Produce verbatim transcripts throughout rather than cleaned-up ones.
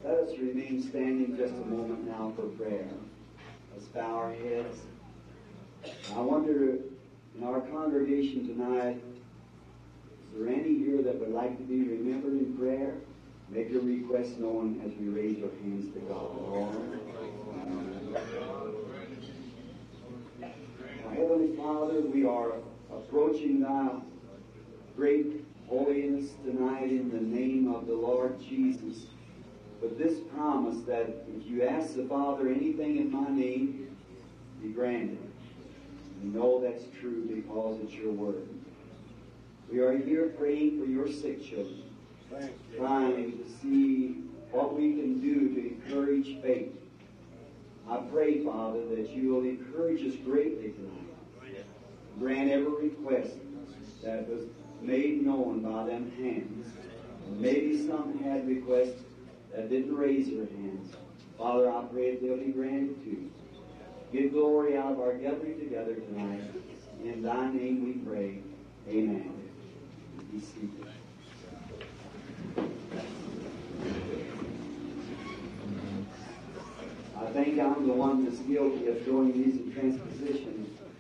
Let us remain standing just a moment now for prayer. Let's bow our heads. I wonder, in our congregation tonight, is there any here that would like to be remembered in prayer? Make your request known as we raise our hands to God. Our Heavenly Father, we are approaching Thy great holiness tonight in the name of the Lord Jesus. With this promise that if you ask the Father anything in my name, be granted. We know that's true because it's your word. We are here praying for your sick children, trying to see what we can do to encourage faith. I pray, Father, that you will encourage us greatly tonight. Grant every request that was made known by them hands. And maybe some had requests that didn't raise their hands. Father, I pray that they'll be granted too. Give glory out of our gathering together tonight. In thy name we pray. Amen. Be seated. I think I'm the one that's guilty of doing these in transposition.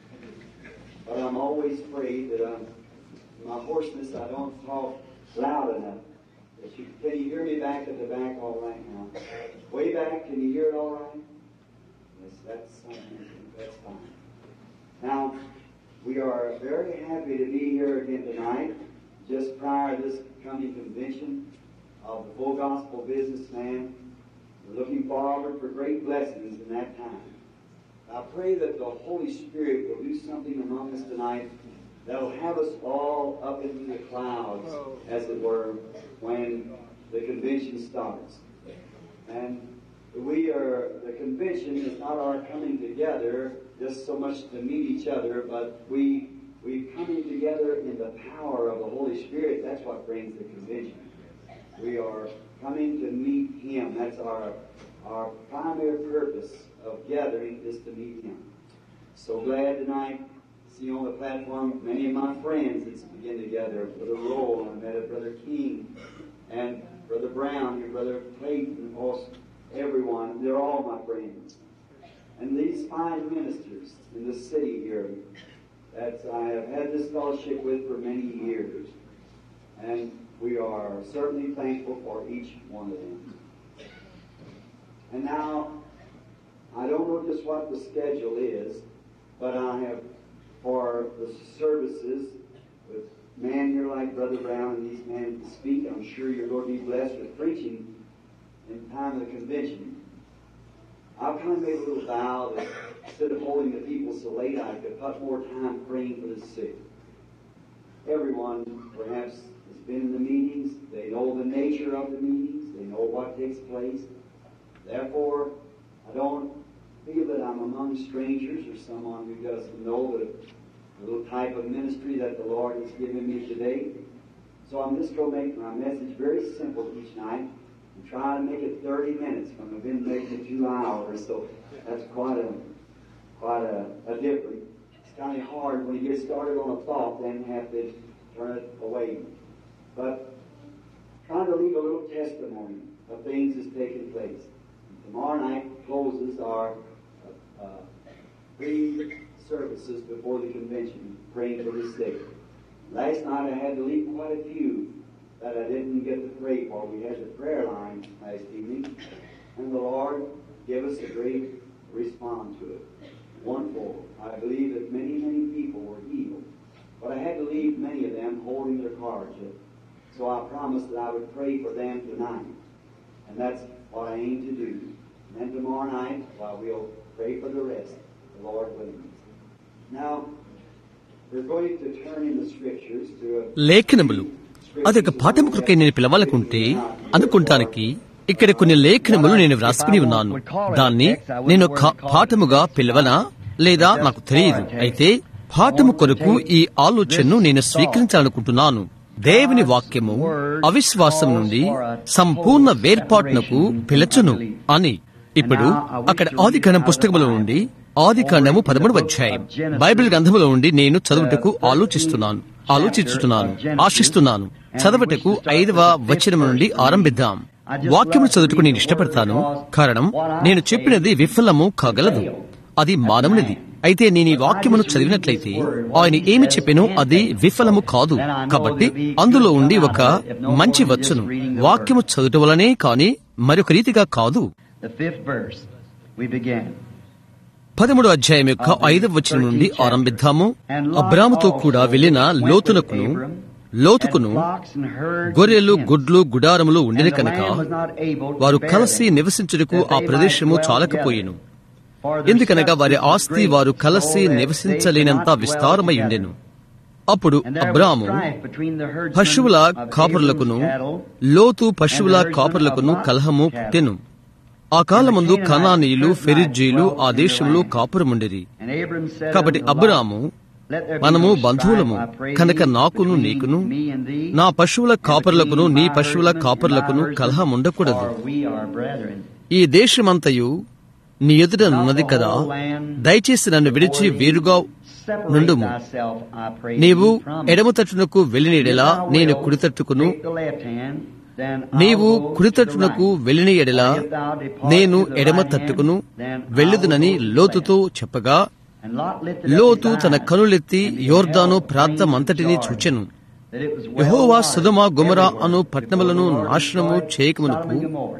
But I'm always afraid that I'm, my hoarseness, I don't talk loud enough. You, can you hear me back at the back all right now? Way back, can you hear it all right? Yes, that's something. That's fine. Now, we are very happy to be here again tonight, just prior to this coming convention of the Full Gospel Businessman. We're looking forward for great blessings in that time. I pray that the Holy Spirit will do something among us tonight that will have us all up into the clouds, as it were, when the convention starts. And we are, the convention is not our coming together just so much to meet each other, but we we coming together in the power of the Holy Spirit. That's what brings the convention. We are coming to meet Him. That's our our primary purpose of gathering, is to meet Him. So glad tonight to see on the platform many of my friends that's begin together. Brother Roll, I met a Brother King, and Brother Brown, your Brother Clayton, also everyone. They're all my friends. And these fine ministers in the city here that I have had this fellowship with for many years. And we are certainly thankful for each one of them. And now, I don't know just what the schedule is, but I have, for the services, with men here like Brother Brown and these men to speak, I'm sure you're going to be blessed with preaching in time of the convention. I've kind of made a little vow that instead of holding the people so late, I could put more time praying for the sick. Everyone, perhaps, has been in the meetings. They know the nature of the meetings. They know what takes place. Therefore, I don't feel that I'm among strangers or someone who doesn't know the little type of ministry that the Lord has given me today. So I'm just going to make my message very simple each night and try to make it thirty minutes when I've been making it two hours. So that's quite a quite a, a difference. It's kind of hard when you get started on a thought, then have to turn it away. But trying to leave a little testimony of things that's taken place. Tomorrow night closes our uh, uh, three services before the convention, praying for the sick. Last night I had to leave quite a few that I didn't get to pray for. We had the prayer line last evening, and the Lord gave us a great response to it. Wonderful. I believe that many, many people were healed. But I had to leave many of them holding their cards up. So I promised that I would pray for them tonight. And that's what I aim to do. And then tomorrow night, while we'll pray for the rest, the Lord willing. Now, we're going to turn in the scriptures to a... లేఖనములు అదొక పాఠము కొరకై నేను పిలవాలనుకుంటే అనుకుంటానికి ఇక్కడ కొన్ని లేఖనములు నేను వ్రాసుకుని ఉన్నాను. దాన్ని నేను పాఠముగా పిలవనా లేదా నాకు తెలియదు. అయితే పాఠము కొరకు ఈ ఆలోచనను నేను స్వీకరించాలనుకుంటున్నాను. దేవుని వాక్యము అవిశ్వాసం నుండి సంపూర్ణ వేర్పాటునకు పిలచును అని. ఇప్పుడు అక్కడ ఆదికాండం పుస్తకములో నుండి ఆదికాండము పదమూడవ అధ్యాయం బైబిల్ గ్రంథములో నుండి నేను చదువుటకు ఆలోచిస్తున్నాను ఆలోచిస్తున్నాను ఆశిస్తున్నాను చదవటకు ఐదవ వచనము నుండి ఆరంభిద్దాం. వాక్యము చదువుటకు నేను ఇష్టపడతాను. కారణం, నేను చెప్పినది విఫలము కాగలదు, అది మానవునిది. అయితే నేను ఈ వాక్యమును చదివినట్లయితే ఆయన ఏమి చెప్పానో అది విఫలము కాదు. కాబట్టి అందులో ఉండి ఒక మంచి వచ్చును. వాక్యము చదువుట వలనే కాని మరొక రీతిగా కాదు. పదమూడో అధ్యాయం యొక్క ఐదవ వచనం నుండి ఆరంభిద్దాము. అబ్రాముతో కూడా వెళ్లిన లోతునకును లోతుకును గొర్రెలు, గుడ్లు, గుడారములు ఉండిన కనుక వారు కలిసి నివసించుటకు ఆ ప్రదేశము చాలకపోయెను. ఎందుకనగా వారి ఆస్తి వారు కలిసి నివసించలేనంత విస్తారమై ఉండెను. అప్పుడు అబ్రాము పశువుల కాపరులకును లోతు పశువుల కాపరులకును కలహము పుట్టెను. ఆ కాలమందు కనానీయులు, ఫెరిజ్జీలు ఆ దేశంలో కాపురముండిరి. కాబట్టి అబ్రాము, మనము బంధువులము కనుక నాకును నీకును నా పశువుల కాపరులకును నీ పశువుల కాపరులకును కలహం ఉండకూడదు. ఈ దేశమంతయు నీ ఎదుట ఉన్నది కదా, దయచేసి నన్ను విడిచి వేరుగా నుండుము. నీవు ఎడమ తట్టునకు వెళ్ళినెడలా నేను కుడి తట్టుకును, నీవు కుడి తట్టునకు వెళ్ళిన ఎడలా నేను ఎడమ తట్టుకును వెళ్ళుదునని లోతుతో చెప్పగా, లోతు తన కనులెత్తి యోర్దాను ప్రాంతమంతటినీ చూచెను. యెహోవా సొదొమ గొమొర్రా అను పట్టణములను నాశనము చేయకమునుపు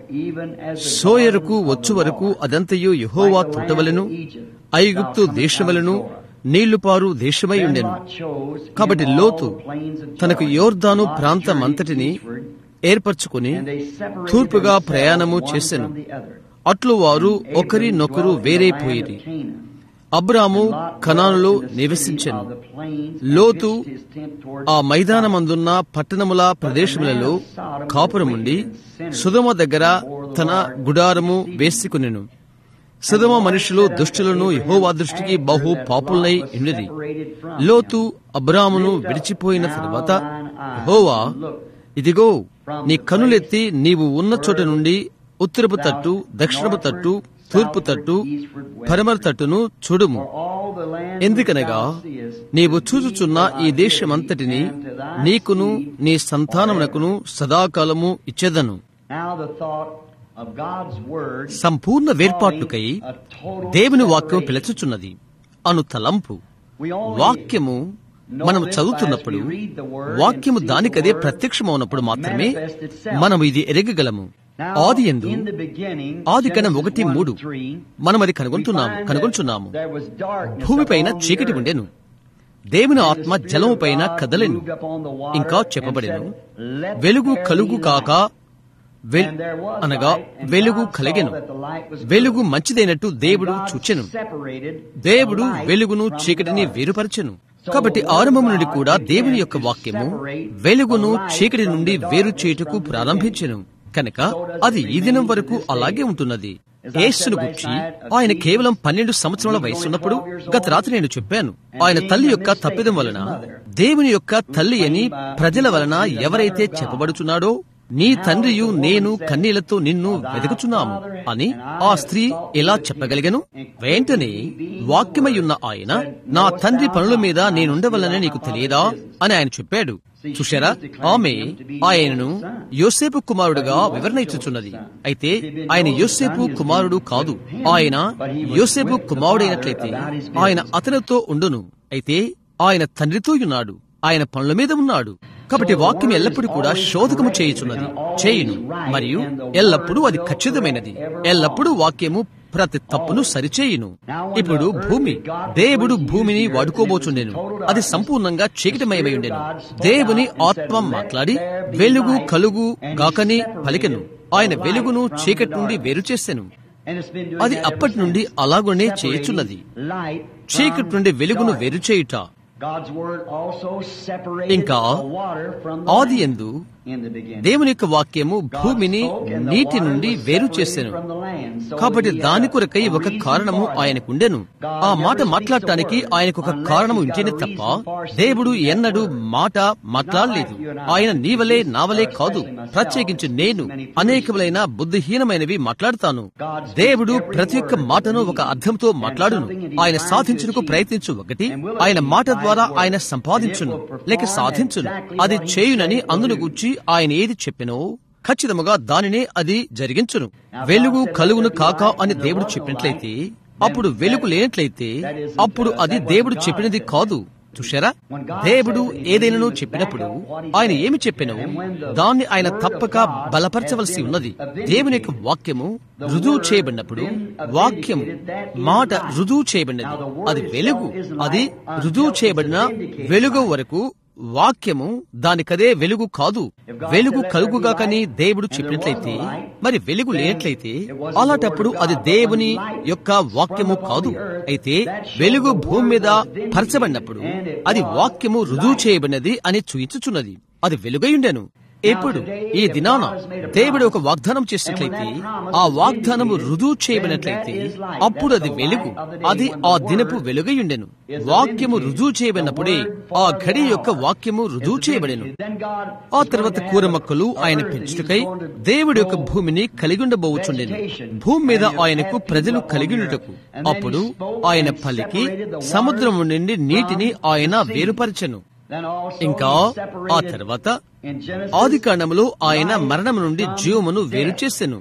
సోయరుకు వచ్చు వరకు అదంతయు యెహోవా తోటవలెను, ఐగుప్తు దేశవలెను నీళ్లుపారు దేశమై ఉండెను. కాబట్టి లోతు తనకు యోర్దాను ప్రాంతమంతటిని ఏర్పరచుకుని తూర్పుగా ప్రయాణము చేసెను. అట్లు వారు ఒకరినొకరు వేరైపోయిరి. అబ్రాము కనానులో నివసించెను. లోతు ఆ మైదానమందున్న పట్టణముల ప్రదేశములలో కాపురముండి సొదొమ దగ్గర తన గుడారము వేసుకునెను. సొదొమ మనుషులు దుష్టులను యెహోవా దృష్టికి బహు పాపులై ఉండిరి. లోతు అబ్రామును విడిచిపోయిన తరువాత యెహోవా, ఇదిగో నీ కనులెత్తి నీవు ఉన్న చోట నుండి ఉత్తరపు తట్టు, దక్షిణపు తట్టు, తూర్పు తట్టు, పడమర తట్టును చూడుము. ఎందుకనగా నీవు చూచుచున్న ఈ దేశమంతటిని నీకును నీ సంతానమునకును సదాకాలము ఇచ్చేదను. సంపూర్ణ వేర్పాటుకై దేవుని వాక్యం పిలుచుచున్నది అను తలంపు. వాక్యము మనం చదువుతున్నప్పుడు, వాక్యము దానికదే ప్రత్యక్షమవునప్పుడు మాత్రమే మనం ఇది ఎరగగలము. ఆది యందు ఆది కణం ఒకటి మూడు మనం అది కనుగొంటున్నాము కనుగొంటున్నాము భూమిపైన చీకటి ఉండెను, దేవుని ఆత్మ జలము పైన కదలెను. ఇంకా చెప్పబడెను, వెలుగు కలుగు కాక అనగా వెలుగు కలిగెను. వెలుగు మంచిదైనట్టు దేవుడు చూచెను. దేవుడు వెలుగును చీకటిని వేరుపరచెను. కాబట్టి ఆరంభం నుండి కూడా దేవుని యొక్క వాక్యము వెలుగును చీకటి నుండి వేరు చేయుటకు ప్రారంభించెను. కనుక అది ఈ దినం వరకు అలాగే ఉంటున్నది. యేసును గురించి ఆయన కేవలం పన్నెండు సంవత్సరాల వయసున్నప్పుడు గత రాత్రి నేను చెప్పాను, ఆయన తల్లి యొక్క తప్పిదం వలన దేవుని యొక్క తల్లి అని ప్రజల వలన ఎవరైతే చెప్పబడుచున్నాడో, నీ తండ్రియు నేను కన్నీళ్లతో నిన్ను వెతుకుచున్నాము అని ఆ స్త్రీ ఎలా చెప్పగలిగను? వెంటనే వాక్యమయ్యున్న ఆయన, నా తండ్రి పనుల మీద నేనుండవలనని నీకు తెలియదా అని ఆయన చెప్పాడు. చూశారా, ఆమె ఆయనను యోసేపు కుమారుడుగా వివరణ ఇచ్చుచున్నది. అయితే ఆయన యోసేపు కుమారుడు కాదు. ఆయన యోసేపు కుమారుడైనట్లయితే ఆయన అతనితో ఉండును. అయితే ఆయన తండ్రితో ఉన్నాడు, ఆయన పనుల మీద ఉన్నాడు. కాబట్టి వాక్యం ఎల్లప్పుడూ కూడా శోధకము చేయుచున్నది, చేయును, మరియు ఎల్లప్పుడూ అది ఖచ్చితమైనది. ఎల్లప్పుడూ వాక్యము ప్రతి తప్పును సరిచేయును. ఇప్పుడు భూమి, దేవుడు భూమిని వాడుకోబోచుండెను. అది సంపూర్ణంగా చీకటిమయమై ఉండెను. దేవుని ఆత్మ మాట్లాడి వెలుగు కలుగు గాకని పలికెను. ఆయన వెలుగును చీకటి నుండి వేరు చేసెను. అది అప్పటి నుండి అలాగునే చేయుచున్నది. చీకటి నుండి వెలుగును వేరు చేయుట. ఇంకా ఆది యందు దేవుని యొక్క వాక్యము భూమిని నీటి నుండి వేరు చేసెను. కాబట్టి దాని కొరకై ఒక కారణము ఆయనకుండెను. ఆ మాట మాట్లాడటానికి ఆయనకు ఒక కారణము ఉంటేనే తప్ప దేవుడు ఎన్నడూ మాట మాట్లాడలేదు. ఆయన నీవలే నావలే కాదు, ప్రత్యేకించి నేను అనేకములైన బుద్ధిహీనమైనవి మాట్లాడతాను. దేవుడు ప్రతి ఒక్క మాటను ఒక అర్థంతో మాట్లాడును. ఆయన సాధించుటకు ప్రయత్నించు ఒకటి, ఆయన మాట ద్వారా ఆయన సంపాదించును లేక సాధించును. అది చేయునని అందును గూర్చి ఆయన ఏది చెప్పినో ఖచ్చితంగా దానినే అది జరిగించును. వెలుగు కలుగును కాక అని దేవుడు చెప్పినట్లయితే, అప్పుడు వెలుగు లేనట్లయితే అప్పుడు అది దేవుడు చెప్పినది కాదు. చూశారా, దేవుడు ఏదైనా చెప్పినప్పుడు ఆయన ఏమి చెప్పెనో దాన్ని ఆయన తప్పక బలపరచవలసి ఉన్నది. దేవుని యొక్క వాక్యము రుజువు చేయబడినప్పుడు, వాక్యము మాట రుజువు చేయబడినది, అది వెలుగు. అది రుజువు చేయబడిన వెలుగు వరకు వాక్యము దానికదే వెలుగు కాదు. వెలుగు కలుగుగా కని దేవుడు చెప్పినట్లయితే, మరి వెలుగు లేనట్లయితే అలాంటప్పుడు అది దేవుని యొక్క వాక్యము కాదు. అయితే వెలుగు భూమి మీద పరచబడినప్పుడు అది వాక్యము రుజువు చేయబడినది అని చూయించుచున్నది. అది వెలుగై ఉండెను. ఇప్పుడు ఈ దినాన దేవుడు ఒక వాగ్దానం చేసినట్లయితే, ఆ వాగ్దానము రుజువు చేయబడినట్లయితే అప్పుడు అది వెలుగు. అది ఆ దినపు వెలుగై ఉండెను. వాక్యము రుజువు చేయబడినప్పుడే ఆ గడి యొక్క వాక్యము రుజువు చేయబడెను. ఆ తర్వాత కూర మొక్కలు ఆయన పెంచుటకై దేవుడి యొక్క భూమిని కలిగి ఉండబోచుండెను. భూమి మీద ఆయనకు ప్రజలు కలిగి ఉండుటకు అప్పుడు ఆయన పలికి సముద్రము నుండి నీటిని ఆయన వేరుపరచెను. ఇంకా ఆ తర్వాత ఆది కాండములో ఆయన మరణము నుండి జీవమును వేరు చేసెను.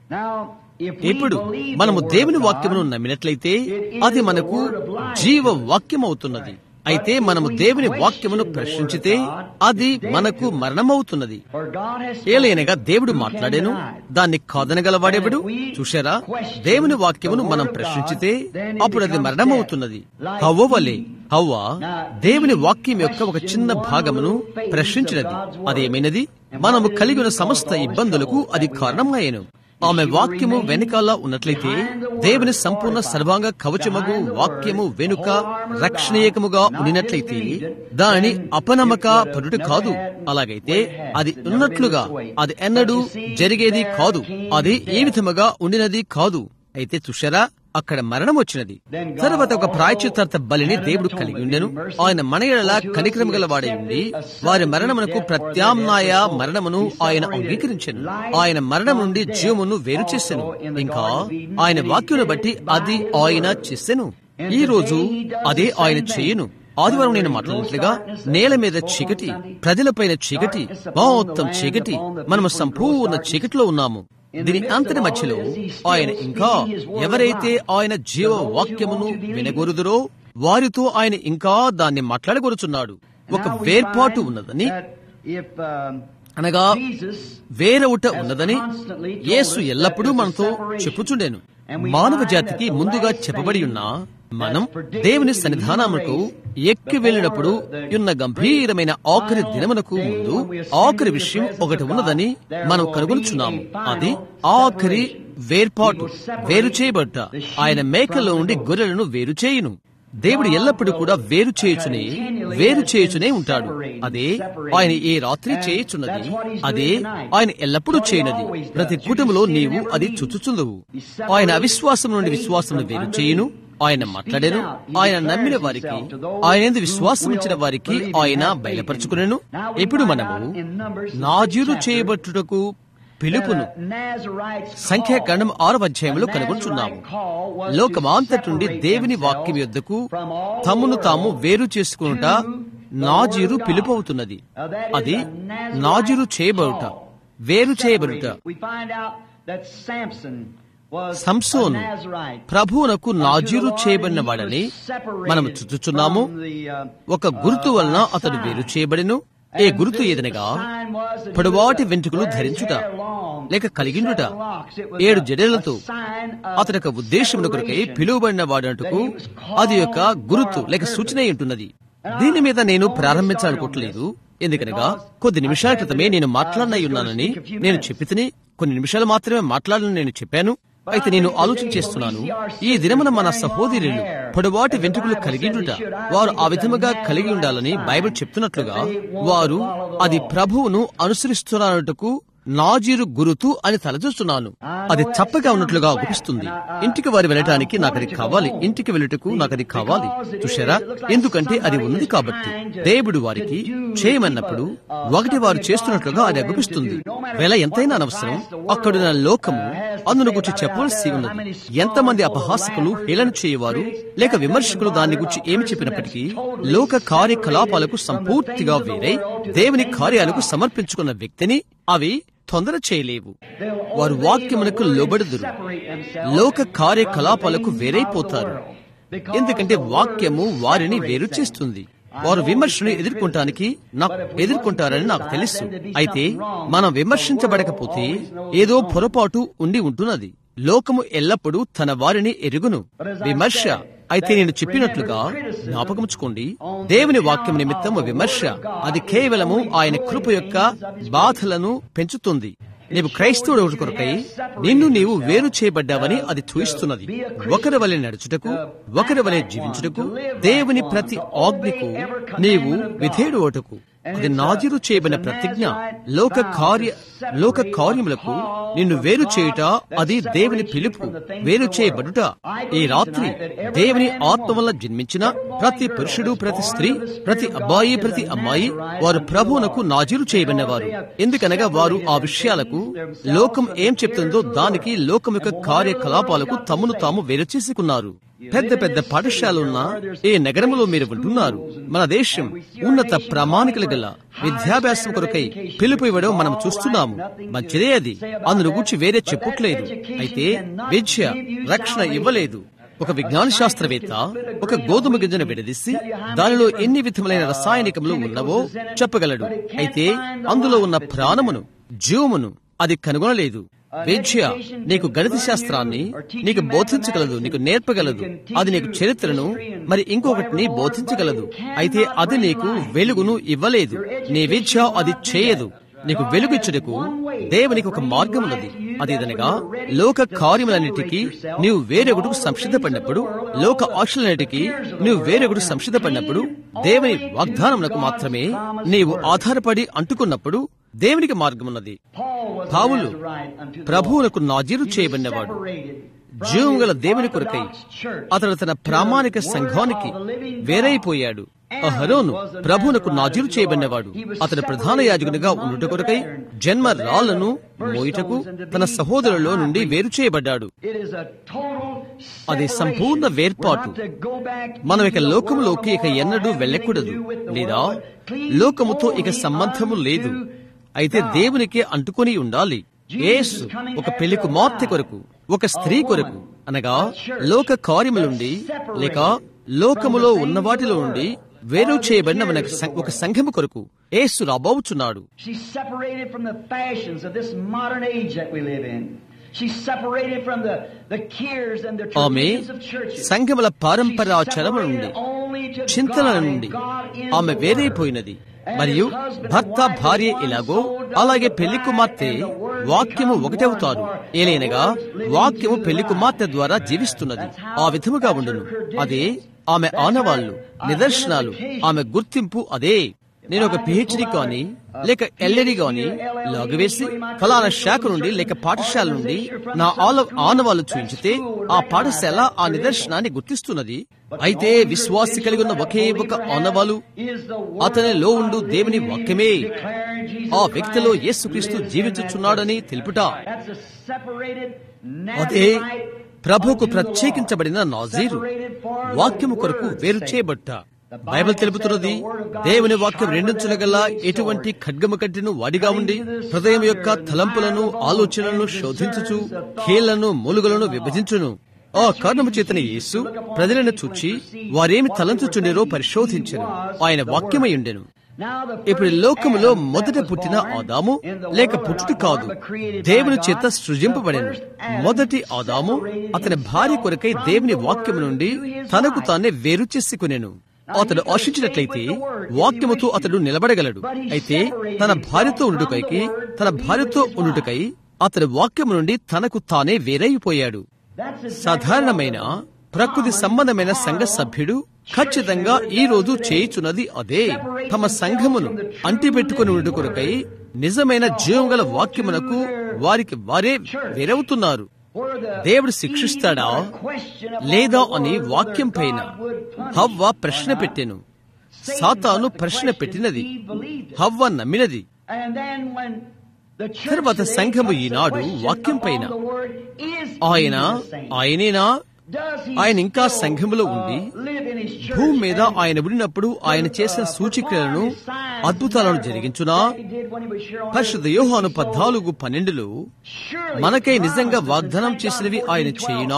ఇప్పుడు మనము దేవుని వాక్యమును నమ్మినట్లయితే అది మనకు జీవ వాక్యం అవుతున్నది. అయితే మనము దేవుని వాక్యమును ప్రశ్నించితే అది మనకు మరణమవుతున్నది. ఏలైనగా దేవుడు మాట్లాడేను, దాన్ని కాదనగలవాడెవడు? చూశారా, దేవుని వాక్యమును మనం ప్రశ్నించితే అప్పుడు అది మరణమవుతున్నది. హవ్వ వలె హవ్వ దేవుని వాక్యం యొక్క ఒక చిన్న భాగమును ప్రశ్నించినది. అదేమైనది? మనము కలిగిన సమస్త ఇబ్బందులకు అది కారణమయ్యేను. ఆమె వాక్యము వెనుకాల ఉన్నట్లయితే దేవుని సంపూర్ణ సర్వాంగ కవచమగు వాక్యము వెనుక రక్షణీయకముగా ఉండినట్లయితే దాని అపనమ్మక పరుడు కాదు. అలాగైతే అది ఉన్నట్లుగా అది ఎన్నడూ జరిగేది కాదు. అది ఏ విధముగా ఉండినది కాదు. అయితే చూశారా, అక్కడ మరణం వచ్చినది. తర్వాత ఒక ప్రాయశ్చిత్తార్థ బలిని దేవుడు కలిగి ఉండెను. ఆయన మన యెడల కనికరం గల వాడై ఉండి వారి మరణమునకు ప్రత్యామ్నాయ మరణమును ఆయన అంగీకరించెను. ఆయన మరణం నుండి జీవమును వేరు చేసెను. ఇంకా ఆయన వాక్యును బట్టి అది ఆయన చేసెను. ఈ రోజు అదే ఆయన చేయును. ఆదివారం నేను మాట్లాడినట్లుగా నేల మీద చీకటి, ప్రజలపైన చీకటి, మొత్తం చీకటి. మనము సంపూర్ణ చీకటిలో ఉన్నాము. దీని అంతటి మధ్యలో ఆయన ఇంకా ఎవరైతే ఆయన జీవ వాక్యమును వినగోరుదురో వారితో ఆయన ఇంకా దాన్ని మాట్లాడగోరుచున్నాడు. ఒక వేర్పాటు ఉన్నదని, అనగా వేరవుట ఉన్నదని యేసు ఎల్లప్పుడూ మనతో చెప్పుచుండెను. మానవ జాతికి ముందుగా చెప్పబడి ఉన్న మనం దేవుని సన్నిధానమునకు ఎక్కి వెళ్ళినప్పుడు ఉన్న గంభీరమైన ఆఖరి దినమునకు ముందు ఆఖరి విషయం ఒకటి ఉన్నదని మనం కనుగొనుచున్నాము. అది ఆఖరి వేర్పాటు, వేరు చేయబడ్డ ఆయన మేకల్లో నుండి గొర్రెలను వేరు చేయును. దేవుడు ఎల్లప్పుడూ కూడా వేరు చేయుచునే వేరు చేయుచునే ఉంటాడు. అదే ఆయన ఏ రాత్రి చేయుచున్నది, అదే ఆయన ఎల్లప్పుడూ చేయనది. ప్రతి కుటుంబంలో నీవు అది చుచ్చుచుందువు. ఆయన అవిశ్వాసం నుండి విశ్వాసం వేరు చేయును. ఆయన మాట్లాడారు. ఆయన నమ్మిన వారికి, ఆయన విశ్వాసం ఉంచిన వారికి ఆయన బయలుపరుచుకునేను. ఇప్పుడు మనము నాజీరు చేయబట్టుటకు పిలుపును సంఖ్యాకాండం ఆరవ అధ్యాయంలో కనుగొంటున్నాము. లోకమాంతటి నుండి దేవుని వాక్యం యొద్దకు తమను తాము వేరు చేసుకునుట నాజీరు పిలుపు అవుతున్నది. అది నాజీరు చేయబడుట, వేరు చేయబడుట. సంసోను ప్రభువునకు నాజీరు చేయబడిన వాడని మనం చూచుచున్నాము. ఒక గుర్తు వలన అతడు వేరు చేయబడిను. ఏ గుర్తు ఏదనగా పొడవాటి వెంట్రుకలు ధరించుట లేక కలిగిండుట, ఏడు జడలతో అతని యొక్క ఉద్దేశముల కొరకై పిలువబడిన వాడంటకు అది యొక్క గుర్తు లేక సూచన ఉంటున్నది. దీని మీద నేను ప్రారంభించాలనుకోవట్లేదు. ఎందుకనగా కొద్ది నిమిషాల క్రితమే నేను మాట్లాడనై ఉన్నానని నేను చెప్పితిని. కొన్ని నిమిషాలు మాత్రమే మాట్లాడాలని నేను చెప్పాను. అయితే నేను ఆలోచన చేస్తున్నాను, ఈ దినమున మన సహోదరులు పొడవాటి వెంట్రుకలు కలిగిండుట వారు ఆ విధముగా కలిగి ఉండాలని బైబిల్ చెప్తున్నట్లుగా వారు అది ప్రభువును అనుసరిస్తున్నట్టుకు నాజీరు గురుతు అని తలచూస్తున్నాను. అది చప్పగా ఉన్నట్లుగా అనిపిస్తుంది. ఇంటికి వారు వెళ్ళటానికి నాకు అది కావాలి, ఇంటికి వెళ్ళటకు నాకు అది కావాలి. చూశారా, ఎందుకంటే అది ఉంది కాబట్టి దేవుడు వారికి చేయమన్నప్పుడు ఒకటి వారు చేస్తున్నట్లుగా అది అనిపిస్తుంది. వేళ ఎంతైనా అనవసరం. అక్కడున్న లోకము అందును గురించి చెప్పవలసి ఉన్నది. ఎంతమంది అపహాసకులు, హేళన చేయవారు లేక విమర్శకులు దాని గురించి ఏమి చెప్పినప్పటికీ లోక కార్యకలాపాలకు సంపూర్తిగా వేరై దేవుని కార్యాలకు సమర్పించుకున్న వ్యక్తిని అవి తొందర చేయలేవు. వారు వాక్యమునకు లోబడుదురు, లోక కార్యకలాపాలకు వేరైపోతారు. ఎందుకంటే వాక్యము వారిని వేరు చేస్తుంది. వారు విమర్శను ఎదుర్కొంటానికి నాకు ఎదుర్కొంటారని నాకు తెలుసు. అయితే మనం విమర్శించబడకపోతే ఏదో పొరపాటు ఉండి ఉంటున్నది. లోకము ఎల్లప్పుడూ తన వారిని ఎరుగును. విమర్శ అయితే నేను చెప్పినట్లుగా జ్ఞాపకముచ్చుకోండి, దేవుని వాక్యం నిమిత్తము విమర్శ అది కేవలము ఆయన కృప యొక్క బాధలను పెంచుతుంది. నీవు క్రైస్తవుడు కొరకై నిన్ను నీవు వేరు చేయబడ్డావని అది చూయిస్తున్నది. ఒకరి వలె నడుచుటకు, ఒకరి వలె జీవించుటకు, దేవుని ప్రతి ఆజ్ఞకు నీవు విధేయుడు ఓటకు. అది నాజీరు చేయబడిన ప్రతిజ్ఞ. లోక కార్య లోక కార్యములకు నిన్ను వేరు చేయుట అది దేవుని పిలుపు. వేరు చేయబడుట ఈ రాత్రి దేవుని ఆత్మ వల్ల జన్మించిన ప్రతి పురుషుడు, ప్రతి స్త్రీ, ప్రతి అబ్బాయి, ప్రతి అమ్మాయి వారు ప్రభువునకు నాజీరు చేయబడిన వారు. ఎందుకనగా వారు ఆ విషయాలకు లోకం ఏం చెప్తుందో దానికి లోకం యొక్క కార్యకలాపాలకు తమను తాము వేరు చేసుకున్నారు. పెద్ద పెద్ద పాఠశాలలున్న ఈ నగరంలో మీరు ఉంటున్నారు. మన దేశం ఉన్నత ప్రమాణికలు గల విద్యాభ్యాసం కొరకై పిలుపు ఇవ్వడం మనం చూస్తున్నాము. మంచిదే, అది అందును గూర్చి వేరే చెప్పుట్లేదు. అయితే విద్య రక్షణ ఇవ్వలేదు. ఒక విజ్ఞాన శాస్త్రవేత్త ఒక గోధుమ గింజను విడదీసి దానిలో ఎన్ని విధములైన రసాయనికములు ఉన్నవో చెప్పగలడు. అయితే అందులో ఉన్న ప్రాణమును, జీవమును అది కనుగొనలేదు. విద్య నీకు గణిత శాస్త్రాన్ని నీకు బోధించగలదు, నీకు నేర్పగలదు. అది నీకు చరిత్రను మరి ఇంకొకటిని బోధించగలదు. అయితే అది నీకు వెలుగును ఇవ్వలేదు. నీ విద్య అది చేయదు. నీకు వెలుగిచ్చుటకు దేవునికి ఒక మార్గం ఉన్నది. అదేదనగా లోక కార్యములన్నిటికీ నీవు వేరొకటికి సంసిద్ధపడినప్పుడు, లోక ఆశలన్నిటికీ నీవు వేరొకటి సంసిద్ధపడినప్పుడు, దేవుని వాగ్దానములకు మాత్రమే నీవు ఆధారపడి అంటుకున్నప్పుడు దేవునికి మార్గమున్నది. పౌలు ప్రభువునకు నాజీరు చేయబడినవాడు. జీవం గల దేవుని కొరకై అతడు తన ప్రామాణిక సంఘానికి వేరైపోయాడు. అహరోను ప్రభువునకు నాజీరు చేయబడినవాడు. అతడు ప్రధాన యాజకునిగా ఉండుట కొరకై జన్మ రాళ్లను మోయుటకు తన సహోదరులలో నుండి వేరు చేయబడ్డాడు. అది సంపూర్ణ వేర్పాటు. మనం ఇక లోకములోకి ఇక ఎన్నడూ వెళ్ళకూడదు, లేదా లోకముతో ఇక సంబంధము లేదు. అయితే దేవునికి అంటుకొని ఉండాలి. యేసు ఒక పెళ్లి కుమార్తె కొరకు, ఒక స్త్రీ కొరకు, అనగా లోక కార్యముల నుండి లేక లోకములో ఉన్న వాటిలో నుండి వేరు చేయబడిన ఒక సంఘము కొరకు యేసు రాబోచున్నాడు. ఆమె సంఘముల పారంపరాచరముల నుండి, చింతనల నుండి ఆమె వేరైపోయినది. మరియు భర్త భార్య ఎలాగో అలాగే పెళ్లి కుమార్తె వాక్యము ఒకటవుతారు. ఏలైనగా వాక్యము పెళ్లి కుమార్తె ద్వారా జీవిస్తున్నది. ఆ విధముగా ఉండును. అదే ఆమె ఆనవాళ్లు, నిదర్శనాలు, ఆమె గుర్తింపు అదే. నేను ఒక పిహెచ్డి కానీ లేక ఎల్ఎడి గాని లాగవేసి ఫలానా శాఖ నుండి లేక పాఠశాల నుండి నా ఆనవాళ్లు చూపించితే ఆ పాఠశాల ఆ నిదర్శనాన్ని గుర్తిస్తున్నది. అయితే విశ్వాసి కలిగి ఉన్న ఒకే ఒక ఆనవాలు అతనిలో ఉండు దేవుని వాక్యమే. ఆ వ్యక్తిలో యేసుక్రీస్తు జీవించుచున్నాడని తెలుపుట. అదే ప్రభువుకు ప్రత్యేకించబడిన నాజీరు, వాక్యము కొరకు వేరు చేయబట్ట. బైబిల్ తెలుపుతున్నది, దేవుని వాక్యం రెండించుల గల ఎటువంటి ఖడ్గము కంటెను వాడిగా ఉండి హృదయం యొక్క తలంపులను ఆలోచనలను శోధించుచు కీళ్లను మూలుగలను విభజించును. ఆ కారణము చేతనే యేసు ప్రజలను చూచి వారేమి తలంచుచుండెరో పరిశోధించెను. ఆయన వాక్యమై ఉండెను. ఇప్పుడు లోకములో మొదట పుట్టిన ఆదాము లేక పుట్టుట కాదు, దేవుని చేత సృజింపబడెను. మొదటి ఆదాము అతని భార్య కొరకై దేవుని వాక్యము నుండి తనకు తానే వేరు చేసుకునెను. అతడు ఆశించినట్లయితే వాక్యముతో అతడు నిలబడగలడు. అయితే తన భార్యతో ఉండుటకై తన భార్యతో ఉండుటకై అతడు వాక్యము నుండి తనకు తానే వేరైపోయాడు. సాధారణమైన ప్రకృతి సంబంధమైన సంఘ సభ్యుడు ఖచ్చితంగా ఈ రోజు చేయుచున్నది అదే. తమ సంఘమును అంటిపెట్టుకుని ఉండు కొరకై నిజమైన జీవంగల వాక్యమునకు వారికి వారే వేరవుతున్నారు. దేవుడు శిక్షిస్తాడా లేదా అని వాక్యం పైన హవ్వ ప్రశ్న పెట్టెను. సాతాను ప్రశ్న పెట్టినది, హవ్వ నమ్మినది. తర్వాత సంఘము ఈనాడు వాక్యం పైన ఆయన ఆయనేనా, ఆయన ఇంకా సంఘములో ఉండి భూమి మీద ఆయన ఉండినప్పుడు ఆయన చేసిన సూచికలను అద్భుతాలను జరిగించునా? పరిశుద్ధ యోహాను పద్నాలుగు పన్నెండులో మనకై నిజంగా వాగ్దానం చేసినవి ఆయన చేయునా?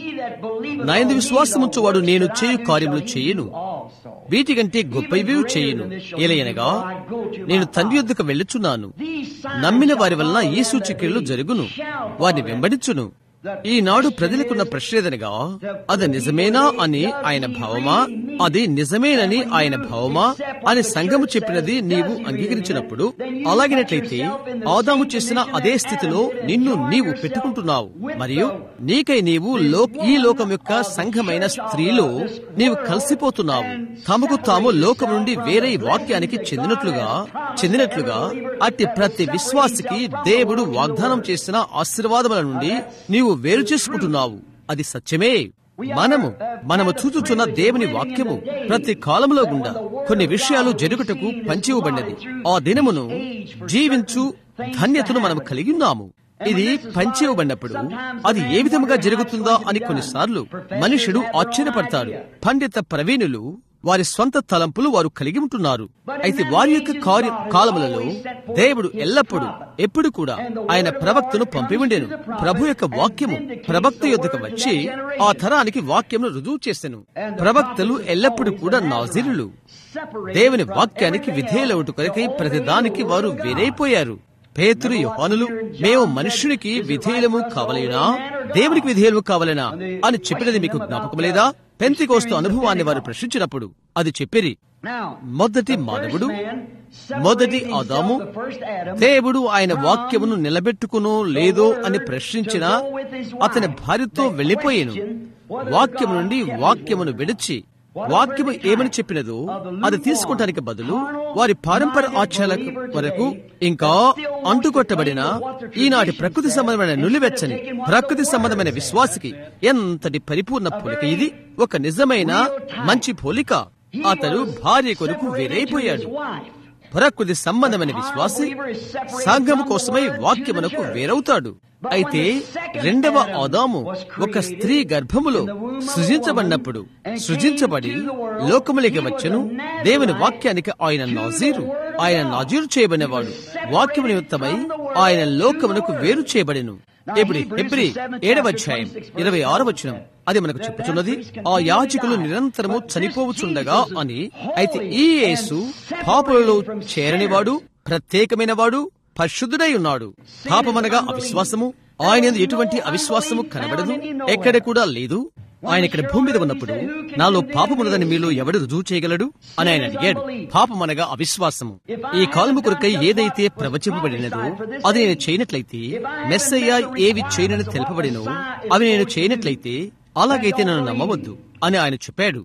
నా యందు విశ్వాసముంచువాడు నేను చేయు కార్యములు చేయను, వీటికంటే గొప్పవి చేయను. ఏలయనగా నేను తండ్రి యొద్దకు వెళ్ళుచున్నాను. నమ్మిన వారి వలన ఈ సూచక్రియలు జరుగును, వారిని వెంబడించును. ఈనాడు ప్రజలకున్న ప్రశ్నేదనగా అది నిజమేనా అని ఆయన భావమా, అది నిజమేనని ఆయన భావమా అని సంఘము చెప్పినది నీవు అంగీకరించినప్పుడు, అలాగినట్లయితే ఆదాము చేసిన అదే స్థితిలో నిన్ను నీవు పెట్టుకుంటున్నావు. మరియు నీకై నీవు ఈ లోకం యొక్క సంఘమైన స్త్రీలో నీవు కలిసిపోతున్నావు. తమకు తాము లోకం నుండి వేరే వాక్యానికి చెందినట్లుగా చెందినట్లుగా అట్టి ప్రతి విశ్వాసికి దేవుడు వాగ్దానం చేసిన ఆశీర్వాదముల నుండి నీవు వేరు చేసుకుంటున్నావు. అది సత్యమే. మనము మనము చూచుచున్న దేవుని వాక్యము ప్రతి కాలంలో గుండా కొన్ని విషయాలు జరుగుటకు పంచివ్వబడినది. ఆ దినమును జీవించు ధన్యతను మనం కలిగి ఉన్నాము. ఇది పంచివ్వబడినప్పుడు అది ఏ విధముగా జరుగుతుందా అని కొన్నిసార్లు మనుషుడు ఆశ్చర్యపడతాడు. పండిత ప్రవీణులు వారి స్వంత తలంపులు వారు కలిగి ఉంటున్నారు. అయితే వారి యొక్క కార్య కాలములలో దేవుడు ఎల్లప్పుడూ ఎప్పుడు కూడా ఆయన ప్రవక్తను పంపి ఉండెను. ప్రభు యొక్క వాక్యము ప్రవక్త యొద్దకు వచ్చి ఆ తరానికి వాక్యమును రుజువు చేసెను. ప్రవక్తలు ఎల్లప్పుడూ కూడా నాజీరులు. దేవుని వాక్యానికి విధేయులవుట కొరకై ప్రతిదానికి వారు వేరైపోయారు. పేతురు యోహానులు మేము మనుష్యునికి విధేయులము కావలేనా, దేవునికి విధేయులము కావలేనా అని చెప్పినది మీకు జ్ఞాపకం లేదా? పెంతెకోస్తు అనుభవాన్ని వారు ప్రశ్నించినప్పుడు అది చెప్పిరి. మొదటి మానవుడు, మొదటి ఆదాము, దేవుడు ఆయన వాక్యమును నిలబెట్టుకునో లేదో అని ప్రశ్నించిన అతని భార్యతో వెళ్లిపోయాను. వాక్యము నుండి వాక్యమును విడిచి వాక్యము ఏమని చెప్పినదో అది తీసుకుంటానికి బదులు వారి పారంపర్య ఆచారాల వరకు ఇంకా అంటుకొట్టబడిన ఈనాటి ప్రకృతి సంబంధమైన నులివెచ్చని ప్రకృతి సంబంధమైన విశ్వాసికి ఎంతటి పరిపూర్ణ పోలిక ఇది! ఒక నిజమైన మంచి పోలిక. అతడు భార్య కొరకు వేరైపోయాడు. ప్రకృతి సంబంధమైన విశ్వాసి సంఘము కోసమై వాక్యమునకు వేరవుతాడు. అయితే రెండవ ఆదాము ఒక స్త్రీ గర్భములో సృజించబడినప్పుడు సృజించబడి లోకములోకి వచ్చెను. దేవుని వాక్యానికి ఆయన నాజీరు ఆయన నాజీరు చేయబడినవాడు. వాక్యము నిమిత్తమై ఆయన లోకమునకు వేరు చేయబడెను. ఎబ్రి ఎబ్రి ఏడవ అధ్యాయం ఇరవై ఆరు వచనం అది మనకు చెప్పుచున్నది, ఆ యాజకులు నిరంతరము చనిపోవచ్చుండగా అని. అయితే ఈ యేసు పాపులలో చేరనివాడు, ప్రత్యేకమైన వాడు, పరిశుద్ధుడై ఉన్నాడు. పాపమనగా అవిశ్వాసము, ఆయన ఎటువంటి అవిశ్వాసము కనబడదు, ఎక్కడ కూడా లేదు. ఆయన ఇక్కడ భూమి మీద ఉన్నప్పుడు నాలో పాపమున్నదని మీలో ఎవడు రుజువు చేయగలడు అని ఆయన అడిగాడు. పాపమనగా అవిశ్వాసము. ఈ కాలము కొరకై ఏదైతే ప్రవచింపబడినదో అది నేను చేయనట్లయితే, మెస్సయ్య ఏవి చేయనని తెలుపబడినో అవి నేను చేయనట్లయితే అలాగైతే నన్ను నమ్మవద్దు అని ఆయన చెప్పాడు.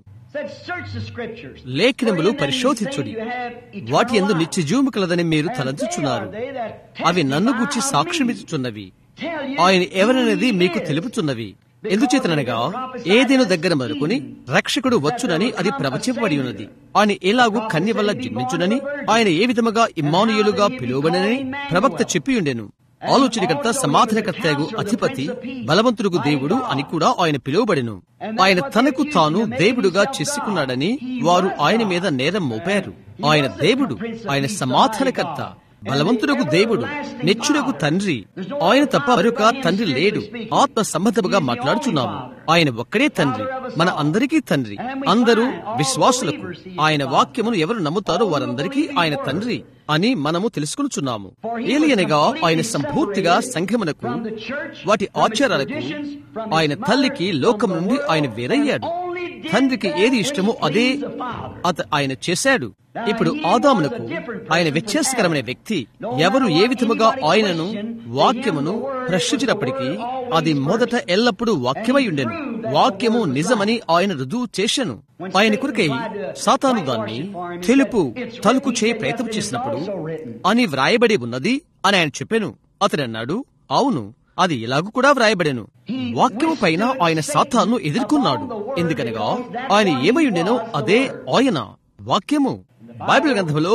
లేఖనములు పరిశోధించుడి, వాటి యందు నిత్య జీవము కలదని మీరు తలంచుచున్నారు. అవి నన్ను గూర్చి సాక్ష్యమిచ్చుచున్నవి, ఆయన ఎవరనేది మీకు తెలుపుచున్నవి. ఎందుచేతనగా ఏదేను దగ్గర మొదలుకొని రక్షకుడు వచ్చునని అది ప్రవచింపబడి ఉన్నది. ఆయన ఎలాగూ కన్య వల్ల జన్మించునని, ఆయన ఏ విధముగా ఇమ్మానుయేలుగా పిలువబడనని ప్రవక్త చెప్పియుండెను. ఆలోచనకర్త, సమాధానకర్తయగు అధిపతి, బలవంతుడుగు దేవుడు అని కూడా ఆయన పిలువబడెను. ఆయన తనకు తాను దేవుడుగా చేసుకున్నాడని వారు ఆయన మీద నేరం మోపారు. ఆయన దేవుడు, ఆయన సమాధానకర్త, బలవంతుడకు దేవుడు, నిత్యుడకు తండ్రి. ఆయన తప్ప మరొక తండ్రి లేడు. ఆత్మ సంబంధముగా మాట్లాడుచున్నాము. ఆయన ఒక్కడే తండ్రి, మన అందరికీ తండ్రి. అందరూ విశ్వాసులకు ఆయన వాక్యమును ఎవరు నమ్ముతారో వారందరికీ ఆయన తండ్రి అని మనము తెలుసుకునుచున్నాము. ఏలియనగా ఆయన సంపూర్తిగా సంఘమునకు, వాటి ఆచారాలకు, ఆయన తల్లికి, లోకం నుండి ఆయన వేరయ్యాడు. తండ్రికి ఏది ఇష్టమో అదే అత ఆయన చేశాడు. ఇప్పుడు ఆదామునకు ఆయన వ్యత్యాసకరమైన వ్యక్తి. ఎవరు ఏ విధముగా ఆయనను వాక్యమును ప్రశ్నించినప్పటికీ అది మొదట ఎల్లప్పుడూ వాక్యమై ఉండెను. వాక్యము నిజమని ఆయన రుజువు చేశాను. ఆయన కొరకై సాతాను దాన్ని తెలుపు తలుపు చేయ ప్రయత్నం చేసినప్పుడు అని వ్రాయబడి ఉన్నది అని ఆయన చెప్పాను. అతడు అన్నాడు, అవును, అది ఇలాగూ కూడా వ్రాయబడెను. వాక్యము పైన ఆయన సాతాను ఎదుర్కొన్నాడు. ఎందుకనగా ఆయన ఏమై ఉండెనో అదే ఆయన వాక్యము. బైబిల్ గ్రంథంలో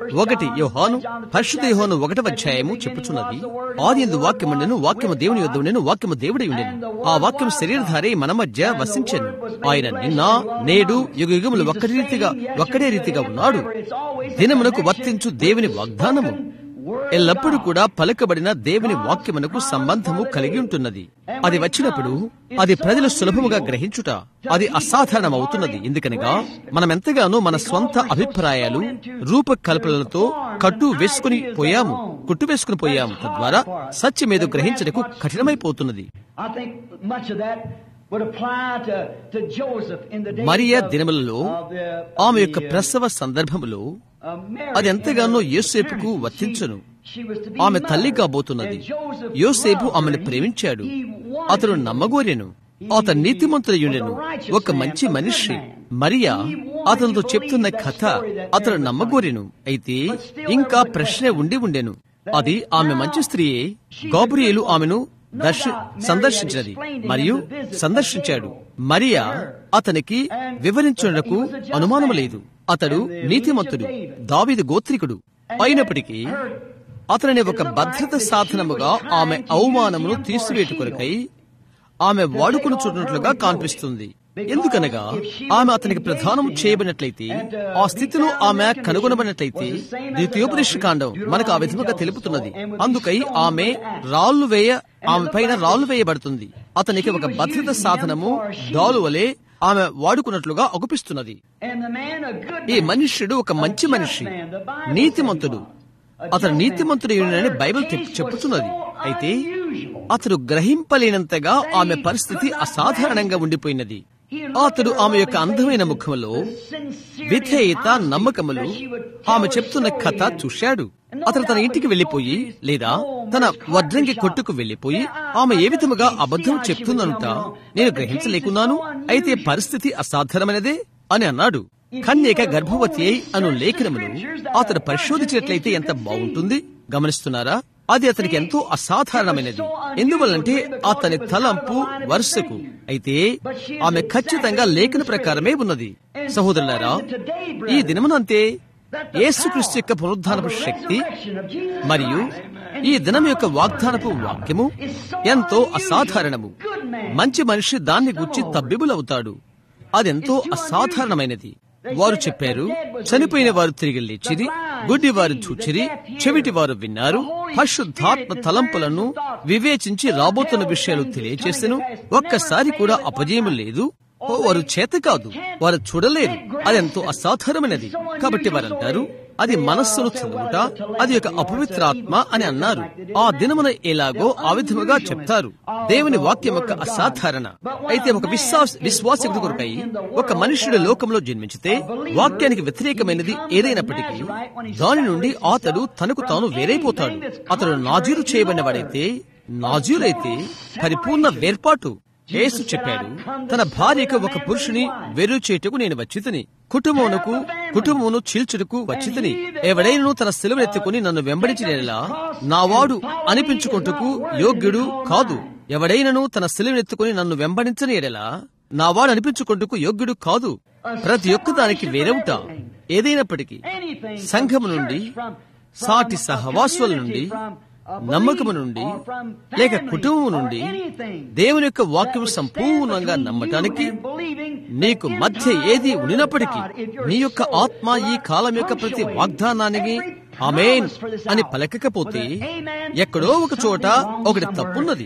ఒకటి యోహాను పరిశుద్ధ యోహాను ఒకటవ అధ్యాయము చెప్పుచున్నది, ఆదియందు వాక్యము ఉండెను, వాక్యము దేవుని యొద్ద ఉండెను, వాక్యము దేవుడై ఉండెను, ఆ వాక్యము శరీరధారి మన మధ్య వసించెను. ఆయన నిన్న నేడు యుగ యుగములు ఒక్కటి రీతిగా ఒక్కడే రీతిగా ఉన్నాడు. దినమునకు వర్తించు దేవుని వాగ్దానము ఎల్లప్పుడూ కూడా పలుకబడిన దేవుని వాక్యమునకు సంబంధము కలిగి ఉంటున్నది. అది వచ్చినప్పుడు అది ప్రజలు సులభముగా గ్రహించుట అది అసాధారణమవుతున్నది. ఎందుకనగా మనమెంతగానో మన స్వంత అభిప్రాయాలు రూపకల్పనలతో కట్టు వేసుకుని పోయాము కుట్టు వేసుకుని పోయాము తద్వారా సత్యమేదో గ్రహించటకు కఠినమైపోతున్నది. మరియా దినములలో ఆమె యొక్క ప్రసవ సందర్భములో అది ఎంతగానో యోసేపుకు వర్తించును. ఆమె తల్లి కాబోతున్నది. యోసేపు ఆమెను ప్రేమించాడు, అతను నమ్మగోరెను, అతను నీతిమంతుడయుండెను, ఒక మంచి మనిషి. మరియా అతనితో చెప్తున్న కథ అతను నమ్మగోరెను. అయితే ఇంకా ప్రశ్న ఉండి ఉండెను. అది ఆమె మంచి స్త్రీయే. గాబ్రియేలు ఆమెను దర్శ సందర్శించినది మరియు సందర్శించాడు. మరియా అతనికి వివరించుటకు అనుమానం లేదు. అతడు నీతిమంతుడు, దావీదు గోత్రికుడు అయినప్పటికీ అతనిని ఒక భద్రత సాధనముగా ఆమె అవమానమును తీసివేటు కొరకై ఆమె వాడుకుని చూడనట్లుగా కనిపిస్తుంది. ఎందుకనగా ఆమె అతనికి ప్రధానం చేయబడినట్లయితే, ఆ స్థితిలో ఆమె కనుగొనబడినట్లయితే ద్వితీయోపనిష కాండం మనకు ఆ విధముగా తెలుపుతున్నది. అందుకై ఆమె రాళ్లు వేయ ఆమె పైన రాళ్లు వేయబడుతుంది. అతనికి ఒక భద్రత సాధనము డాలు వలె ఆమె వాడుకున్నట్లుగా అగుపిస్తున్నది. ఈ మనుష్యుడు ఒక మంచి మనిషి, నీతిమంతుడు. అతను నీతిమంతుడని బైబిల్ చెప్పుతున్నది. అయితే అతడు గ్రహింపలేనంతగా ఆమె పరిస్థితి అసాధారణంగా ఉండిపోయినది. అతడు ఆమె యొక్క అందమైన ముఖములో విధేయత, నమ్మకములు ఆమె చెప్తున్న కథ చూశాడు. అతను తన ఇంటికి వెళ్లిపోయి లేదా తన వడ్రంగి కొట్టుకు వెళ్లిపోయి ఆమె ఏ విధముగా అబద్ధం చెప్తుందనుట నేను గ్రహించలేకున్నాను. అయితే పరిస్థితి అసాధారణమైనదే అని అన్నాడు. కన్యక గర్భవతి అయి అను లేఖనమును అతడు పరిశోధించినట్లయితే ఎంత బాగుంటుంది. గమనిస్తున్నారా? అది అతనికి ఎంతో అసాధారణమైనది. ఎందువల్లంటే అతని తలంపు వరుసకు. అయితే ఆమె ఖచ్చితంగా లేఖన ప్రకారమే ఉన్నది. సహోదరులారా, ఈ దినమునంతే యేసుక్రీస్తు యొక్క పునరుద్ధానపు శక్తి మరియు ఈ దినం యొక్క వాగ్దానపు వాక్యము ఎంతో అసాధారణము. మంచి మనిషి దాన్ని గురించి తబ్బిబులవుతాడు. అదెంతో అసాధారణమైనది. వారు చెప్పారు, చనిపోయిన వారు తిరిగి లేచిరి, గుడ్డి వారు చూచిరి, చెవిటి వారు విన్నారు, పరిశుద్ధాత్మ తలంపులను వివేచించి రాబోతున్న విషయాలు తెలియచేసెను. ఒక్కసారి కూడా అపజయము లేదు. ఓ వారు చేత కాదు, వారు చూడలేరు. అదెంతో అసాధారణమైనది. కాబట్టి వారంటారు అది మనస్సును చదువుట, అది ఒక అపవిత్రాత్మ అని అన్నారు. ఆ దినమున ఎలాగో ఆ విధముగా చెప్తారు. దేవుని వాక్యం యొక్క అసాధారణ. అయితే ఒక విశ్వాస విశ్వాసకుడి కొరకై ఒక మనుష్యుడు లోకంలో జన్మించితే వాక్యానికి వ్యతిరేకమైనది ఏదైనప్పటికీ దాని నుండి అతడు తనకు తాను వేరైపోతాడు. అతడు నాజీరు చేయబడిన వాడైతే, నాజీరైతే పరిపూర్ణ వేర్పాటు. యేసు చెప్పాడు, తన భార్యకు ఒక పురుషుని వేరు చేయుటకు నేను వచ్చితిని, కుటుంబమునకు కుటుంబమును చీల్చుటకు వచ్చితిని. ఎవడైనను తన సిలువనెత్తుకుని నన్ను వెంబడించినలా నావాడు అనిపించుకుంటకు యోగ్యుడు కాదు. ఎవడైనను తన సిలువనెత్తుకుని నన్ను వెంబడించని ఎడలా నావాడు అనిపించుకుంటకు యోగ్యుడు కాదు. ప్రతి ఒక్క దానికి వేరవుట ఏదైనప్పటికీ సంఘము నుండి, సాటి సహవాసుల నుండి, నమ్మకము నుండి లేక కుటుంబం నుండి దేవుని యొక్క వాక్యం సంపూర్ణంగా నమ్మటానికి నీకు మధ్య ఏది ఉన్నప్పటికీ నీ యొక్క ఆత్మ ఈ కాలం యొక్క ప్రతి వాగ్దానానికి ఆమేన్ అని పలకకపోతే ఎక్కడో ఒక చోట ఒకటి తప్పున్నది.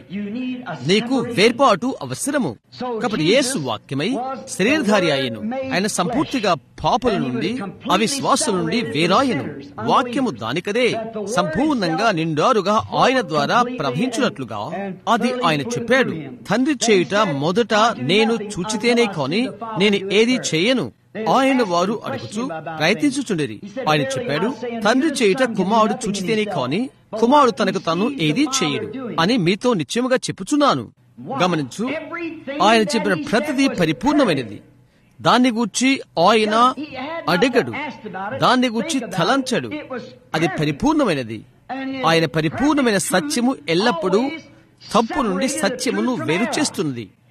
నీకు వేర్పాటు అవసరము. కాబట్టి యేసు వాక్యమై శరీరధారి అయ్యను. ఆయన సంపూర్తిగా పాపుల నుండి, అవిశ్వాసుల నుండి వేరాయను. వాక్యము దానికదే సంపూర్ణంగా నిండారుగా ఆయన ద్వారా ప్రవహించినట్లుగా అది ఆయన చెప్పాడు. తండ్రి చేయుట మొదట నేను చూచితేనే కాని నేను ఏది చేయను ఆయన వారు అడుగుచు ప్రయత్నించుచుండిరి. ఆయన చెప్పాడు, తండ్రి చేయుట కుమారుడు చూచితేనే కాని కుమారుడు తనకు తాను ఏదీ చేయడు అని మీతో నిశ్చయముగా చెప్పుచున్నాను. గమనించు, ఆయన చెప్పిన ప్రతిదీ పరిపూర్ణమైనది. దాన్ని గూర్చి ఆయన అడగడు, దాన్ని గూర్చి తలంచడు. అది పరిపూర్ణమైనది. ఆయన పరిపూర్ణమైన సత్యము ఎల్లప్పుడూ తప్పు నుండి సత్యమును వేరు చేస్తున్నది.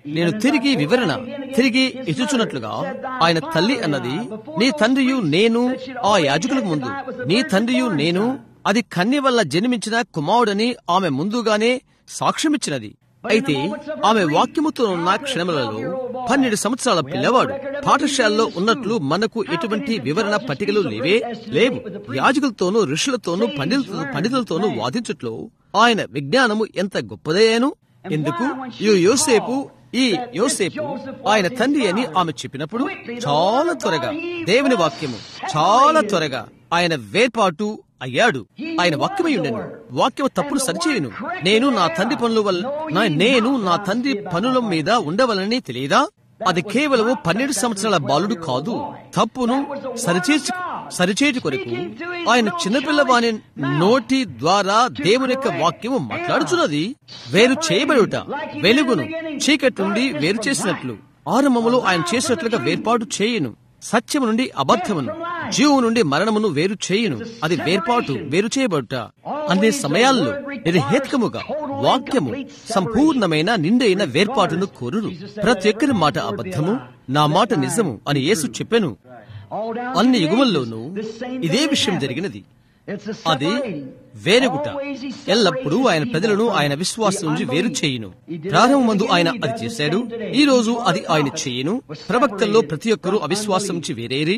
నేను తిరిగి వివరణ తిరిగి ఇచ్చుచున్నట్లుగా ఆయన తల్లి అన్నది, నీ తండ్రియు నేను ఆ యాజకులకు ముందు, నీ తండ్రియు నేను అది కన్య వల్ల జన్మించిన కుమారుడని ఆమె ముందుగానే సాక్ష్యమిచ్చినది. అయితే ఆమె వాక్యముతో ఉన్న క్షణములలో పన్నెండు సంవత్సరాల పిల్లవాడు పాఠశాలలో ఉన్నట్లు మనకు ఎటువంటి వివరణ పట్టికలు లేవే లేవు. యాజకులతోనూ ఋషులతోనూ పండితులతో పండితులతోనూ వాదించుట్లో ఆయన విజ్ఞానము ఎంత గొప్పదయ్యాను. ఎందుకు ఈ యోసేపు ఈ యోసేపు ఆయన తండ్రి అని ఆమె చెప్పినప్పుడు చాలా త్వరగా దేవుని వాక్యము చాలా త్వరగా ఆయన వేర్పాటు అయ్యాడు. ఆయన వాక్యమై ఉండెను. వాక్యము తప్పును సరిచేయును. నేను నా తండ్రి పనుల వల్ల నేను నా తండ్రి పనుల మీద ఉండవలని తెలియదా? అది కేవలం పన్నెండు సంవత్సరాల బాలుడు కాదు. తప్పును సరిచేసు సరిచేటు కొరకు ఆయన చిన్నపిల్లవాని నోటి ద్వారా దేవుని యొక్క వాక్యము మాట్లాడుచున్నది. వేరు చేయబడుట వెలుగును చీకటి నుండి వేరు చేసినట్లు ఆరంభములో ఆయన చేసినట్లుగా వేర్పాటు చేయును. సత్యము నుండి అబద్ధమును, జీవు నుండి మరణమును వేరు చేయును. అది వేర్పాటు వేరు చేయబడుట. అన్ని సమయాల్లో నిర్హేతుకముగా వాక్యము సంపూర్ణమైన నిండైన వేర్పాటును కోరును. ప్రతి ఒక్కరి మాట అబద్ధము, నా మాట నిజము అని యేసు చెప్పెను. అన్ని యుగముల్లోనూ ఇదే విషయం జరిగినది. అది వేరుగుట. ఎల్లప్పుడూ ఆయన ప్రజలను ఆయన విశ్వాసం నుంచి వేరు చేయును. ప్రారంభమందు ఆయన అది చేశాడు. ఈ రోజు అది ఆయన చేయును. ప్రవక్తల్లో ప్రతి ఒక్కరూ అవిశ్వాసం నుంచి వేరేరి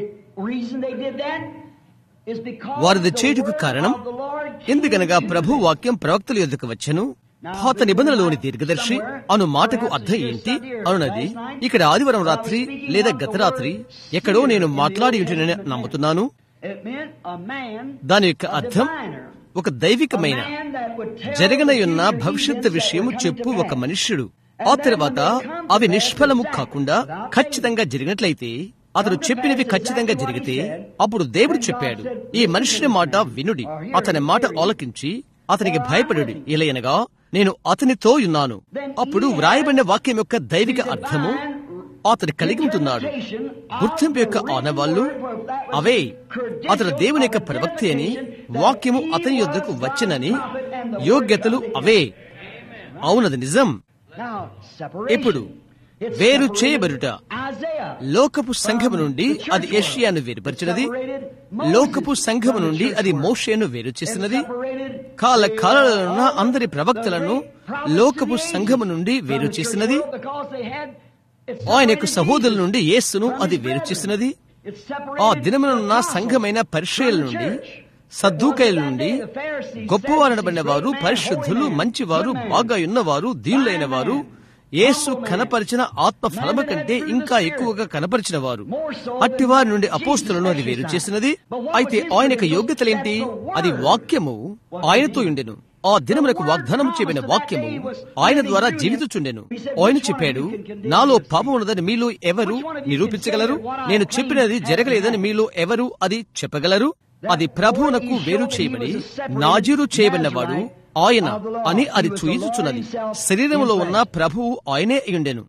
వారిది చేయుటకు కారణం ఎందుకనగా ప్రభు వాక్యం ప్రవక్తల యొద్దకు వచ్చెను. పాత నిబంధనలోని దీర్ఘదర్శి అను మాటకు అర్థం ఏంటి అనున్నది ఇక్కడ ఆదివారం రాత్రి లేదా గత రాత్రి ఎక్కడో నేను మాట్లాడి ఉంటునని నమ్ముతున్నాను. దాని యొక్క అర్థం ఒక దైవికమైన జరగనయున్న భవిష్యత్తు విషయము చెప్పు ఒక మనుష్యుడు. ఆ తర్వాత అవి నిష్ఫలము కాకుండా ఖచ్చితంగా జరిగినట్లయితే, అతడు చెప్పినవి ఖచ్చితంగా జరిగితే అప్పుడు దేవుడు చెప్పాడు, ఈ మనుష్యుని మాట వినుడి, అతని మాట ఆలకించి అతనికి భయపడుడి, ఇలయనగా నేను అతనితో ఉన్నాను. అప్పుడు వ్రాయబడిన వాక్యం యొక్క దైవిక అర్థము అతడు కలిగి ఉంటున్నాడు. గుర్తింపు యొక్క ఆనవాళ్లు అవే. అతడు దేవుని యొక్క ప్రవక్త అని, వాక్యము అతని యొద్దకు వచ్చినని యోగ్యతలు అవే. అవునది నిజం. ఇప్పుడు వేరు చేయబడుట లోకపు సంఘము నుండి అది యెషయాను వేరుపరిచినది. లోకపు సంఘము నుండి అది మోషేను వేరు చేసినది. కాల కాలంలో అందరి ప్రవక్తలను లోకపు సంఘము నుండి వేరు చేసినది. ఆయన యొక్క సహోదరుల నుండి యేసును అది వేరు చేసినది. ఆ దినమునున్న సంఘమైన పరిచర్యల నుండి, సద్దూకైల నుండి, గొప్పవారనబడిన వారు, పరిశుద్ధులు, మంచివారు, బాగా ఉన్నవారు, దీనులైన వారు, యేసు కనపరిచిన ఆత్మ ఫలము కంటే ఇంకా ఎక్కువగా కనపరిచిన వారు, అట్టివారి నుండి అపోస్తలను అది వేరు చేసినది. అయితే ఆయన యొక్క యోగ్యతలేంటి? అది వాక్యము ఆయనతో ఉండెను. ఆ దినమునకు వాగ్దానం చేయబడిన వాక్యము ఆయన ద్వారా జీవితుచుండెను. ఆయన చెప్పాడు, నాలో పాపం ఉన్నదని మీలో ఎవరు నిరూపించగలరు? నేను చెప్పినది జరగలేదని మీలో ఎవరు అది చెప్పగలరు? అది ప్రభువునకు వేరు చేయబడి నాజీరు చేయబడినవాడు ఆయన అని అది చూయించుచున్నది. శరీరంలో ఉన్న ప్రభువు ఆయనే అయ్యుండెను.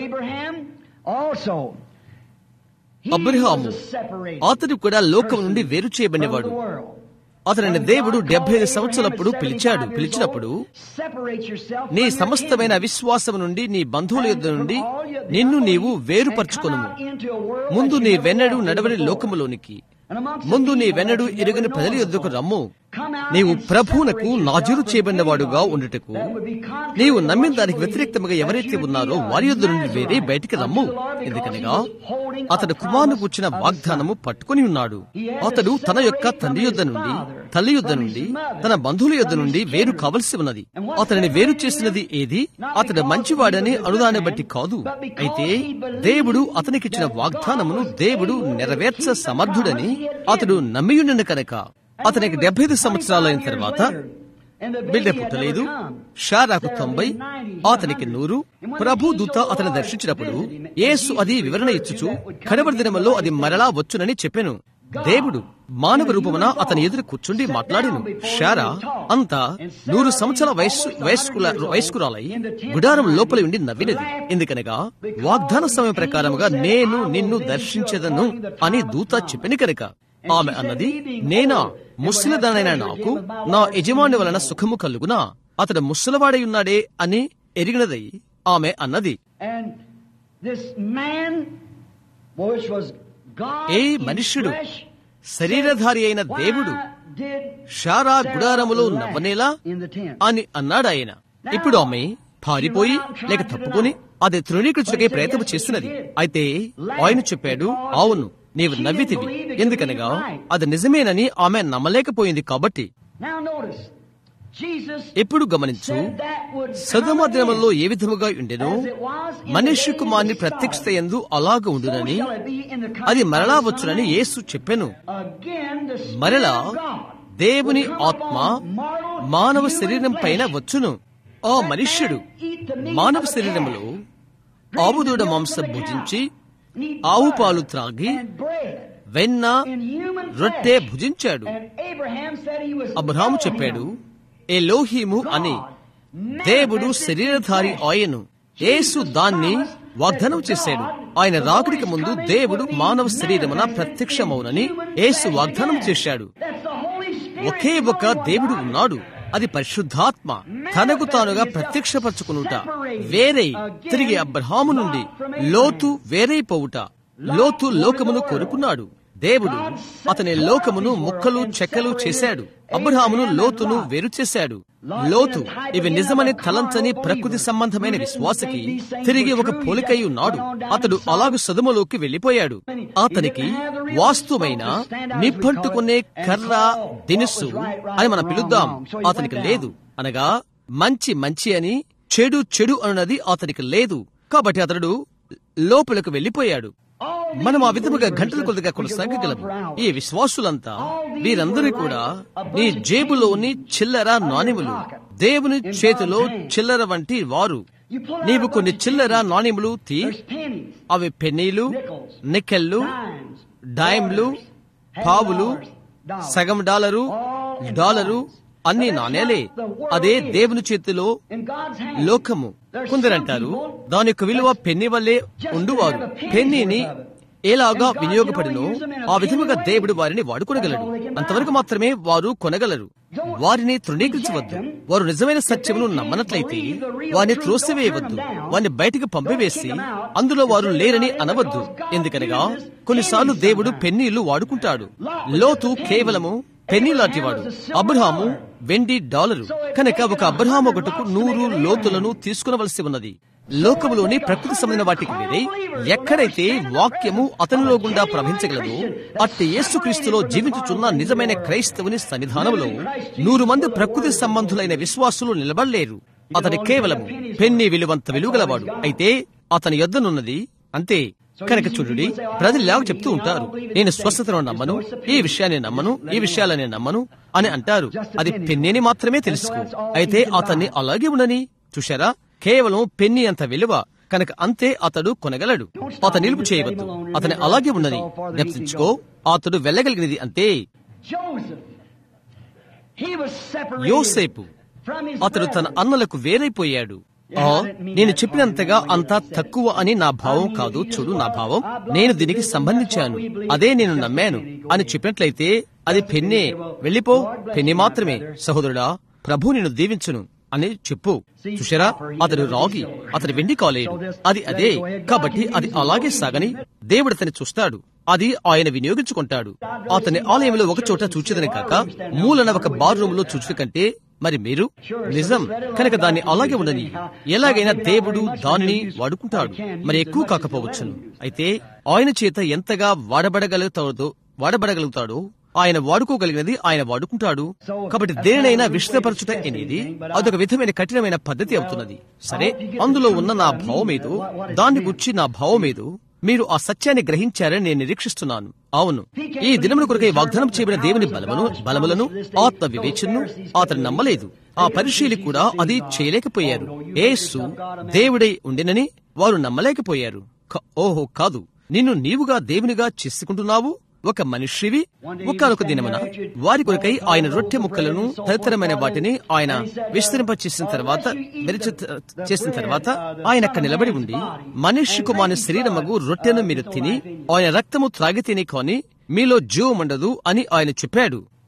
అబ్రహాము అతడు కూడా లోకం నుండి వేరు చేయబడినవాడు. అతనిని దేవుడు డెబ్బై ఐదు సంవత్సరాలప్పుడు పిలిచాడు. పిలిచినప్పుడు నీ సమస్తమైన అవిశ్వాసం నుండి, నీ బంధువుల యొద్ద నుండి నిన్ను నీవు వేరుపరచుకొనుము. ముందు నీ వెన్నడు నడవని లోకములోనికి, ముందు నీ వెన్నడు ఎరుగని ప్రజల యొద్దకు రమ్ము. నీవు ప్రభువునకు నాజీరు చేయబడినవాడుగా ఉండుటకు, నీవు నమ్మిన దానికి వ్యతిరేక్తముగా ఎవరైతే ఉన్నారో వారి యొద్ద నుండి వేరే బయటికి రమ్ము. ఎందుకనగా అతడు కుమారుని కూర్చిన వాగ్దానము పట్టుకుని ఉన్నాడు. అతడు తన యొక్క తండ్రి యొద్ద నుండి, తల్లి యొద్ద నుండి, తన బంధువుల యొద్ద నుండి వేరు కావలసి ఉన్నది. అతనిని వేరు చేసినది ఏది? అతడు మంచివాడని అనుదాన్ని బట్టి కాదు, అయితే దేవుడు అతనికిచ్చిన వాగ్దానమును దేవుడు నెరవేర్చ సమర్థుడని అతడు నమ్మియుండెను కనుక. అతనికి డెబ్బై ఐదు సంవత్సరాలైన తర్వాత బిడ్డ పుట్టలేదు. షారాకు తొంభై, అతనికి నూరు. ప్రభు దూత అతను దర్శించినప్పుడు యేసు అది వివరణ ఇచ్చుచు కడవరి దినములో అది మరలా వచ్చునని చెప్పెను. దేవుడు మానవ రూపమున అతని ఎదురు కూర్చుండి మాట్లాడెను. షారా అంతా నూరు సంవత్సరాల వయస్సు వయస్కుల వయస్కురాలై గుడారం లోపలి ఉండి నవ్వినది. ఎందుకనగా వాగ్దాన సమయం ప్రకారముగా నేను నిన్ను దర్శించదను అని దూత చెప్పిన కనుక. ఆమె అన్నది, నేనా ముసలిదానైన నాకు నా యజమాని వలన సుఖము కలుగునా? అతడు ముసలివాడై ఉన్నాడే అని ఎరిగినదై ఆమె అన్నది. ఏ మనుష్యుడు శరీరధారి అయిన దేవుడు షారా గుడారములో నవ్వనేలా అని అన్నాడు ఆయన. ఇప్పుడు ఆమె పారిపోయి లేక తప్పుకొని అది తృణీకరించుటకే ప్రయత్నం చేస్తున్నది. అయితే ఆయన చెప్పాడు, అవును నీవు నవ్వితివి, ఎందుకనగా అది నిజమేనని ఆమె నమ్మలేకపోయింది కాబట్టి. ఎప్పుడు గమనించు, సదమ దినములలో ఏ విధముగా ఉండెనో మనుష్య కుమారుని ప్రత్యక్షత యందు అలాగ ఉండునని, అది మరలా వచ్చునని యేసు చెప్పెను. మరలా దేవుని ఆత్మ మానవ శరీరం పైన వచ్చును. ఆ మనుష్యుడు మానవ శరీరములో ఆవుదూడ మాంసం భుజించి ఆవు పాలు త్రాగి వెన్న రొట్టె భుజించాడు. అబ్రహాము చెప్పాడు, ఎలోహీము అని, దేవుడు శరీరధారి ఆయను. యేసు దాన్ని వాగ్దానం చేశాడు. ఆయన రాకడికి ముందు దేవుడు మానవ శరీరమున ప్రత్యక్షమవునని యేసు వాగ్దానం చేశాడు. ఒకే ఒక దేవుడు ఉన్నాడు, అది పరిశుద్ధాత్మ. తనకు తానుగా ప్రత్యక్షపరచుకునుట, వేరై తిరిగి అబ్రహాము నుండి లోతు వేరైపోవుట. లోతు లోకమును కోరుకున్నాడు. దేవుడు అతని లోకమును ముక్కలు చెక్కలు చేశాడు. అబ్రహామును లోతును వేరు చేశాడు. లోతు ఇవి నిజమని తలంచని ప్రకృతి సంబంధమైన విశ్వాసకి తిరిగి ఒక పోలికై ఉన్నాడు. అతడు అలాగు సదుమలోకి వెళ్లిపోయాడు. అతనికి వాస్తవమైన నిప్పంటుకునే కర్ర దినుసు అని మనం పిలుద్దాం అతనికి లేదు. అనగా మంచి మంచి అని, చెడు చెడు అన్నది అతనికి లేదు. కాబట్టి అతడు లోపలకు వెళ్లిపోయాడు. మనం ఆ విధముగా గంటల కొద్దిగా కొనసాగగలము. ఈ విశ్వాసులంతా వీరందరూ కూడా నీ జేబులోని చిల్లర నాణెములు, దేవుని చేతిలో చిల్లర వంటి వారు. నీవు కొన్ని చిల్లర నాణెములు తీ, అవి పెన్నీలు, నికెళ్ళు, డైమ్లు, పావులు, సగం డాలరు, డాలరు అన్ని నాణేలే. అదే దేవుని చేతిలో లోకము. కొందరంటారు దాని యొక్క విలువ పెన్ని వల్లే ఉండువారు. పెన్నీని ఎలాగా వినియోగపడినో ఆ విధముగా దేవుడు వారిని వాడుకొనగలడు. అంతవరకు మాత్రమే వారు కొనగలరు. వారిని తృణీకరించవద్దు. వారు నిజమైన సత్యమును నమ్మనట్లయితే వారిని త్రోసివేయవద్దు. వారిని బయటికి పంపివేసి అందులో వారు లేరని అనవద్దు. ఎందుకనగా కొన్నిసార్లు దేవుడు పెన్నీళ్లు వాడుకుంటాడు. లోతు కేవలము పెన్నీ లాంటివాడు, అబ్రహాము వెండి డాలరు. కనుక ఒక అబ్రహాము ఒకటుకు నూరు లోతులను తీసుకునవలసి ఉన్నది. లోకములోని ప్రకృతి సంబంధించిన వాటికి వేరే ఎక్కడైతే వాక్యము అతనిలో గుండా ప్రవహించగలదో అట్టి యేసుక్రీస్తులో జీవించుచున్న నిజమైన క్రైస్తవుని సన్నిధానంలో నూరు మంది ప్రకృతి సంబంధులైన విశ్వాసులు నిలబడలేరు. అతని కేవలము పెన్ని విలువంత విలువగలవాడు. అయితే అతని యొద్దనున్నది అంతే. కనుక చూడండి, ప్రజలు ఇలాగ చెప్తూ ఉంటారు, నేను స్వస్థతను నమ్మను, ఈ విషయాన్ని నమ్మను, ఈ విషయాలని నమ్మను అని అంటారు. అది పెన్నీని మాత్రమే తెలుసుకో. అయితే అతన్ని అలాగే ఉండని చూశారా, కేవలం పెన్ని అంత విలువ కనుక అంతే అతడు కొనగలడు. అతను నిలుపు చేయవద్దు. అతని అలాగే ఉన్నది జ్ఞప్తించుకో. అతడు వెళ్ళగలిగినది అంతే. యోసేపు అతడు తన అన్నలకు వేరైపోయాడు. నేను చెప్పినంతగా అంతా తక్కువ అని నా భావం కాదు. చూడు, నా భావం నేను దీనికి సంబంధించాను, అదే నేను నమ్మాను అని చెప్పినట్లయితే అది పెన్నే. వెళ్ళిపో, పెన్ని మాత్రమే. సహోదరుడా, ప్రభు నిన్ను దీవించును అని చెప్పు. చూశారా, అతడు రాగి, అతడు వెండి కాలేడు. అది అదే. కాబట్టి అది అలాగే సాగని దేవుడు అతన్ని చూస్తాడు. అది ఆయన వినియోగించుకుంటాడు. అతని ఆలయంలో ఒక చోట చూచేదని కాక మూలన ఒక బార్ రూమ్ లో చూచు కంటే మరి మీరు నిజం. కనుక దాన్ని అలాగే ఉండని. ఎలాగైనా దేవుడు దానిని వాడుకుంటాడు. మరి ఎక్కువ కాకపోవచ్చును. అయితే ఆయన చేత ఎంతగా వాడబడగలుగుతాడో వాడబడగలుగుతాడో ఆయన వాడుకోగలిగినది ఆయన వాడుకుంటాడు. కాబట్టి దేనినైనా విషదపరచుట అనేది అదొక విధమైన కఠినమైన పద్ధతి అవుతున్నది. సరే, అందులో ఉన్న నా భావమేదో, దాన్ని గుర్చి నా భావమేదో మీరు ఆ సత్యాన్ని గ్రహించారని నేను నిరీక్షిస్తున్నాను. అవును, ఈ దినముల కొరకై వాగ్దానం చేయబడిన దేవుని బలమును బలములను ఆత్మ వివేచనను అతను నమ్మలేదు. ఆ పరిశీలి కూడా అది చేయలేకపోయారు. యేసు దేవుడై ఉండినని వారు నమ్మలేకపోయారు. ఓహో కాదు, నిన్ను నీవుగా దేవునిగా చేసుకుంటున్నావు, ఒక మనిషివి. ఒక్కనొక దినమున వారి కొరకై ఆయన రొట్టె ముక్కలను తదితరమైన వాటిని ఆయన విస్తరింప చేసిన తర్వాత చేసిన తర్వాత ఆయన అక్కడ నిలబడి ఉండి, మనిషి కుమారుని శరీరమగు రొట్టెను మీరు తిని ఆయన రక్తము త్రాగితేనే కాని మీలో జీవముండదు అని ఆయన చెప్పాడు.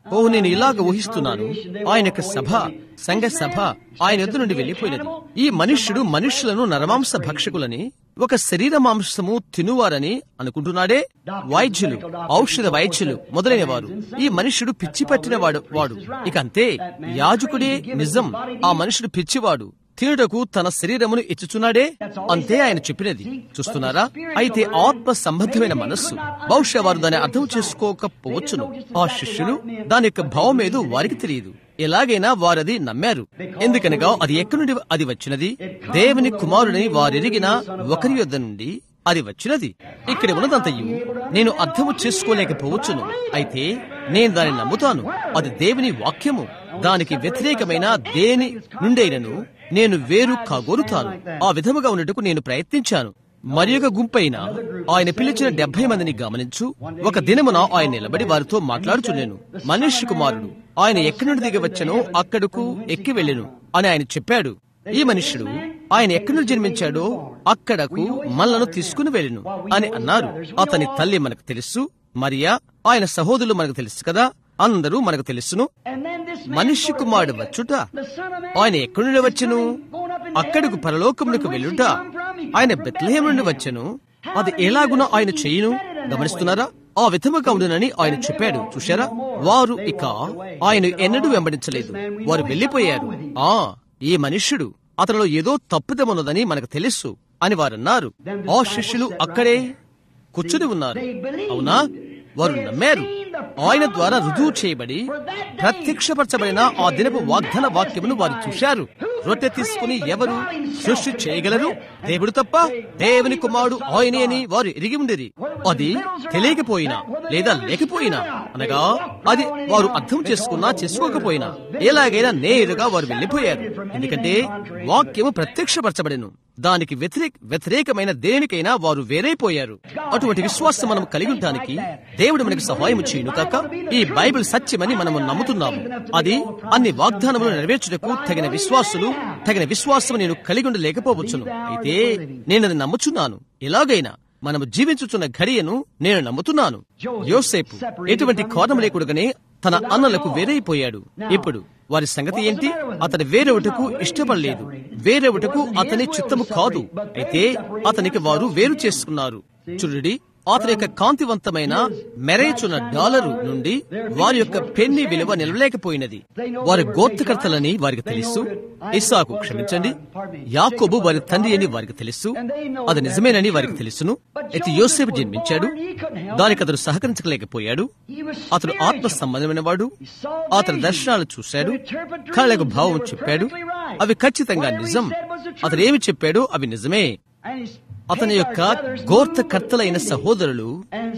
ఓ నేను ఇలాగ ఊహిస్తున్నాను, ఆయన యొక్క సభ, సంఘ సభ ఆయన ఎదురు నుండి వెళ్లిపోయినది. ఈ మనుష్యుడు మనుష్యులను నరమాంస భక్షకులని, ఒక శరీర మాంసము తినువారని అనుకుంటున్నాడే. వైద్యులు, ఔషధ వైద్యులు మొదలైన వారు ఈ మనుష్యుడు పిచ్చి పట్టిన వాడు వాడు ఇక అంతే. యాజకుడే నిజం, ఆ మనుష్యుడు పిచ్చివాడు, తినుటకు తన శరీరమును ఇచ్చుచున్నాడే, అంతే ఆయన చెప్పినది. చూస్తున్నారా? అయితే ఆత్మ సంబంధమైన మనస్సు, బహుశా వారు దాన్ని అర్థం చేసుకోకపోవచ్చును. ఆ శిష్యులు దాని యొక్క భావం ఏదో వారికి తెలియదు. ఎలాగైనా వారది నమ్మారు. ఎందుకనగా అది ఎక్కడి నుండి అది వచ్చినది? దేవుని కుమారుని వారెరిగిన ఒకరి యొద్ద నుండి అది వచ్చినది. ఇక్కడ ఉన్నదంతయు నేను అర్థము చేసుకోలేకపోవచ్చును, అయితే నేను దాన్ని నమ్ముతాను. అది దేవుని వాక్యము. దానికి వ్యతిరేకమైన దేని నుండైనను నేను వేరు కాగోరుతాను. ఆ విధముగా ఉన్నట్టుకు నేను ప్రయత్నించాను. మరి ఒక గుంపైన ఆయన పిలిచిన డెబ్బై మందిని గమనించు. ఒక దినమున ఆయన నిలబడి వారితో మాట్లాడుచున్నాను. మనుష్య కుమారుడు ఆయన ఎక్కడి నుండి దిగి వచ్చనో అక్కడకు ఎక్కి వెళ్ళెను అని ఆయన చెప్పాడు. ఈ మనుష్యుడు ఆయన ఎక్కడి నుండి జన్మించాడో అక్కడకు మనలను తీసుకుని వెళ్ళెను అని అన్నారు. అతని తల్లి మనకు తెలుసు, మరియా. ఆయన సహోదరులు మనకు తెలుసు కదా, అందరూ మనకు తెలుసును. మనుష్య కుమారుడు వచ్చుట, ఆయన ఎక్కడి నుండి వచ్చెను? అక్కడకు పరలోకమునకు వెళ్ళుట. ఆయన బెత్లెహేం నుండి వచ్చెను. అది ఎలాగున ఆయన చేయును గమనిస్తున్నారా? ఆ విధముగా ఉండునని ఆయన చెప్పాడు. చూశారా? వారు ఇక ఆయన ఎన్నడూ వెంబడించలేదు, వారు వెళ్లిపోయారు. ఆ ఈ మనుష్యుడు అతనిలో ఏదో తప్పిదమున్నదని మనకు తెలుసు అని వారన్నారు. ఆ శిష్యులు అక్కడే కూర్చుని ఉన్నారు. అవునా? వారు నమ్మారు. ఆయన ద్వారా రుజువు చేయబడి ప్రత్యక్షపరచబడిన ఆ దినపు వాగ్దాన వాక్యమును వారు చూశారు. రొట్టె తీసుకుని ఎవరు సృష్టి చేయగలరు? దేవుడు తప్ప. దేవుని కుమారుడు ఆయనే అని వారు ఎరిగి ఉండిరి. అది తెలియకపోయినా లేదా లేకపోయినా, అనగా అది వారు అర్థం చేసుకున్నా చేసుకోకపోయినా, ఎలాగైనా నేరుగా వారు వెళ్లిపోయారు. ఎందుకంటే వాక్యము ప్రత్యక్షపరచబడెను. దానికి వ్యతిరేక వ్యతిరేకమైన దేనికైనా వారు వేరైపోయారు. అటువంటి విశ్వాసం మనం కలిగి ఉండటానికి దేవుడు మనకు సహాయం చేయును కాక. ఈ బైబిల్ సత్యమని మనము నమ్ముతున్నాము. అది అన్ని వాగ్దానములు నెరవేర్చుటకు తగిన విశ్వాసులు తగిన విశ్వాసం నేను కలిగి ఉండలేకపోవచ్చును, అయితే నేను అది నమ్ముచున్నాను. ఎలాగైనా మనము జీవించుచున్న ఘడియను నేను నమ్ముతున్నాను. యోసేపు ఎటువంటి కారణం లేకుండానే తన అన్నలకు వేరైపోయాడు. ఇప్పుడు వారి సంగతి ఏంటి? అతని వేరొకటకు ఇష్టపడలేదు, వేరొకటకు అతని చిత్తము కాదు. అయితే అతనికి వారు వేరు చేసుకున్నారు. చూడండి, అతని యొక్క కాంతివంతమైన మెరేచున్న డాలరు నుండి వారి యొక్క పెన్ని విలువ నిలవలేకపోయినది. వారి గోత్రకర్తలని వారికి తెలుసు. ఇస్సాకు, క్షమించండి, యాకోబు వారి తండ్రి అని వారికి తెలుసు. అది నిజమేనని వారికి తెలుసును. అయితే యోసేపు జన్మించాడు, దానికి అతడు సహకరించలేకపోయాడు. అతడు ఆత్మ సంబంధమైన వాడు. అతని దర్శనాలు చూశాడు, కళ్ళకు భావం చెప్పాడు, అవి ఖచ్చితంగా నిజం. అతడు ఏమి చెప్పాడో అవి నిజమే. అతని యొక్క గోత్రకర్తలైన సహోదరులు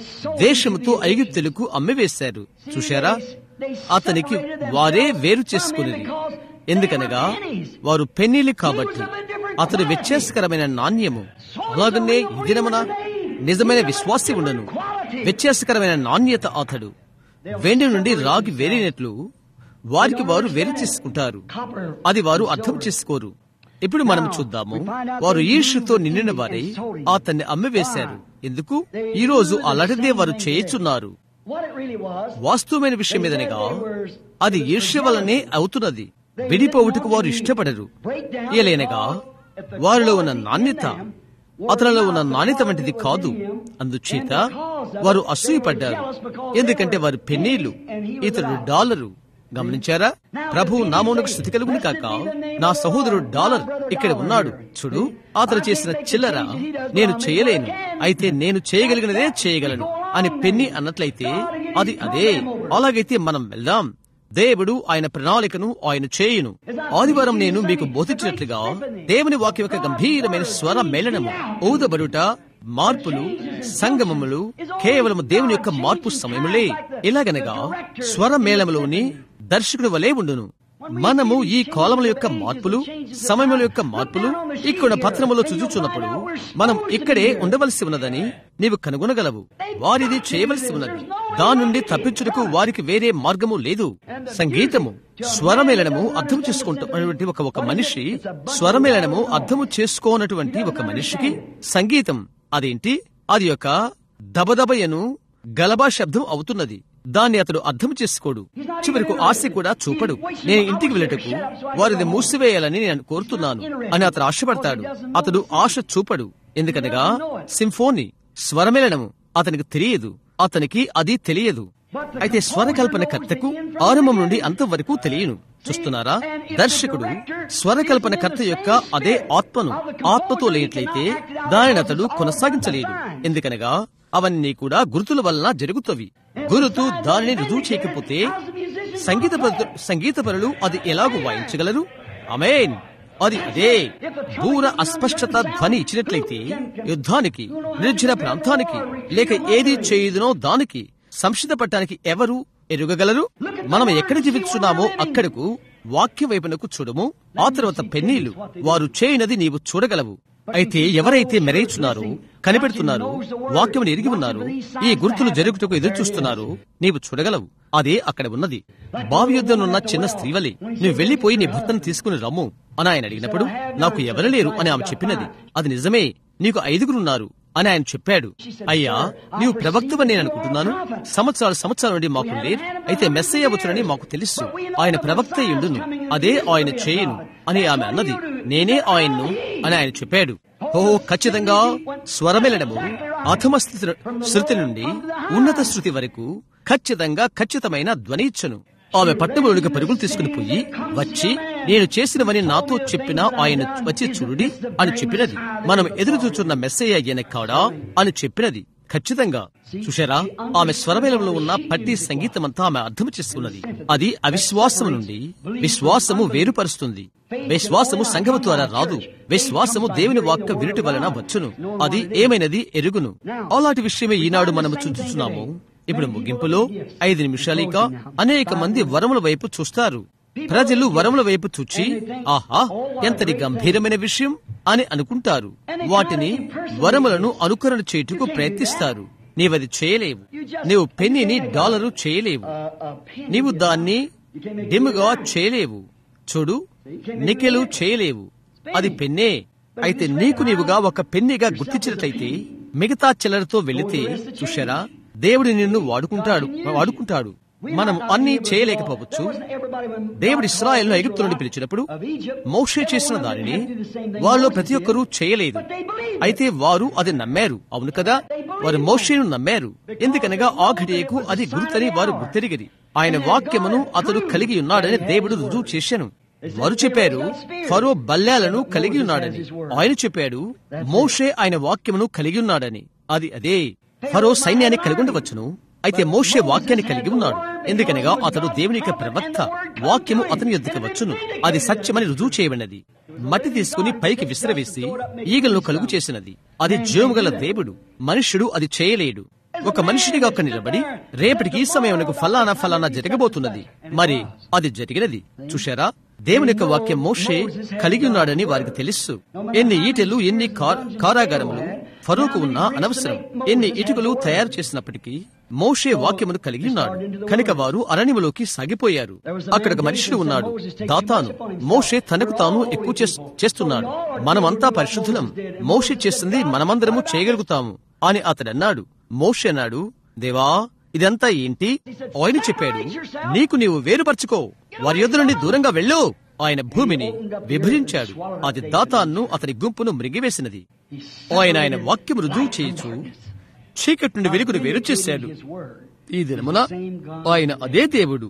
దేశముతో ఐగుప్తులకు అమ్మివేశారు. చూశారా? అతనికి వారే వేరు చేసుకునేది. ఎందుకనగా వారు పెన్నీలు కాబట్టి. అతడు వ్యత్యాసకరమైన నాణ్యము. అలాగనే ఈ దినమున నిజమైన విశ్వాసి ఉండను. వ్యత్యాసకరమైన నాణ్యత. అతడు వెండి నుండి రాగి వేరినట్లు వారికి వారు వేరు చేసుకుంటారు. అది వారు అర్థం చేసుకోరు. ఇప్పుడు మనం చూద్దాము. వారు ఈర్ష్యతో నిండిన వారై అతన్ని అమ్మివేశారు. ఎందుకు? ఈ రోజు అలాంటిదే వారు చేయుచున్నారు. వాస్తవమైన విషయం ఏదనగా అది ఈర్ష్య వల్లనే అవుతున్నది. విడిపోవుటకు వారు ఇష్టపడరు. ఏలైనగా వారిలో ఉన్న నాణ్యత అతనిలో ఉన్న నాణ్యత వంటిది కాదు. అందుచేత వారు అసూయపడ్డారు. ఎందుకంటే వారు పెన్నీలు, ఇతడు డాలరు. గమనించారా? ప్రభు నామమునకు స్తుతి కలుగును కాక. నా సహోదరుడు డాలర్ ఇక్కడ ఉన్నాడు. చూడు, అతను చేసిన చిల్లర నేను చేయలేను, అయితే నేను చేయగలిగినదే చేయగలను అని పెన్ని అన్నట్లయితే అది అదే. అలాగైతే మనం వెళ్దాం. దేవుడు ఆయన ప్రణాళికను ఆయన చేయును. ఆదివారం నేను మీకు బోధించినట్లుగా దేవుని వాక్యం యొక్క గంభీరమైన స్వర మేళనము, ఊదబడుట, మార్పులు, సంగమములు కేవలం దేవుని యొక్క మార్పు సమయములే. ఇలాగనగా స్వర మేళములోని దర్శకుడు వలె ఉండును. మనము ఈ కాలముల యొక్క మార్పులు, సమయముల యొక్క మార్పులు ఇక్కడ పత్రములో చూచుచున్నప్పుడు మనం ఇక్కడే ఉండవలసి ఉన్నదని నీవు కనుగొనగలవు. వారిది చేయవలసి ఉన్నది. దాని నుండి తప్పించుటకు వారికి వేరే మార్గము లేదు. సంగీతము, స్వరమేళనము అర్థం చేసుకుంటున్నటువంటి ఒక ఒక మనిషి, స్వరమేళనము అర్థము చేసుకోనటువంటి ఒక మనిషికి సంగీతం అదేంటి? అది యొక్క దబదబయను గలబా శబ్దం అవుతున్నది. దాన్ని అతడు అర్థం చేసుకోడు. చివరకు ఆశ కూడా చూపడు. నేను ఇంటికి వెళ్ళటకు వారిది మూసివేయాలని నేను కోరుతున్నాను అని అతడు ఆశపడతాడు. అతడు ఆశ చూపడు. ఎందుకనగా సింఫోనీ స్వరమేళనము అతనికి తెలియదు. అతనికి అది తెలియదు. అయితే స్వరకల్పన కర్తకు ఆరంభం నుండి అంతం వరకు తెలియను. చూస్తున్నారా? దర్శకుడు స్వరకల్పన కర్త యొక్క అదే ఆత్మను ఆత్మతో లేనట్లయితే దానిని అతడు కొనసాగించలేడు. ఎందుకనగా అవన్నీ కూడా గుర్తుల వలన జరుగుతవి. గురుతు దానిని రుజువు చేయకపోతే సంగీత సంగీతపరులు అది ఎలాగూ వాయించగలరు? ఆమేన్. అది అదే బూర అస్పష్టత ధ్వని ఇచ్చినట్లయితే యుద్ధానికి, నిర్జన ప్రాంతానికి, లేక ఏది చేయదునో దానికి సంసిద్ధపడటానికి ఎవరు ఎరుగగలరు? మనం ఎక్కడ జీవిస్తున్నామో అక్కడకు వాక్య వైపునకు చూడము. ఆ తర్వాత పెన్నీళ్లు వారు చేయనది నీవు చూడగలవు. అయితే ఎవరైతే మెరయిచున్నారో, కనిపెడుతున్నారో, వాక్యమును ఎరిగి ఉన్నారో, ఈ గుర్తులు జరుగుటకు ఎదురు చూస్తున్నారో నీవు చూడగలవు. అదే అక్కడ ఉన్నది. బావి యుద్ధనున్న చిన్న స్త్రీవలే నువ్వు వెళ్లిపోయి నీ భర్తను తీసుకుని రమ్ము అని ఆయన అడిగినప్పుడు నాకు ఎవరు లేరు అని ఆమె చెప్పినది. అది నిజమే, నీకు ఐదుగురున్నారు అని ఆయన చెప్పాడు. అయ్యా, నీవు ప్రవక్తవని నేను అనుకుంటున్నాను. సంవత్సరాలు సంవత్సరాల నుండి మాకు లేరు. అయితే మెస్సయ్య వచ్చునని మాకు తెలుసు. ఆయన ప్రవక్త యుండును, అదే ఆయన చేయను అని ఆమె అన్నది. నేనే ఆయన్ను అని ఆయన చెప్పాడు. ఓ ఖచ్చితంగా స్వరమెలడము అథమ శృతి నుండి ఉన్నత శృతి వరకు ఖచ్చితంగా ఖచ్చితమైన ధ్వనిచ్చను. ఆమె పట్టణంలోనికి పరుగులు తీసుకుని పోయి వచ్చి నేను చేసినవని నాతో చెప్పిన ఆయన వచ్చి చూడుడి అని చెప్పినది. మనం ఎదురు చూచున్న మెస్సయ్య అయ్యన కాడా అని చెప్పినది. ఖచ్చితంగా చూశారా? ఆమె స్వరమేళంలో ఉన్న పట్టి సంగీతమంతా ఆమె అర్థం చేసుకున్నది. అది అవిశ్వాసము నుండి విశ్వాసము వేరుపరుస్తుంది. విశ్వాసము సంఘము ద్వారా రాదు. విశ్వాసము దేవుని వాక్య వినుటి వలన వచ్చును. అది ఏమైనది ఎరుగును. అలాంటి విషయమే ఈనాడు మనము చూస్తున్నాము. ఇప్పుడు ముగింపులో ఐదు నిమిషాలిక అనేక మంది వరముల వైపు చూస్తారు. ప్రజలు వరముల వైపు చూచి ఆహా ఎంతటి గంభీరమైన విషయం అని అనుకుంటారు. వాటిని వరములను అనుకరణ చేయుటకు ప్రయత్నిస్తారు. నీవది చేయలేవు. నీవు పెన్నీని డాలరు చేయలేవు. నీవు దాన్ని డిమ్గా చేయలేవు. చూడు, నికెలు చేయలేవు. అది పెన్నే. అయితే నీకు నీవుగా ఒక పెన్నీగా గుర్తించినట్లయితే మిగతా చిల్లరతో వెళితే చూశారా, దేవుడు నిన్ను వాడుకుంటాడు వాడుకుంటాడు మనం అన్ని చేయలేకపోవచ్చు. దేవుడు ఇశ్రాయేలును ఐగుప్తు నుండి పిలిచినప్పుడు మోషే చేసిన దానిని వారిలో ప్రతి ఒక్కరూ చేయలేదు. అయితే వారు అది నమ్మారు. అవును కదా, వారు మోషేను నమ్మారు. ఎందుకనగా ఆ ఘడియకు అది గుర్తని వారు గుర్తెరిగిరి. ఆయన వాక్యమును అతడు కలిగి ఉన్నాడని దేవుడు రుజువు చేశాను. వారు చెప్పారు ఫరో బల్లేలను కలిగి ఉన్నాడని. ఆయన చెప్పాడు మోషే ఆయన వాక్యమును కలిగి ఉన్నాడని. అది అదే. ఫరో సైన్యాన్ని కలిగి ఉండవచ్చును, అయితే మోషే వాక్యాన్ని కలిగి ఉన్నాడు. ఎందుకనగా అతడు దేవుని యొక్క ప్రవక్త. వాక్యము అతని యొద్దకు వచ్చును. అది సత్యమని రుజువు చేయబడినది. మట్టి తీసుకుని పైకి విసిరవేసి ఈగలను కలుగు చేసినది. అది జీవముగల దేవుడు. మనుష్యుడు అది చేయలేడు. ఒక మనిషినిగా ఒక నిలబడి రేపటికి ఈ సమయంలో ఫలానా ఫలానా జరగబోతున్నది, మరి అది జరిగినది. చూశారా? దేవుని యొక్క వాక్యం మోషే కలిగి ఉన్నాడని వారికి తెలుసు. ఎన్ని ఈటెలు, ఎన్ని కారాగారములు ఫరోకు ఉన్నా అనవసరం. ఎన్ని ఇటుకలు తయారు చేసినప్పటికీ మోషే వాక్యమును కలిగి ఉన్నాడు. కనుక వారు అరణ్యములోకి సాగిపోయారు. అక్కడ ఒక మనుషుడు ఉన్నాడు, దాతాను. మోషే తనకు తాను ఎక్కువ చేస్తున్నాడు. మనమంతా పరిశుద్ధులం, మోషే చేసింది మనమందరము చేయగలుగుతాము అని అతడన్నాడు. మోషే అన్నాడు, దేవా ఇదంతా ఏంటి? ఆయన చెప్పాడు, నీకు నీవు వేరుపరచుకో, వారి యొద్ద నుండి దూరంగా వెళ్ళు. ఆయన భూమిని విభజించాడు. అది దాతాను అతని గుంపును మృగివేసినది. ఆయన ఆయన వాక్యం రుజువు చేయొచ్చు చీకటి నుండి వెలుగును వేరు చేశాడు. ఈ దినమున ఆయన అదే దేవుడు.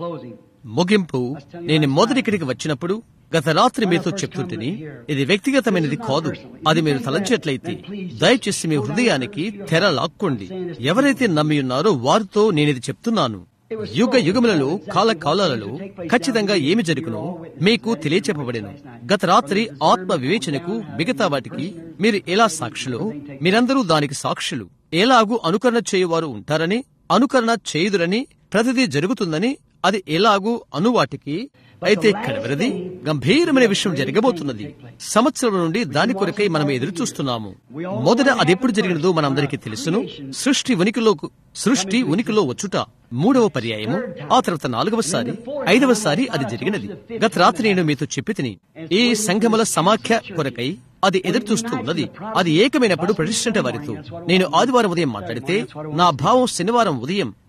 ముగింపు, నేను మొదటిక్కడికి వచ్చినప్పుడు గత రాత్రి మీతో చెప్తుంటేని ఇది వ్యక్తిగతమైనది కాదు. అది మీరు తలంచేట్లయితే దయచేసి మీ హృదయానికి తెర లాక్కోండి. ఎవరైతే నమ్మి ఉన్నారో వారితో నేనిది చెప్తున్నాను. యుగ యుగములలో కాల కాలాలలో ఖచ్చితంగా ఏమి జరుగునో మీకు తెలియచెప్పబడెను. గత రాత్రి ఆత్మ వివేచనకు మిగతా వాటికి మీరు ఎలా సాక్షులు, మీరందరూ దానికి సాక్షులు. ఎలాగూ అనుకరణ చేయువారు ఉంటారని, అనుకరణ చేయుదురని, ప్రతిదీ జరుగుతుందని, అది ఎలాగూ అనువాటికి. అయితే కడవరది గంభీరమైన విషయం జరగబోతున్నది. సంవత్సరం నుండి దాని కొరకై మనం ఎదురు చూస్తున్నాము. మొదట అది ఎప్పుడు జరిగినదో మనందరికీ తెలుసును. సృష్టి ఉనికిలో సృష్టి ఉనికిలో వచ్చుట మూడవ పర్యాయము, ఆ తర్వాత నాలుగవసారి, ఐదవసారి అది జరిగినది. గత రాత్రి నేను మీతో చెప్పి తిని ఈ సంఘముల సమాఖ్య కొరకై అది ఎదురు చూస్తూ ఉన్నది. అది ఏకమైనప్పుడు ప్రతిష్ఠించే వారితో నేను ఆదివారం ఉదయం మాట్లాడితే నా భావం శనివారం ఉదయం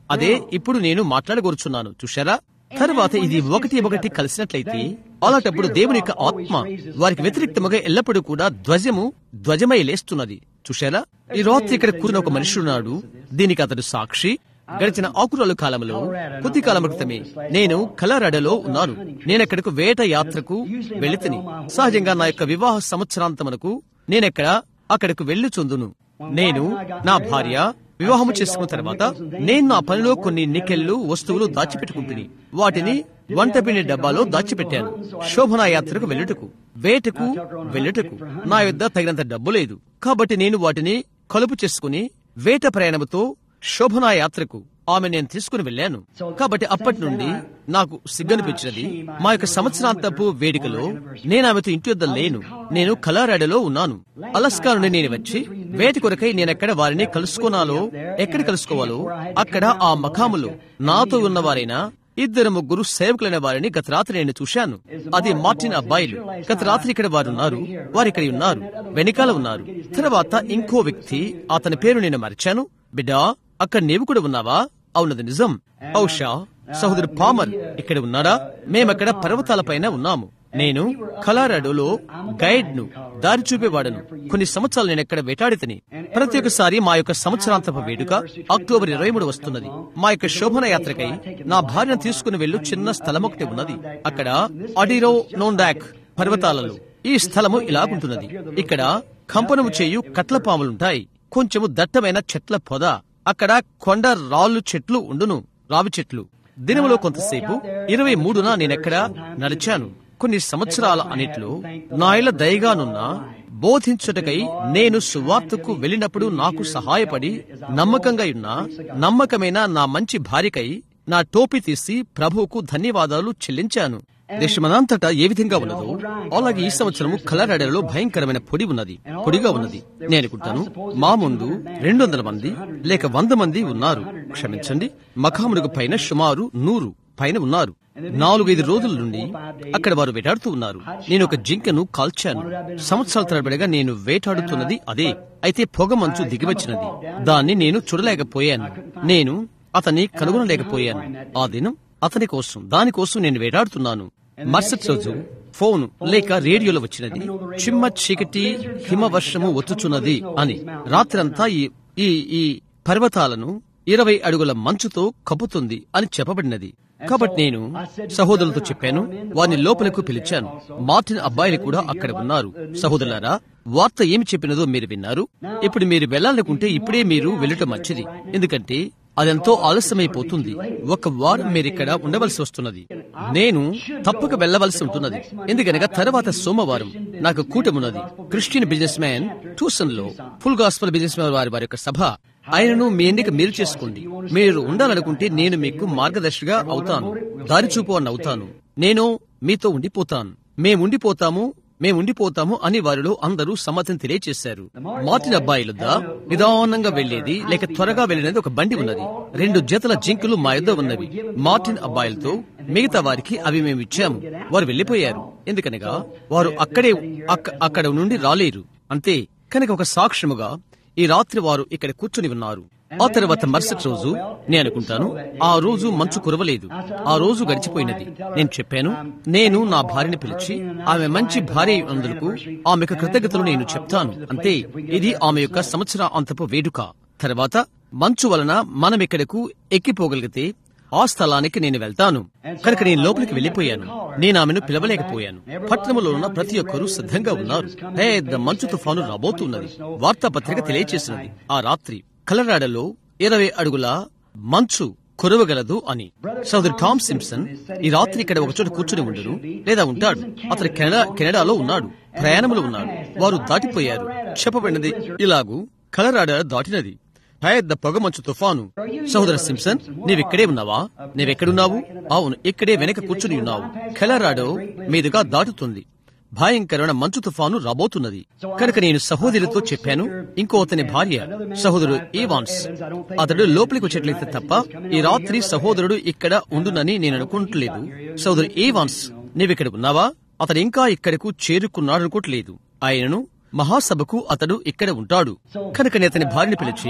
అదే ఇప్పుడు నేను మాట్లాడగోరుచున్నాను. చూశారా? తరువాత ఇది ఒకటి ఒకటి కలిసినట్లయితే అలాంటప్పుడు దేవుని యొక్క ఆత్మ వారికి వ్యతిరేక్తముగా ఎల్లప్పుడూ కూడా ధ్వజము ధ్వజమై లేస్తున్నది. చూశారా? ఈ రాత్రి ఇక్కడ కూడిన ఒక మనుషుడున్నాడు. దీనికి అతడు సాక్షి. గడిచిన ఆకురాలు కాలంలో కొద్ది కాలం క్రితమే నేను కలరాడలో ఉన్నాను. నేనెక్కడకు వేట యాత్రకు వెళితిని. సహజంగా నా యొక్క వివాహ సంవత్సరాంతమునకు నేనెక్కడ అక్కడకు వెళ్లిచుందును. నేను నా భార్య వివాహము చేసుకున్న తర్వాత నేను నా పనిలో కొన్ని నికెళ్లు వస్తువులు దాచిపెట్టుకుంటుని వాటిని వంటపిండి డబ్బాలో దాచిపెట్టాను. శోభనా యాత్రకు వెళ్ళుటకు వేటకు వెళ్ళుటకు నా యొద్ద తగినంత డబ్బు లేదు. కాబట్టి నేను వాటిని కలుపు చేసుకుని వేట ప్రయాణముతో శోభనా యాత్రకు ఆమె నేను తీసుకుని వెళ్ళాను. కాబట్టి అప్పటి నుండి నాకు సిగ్గనిపించినది. మా యొక్క సంవత్సరాంతపు వేడుకలో నేను ఆమెతో ఇంటి వద్ద లేను. నేను కలరాడలో ఉన్నాను. అలస్కా నుండి నేను వచ్చి వేట కొరకై నేనెక్కడ వారిని కలుసుకోనాలో ఎక్కడ కలుసుకోవాలో అక్కడ ఆ మఖాములో నాతో ఉన్నవారైనా ఇద్దరు ముగ్గురు సేవకులైన వారిని గత రాత్రి నేను చూశాను. అది మార్టిన్ అబ్బాయిలు. గత రాత్రి ఇక్కడ వారు ఉన్నారు. వారు ఇక్కడ ఉన్నారు, వెనకాల ఉన్నారు. తర్వాత ఇంకో వ్యక్తి, అతని పేరు నేను మరిచాను. బిడ్డా, అక్కడ నీవు కూడా ఉన్నావా? అవునది నిజం. ఔషా సహోదరు పామర్ ఇక్కడ ఉన్నాడా? మేమక్కడ పర్వతాల పైన ఉన్నాము. నేను కలారాడోలో గైడ్ ను దారి చూపేవాడను. కొన్ని సంవత్సరాలు నేను ఎక్కడ వేటాడితిని. ప్రతి ఒక్కసారి మా యొక్క సంవత్సరాంతపు వేడుక అక్టోబర్ ఇరవై మూడు వస్తున్నది. మా యొక్క శోభన యాత్రకై నా భార్యను తీసుకుని వెళ్ళు చిన్న స్థలం ఒకటి ఉన్నది. అక్కడ అడిరో నోండాక్ పర్వతాలలో ఈ స్థలము ఇలాగుంటున్నది. ఇక్కడ కంపనము చేయు కట్ల పాములుంటాయి. కొంచెము దట్టమైన చెట్ల పొద. అక్కడ కొండ రాళ్ళు చెట్లు ఉండును, రావి చెట్లు. దినములో కొంతసేపు ఇరవై మూడున నేనెక్కడ నడిచాను. కొన్ని సంవత్సరాల అన్నిట్లో నా ఇళ్ళ దయగానున్న బోధించుటకై నేను సువార్తకు వెళ్ళినప్పుడు నాకు సహాయపడి నమ్మకంగా ఉన్న నమ్మకమైన నా మంచి భార్యకై నా టోపీ తీసి ప్రభువుకు ధన్యవాదాలు చెల్లించాను. దేశమనంతటా ఏ విధంగా ఉన్నదో అలాగే ఈ సంవత్సరము కలరాడలో భయంకరమైన పొడి ఉన్నది, పొడిగా ఉన్నది. నేను అనుకుంటాను మా ముందు రెండు వందల మంది లేక వంద మంది ఉన్నారు. క్షమించండి, మఖాములకు పైన సుమారు నూరు పైన ఉన్నారు. నాలుగైదు రోజుల నుండి అక్కడ వారు వేటాడుతూ ఉన్నారు. నేను ఒక జింకను కాల్చాను. సంవత్సరాల తరబడిగా నేను వేటాడుతున్నది అదే. అయితే పొగ మంచు దిగివచ్చినది. దాన్ని నేను చూడలేకపోయాను. నేను అతన్ని కనుగొనలేకపోయాను. ఆ దినం అతని కోసం దానికోసం నేను వేటాడుతున్నాను. మరుసటి రోజు ఫోన్ లేక రేడియోలో వచ్చినది, చిమ్మ చీకటి హిమవర్షము వచ్చుచున్నది అని. రాత్రంతా ఈ ఈ పర్వతాలను ఇరవై అడుగుల మంచుతో కప్పుతుంది అని చెప్పబడినది. కాబట్టి నేను సహోదరులతో చెప్పాను, వారిని లోపలకు పిలిచాను. మార్టిన్ అబ్బాయిలు కూడా అక్కడ ఉన్నారు. సహోదరులారా, వార్త ఏమి చెప్పినదో మీరు విన్నారు. ఇప్పుడు మీరు వెళ్లాలనుకుంటే ఇప్పుడే మీరు వెళ్ళటం మంచిది. ఎందుకంటే అదెంతో ఆలస్యమైపోతుంది. ఒక వారం మీరిక్కడ ఉండవలసి వస్తున్నది. నేను తప్పక వెళ్లవలసి ఉంటున్నది. ఎందుకనగా తర్వాత సోమవారం నాకు కూటమున్నది. క్రిస్టియన్ బిజినెస్ మ్యాన్ ట్యూసన్ లో ఫుల్ గాస్పల్ బిజినెస్ మ్యాన్ వారి వారి యొక్క సభ. ఆయనను మీ ఎన్నిక మీరు చేసుకోండి. మీరు ఉండాలనుకుంటే నేను మీకు మార్గదర్శిగా అవుతాను, దారి చూపువాన్ని అవుతాను. నేను మీతో ఉండిపోతాను. మేముండిపోతాము మేముండిపోతాము అని వారిలో అందరూ సమ్మతిని తెలియచేశారు. మార్టిన్ అబ్బాయిలుద్దా నిదానంగా వెళ్లేది లేక త్వరగా వెళ్లినది ఒక బండి ఉన్నది. రెండు జతల జింకులు మా యొద్ద ఉన్నవి. మార్టిన్ అబ్బాయిలతో మిగతా వారికి అవి మేము ఇచ్చాము. వారు వెళ్లిపోయారు. ఎందుకనగా వారు అక్కడే అక్కడ నుండి రాలేరు. అంతే. కనుక ఒక సాక్ష్యముగా ఈ రాత్రి వారు ఇక్కడ కూర్చుని ఉన్నారు. ఆ తర్వాత మరుసటి రోజు నేను అనుకుంటాను ఆ రోజు మంచు కురవలేదు. ఆ రోజు గడిచిపోయినది. నేను చెప్పాను, నేను నా భార్యని పిలిచి ఆమె మంచి భార్య అందులకు ఆమెకు కృతజ్ఞతలు నేను చెప్తాను. అంతే. ఇది ఆమె యొక్క సంవత్సర అంతపు వేడుక. తర్వాత మంచు వలన మనం ఇక్కడకు ఎక్కిపోగలిగితే ఆ స్థలానికి నేను వెళ్తాను. కనుక నేను లోపలికి వెళ్లిపోయాను. నేను ఆమెను పిలవలేకపోయాను. పట్టణంలో ఉన్న ప్రతి ఒక్కరూ సిద్ధంగా ఉన్నారు. పెద్ద మంచు తుఫాను రాబోతున్నది. వార్తాపత్రిక తెలియచేసినది ఆ రాత్రి కలరాడలో ఇరవై అడుగుల మంచు కురవగలదు అని. సోదరు టామ్ సింప్సన్ ఈ రాత్రి ఇక్కడ ఒక చోట కూర్చుని ఉండడు లేదా ఉంటాడు. అతను కెనడా కెనడాలో ఉన్నాడు, ప్రయాణంలో ఉన్నాడు. వారు దాటిపోయారు. చెప్పబడినది ఇలాగూ, కలరాడ దాటినది పెద్ద పొగమంచు తుఫాను. సహోదర సింప్సన్, నీవిక్కడే ఉన్నావా? నీవెక్కడున్నావు? అవును, ఇక్కడే వెనక కూర్చుని ఉన్నావు. కలరాడో మీదుగా దాటుతుంది. భయంకరమైన మంచు తుఫాను రాబోతున్నది. కనుక నేను సహోదరుతో చెప్పాను. ఇంకో అతని భార్య సహోదరుడు ఈవాన్స్, అతడు లోపలికి వచ్చేట్లయితే తప్ప ఈ రాత్రి సహోదరుడు ఇక్కడ ఉండునని నేను అనుకుంటలేదు. సహోదరు ఈవాన్స్, నీవిక్కడ ఉన్నావా? అతడు ఇంకా ఇక్కడకు చేరుకున్నాడు అనుకోవట్లేదు. ఆయనను మహాసభకు అతడు ఇక్కడ ఉంటాడు. కనుక నేను అతని భార్యను పిలిచి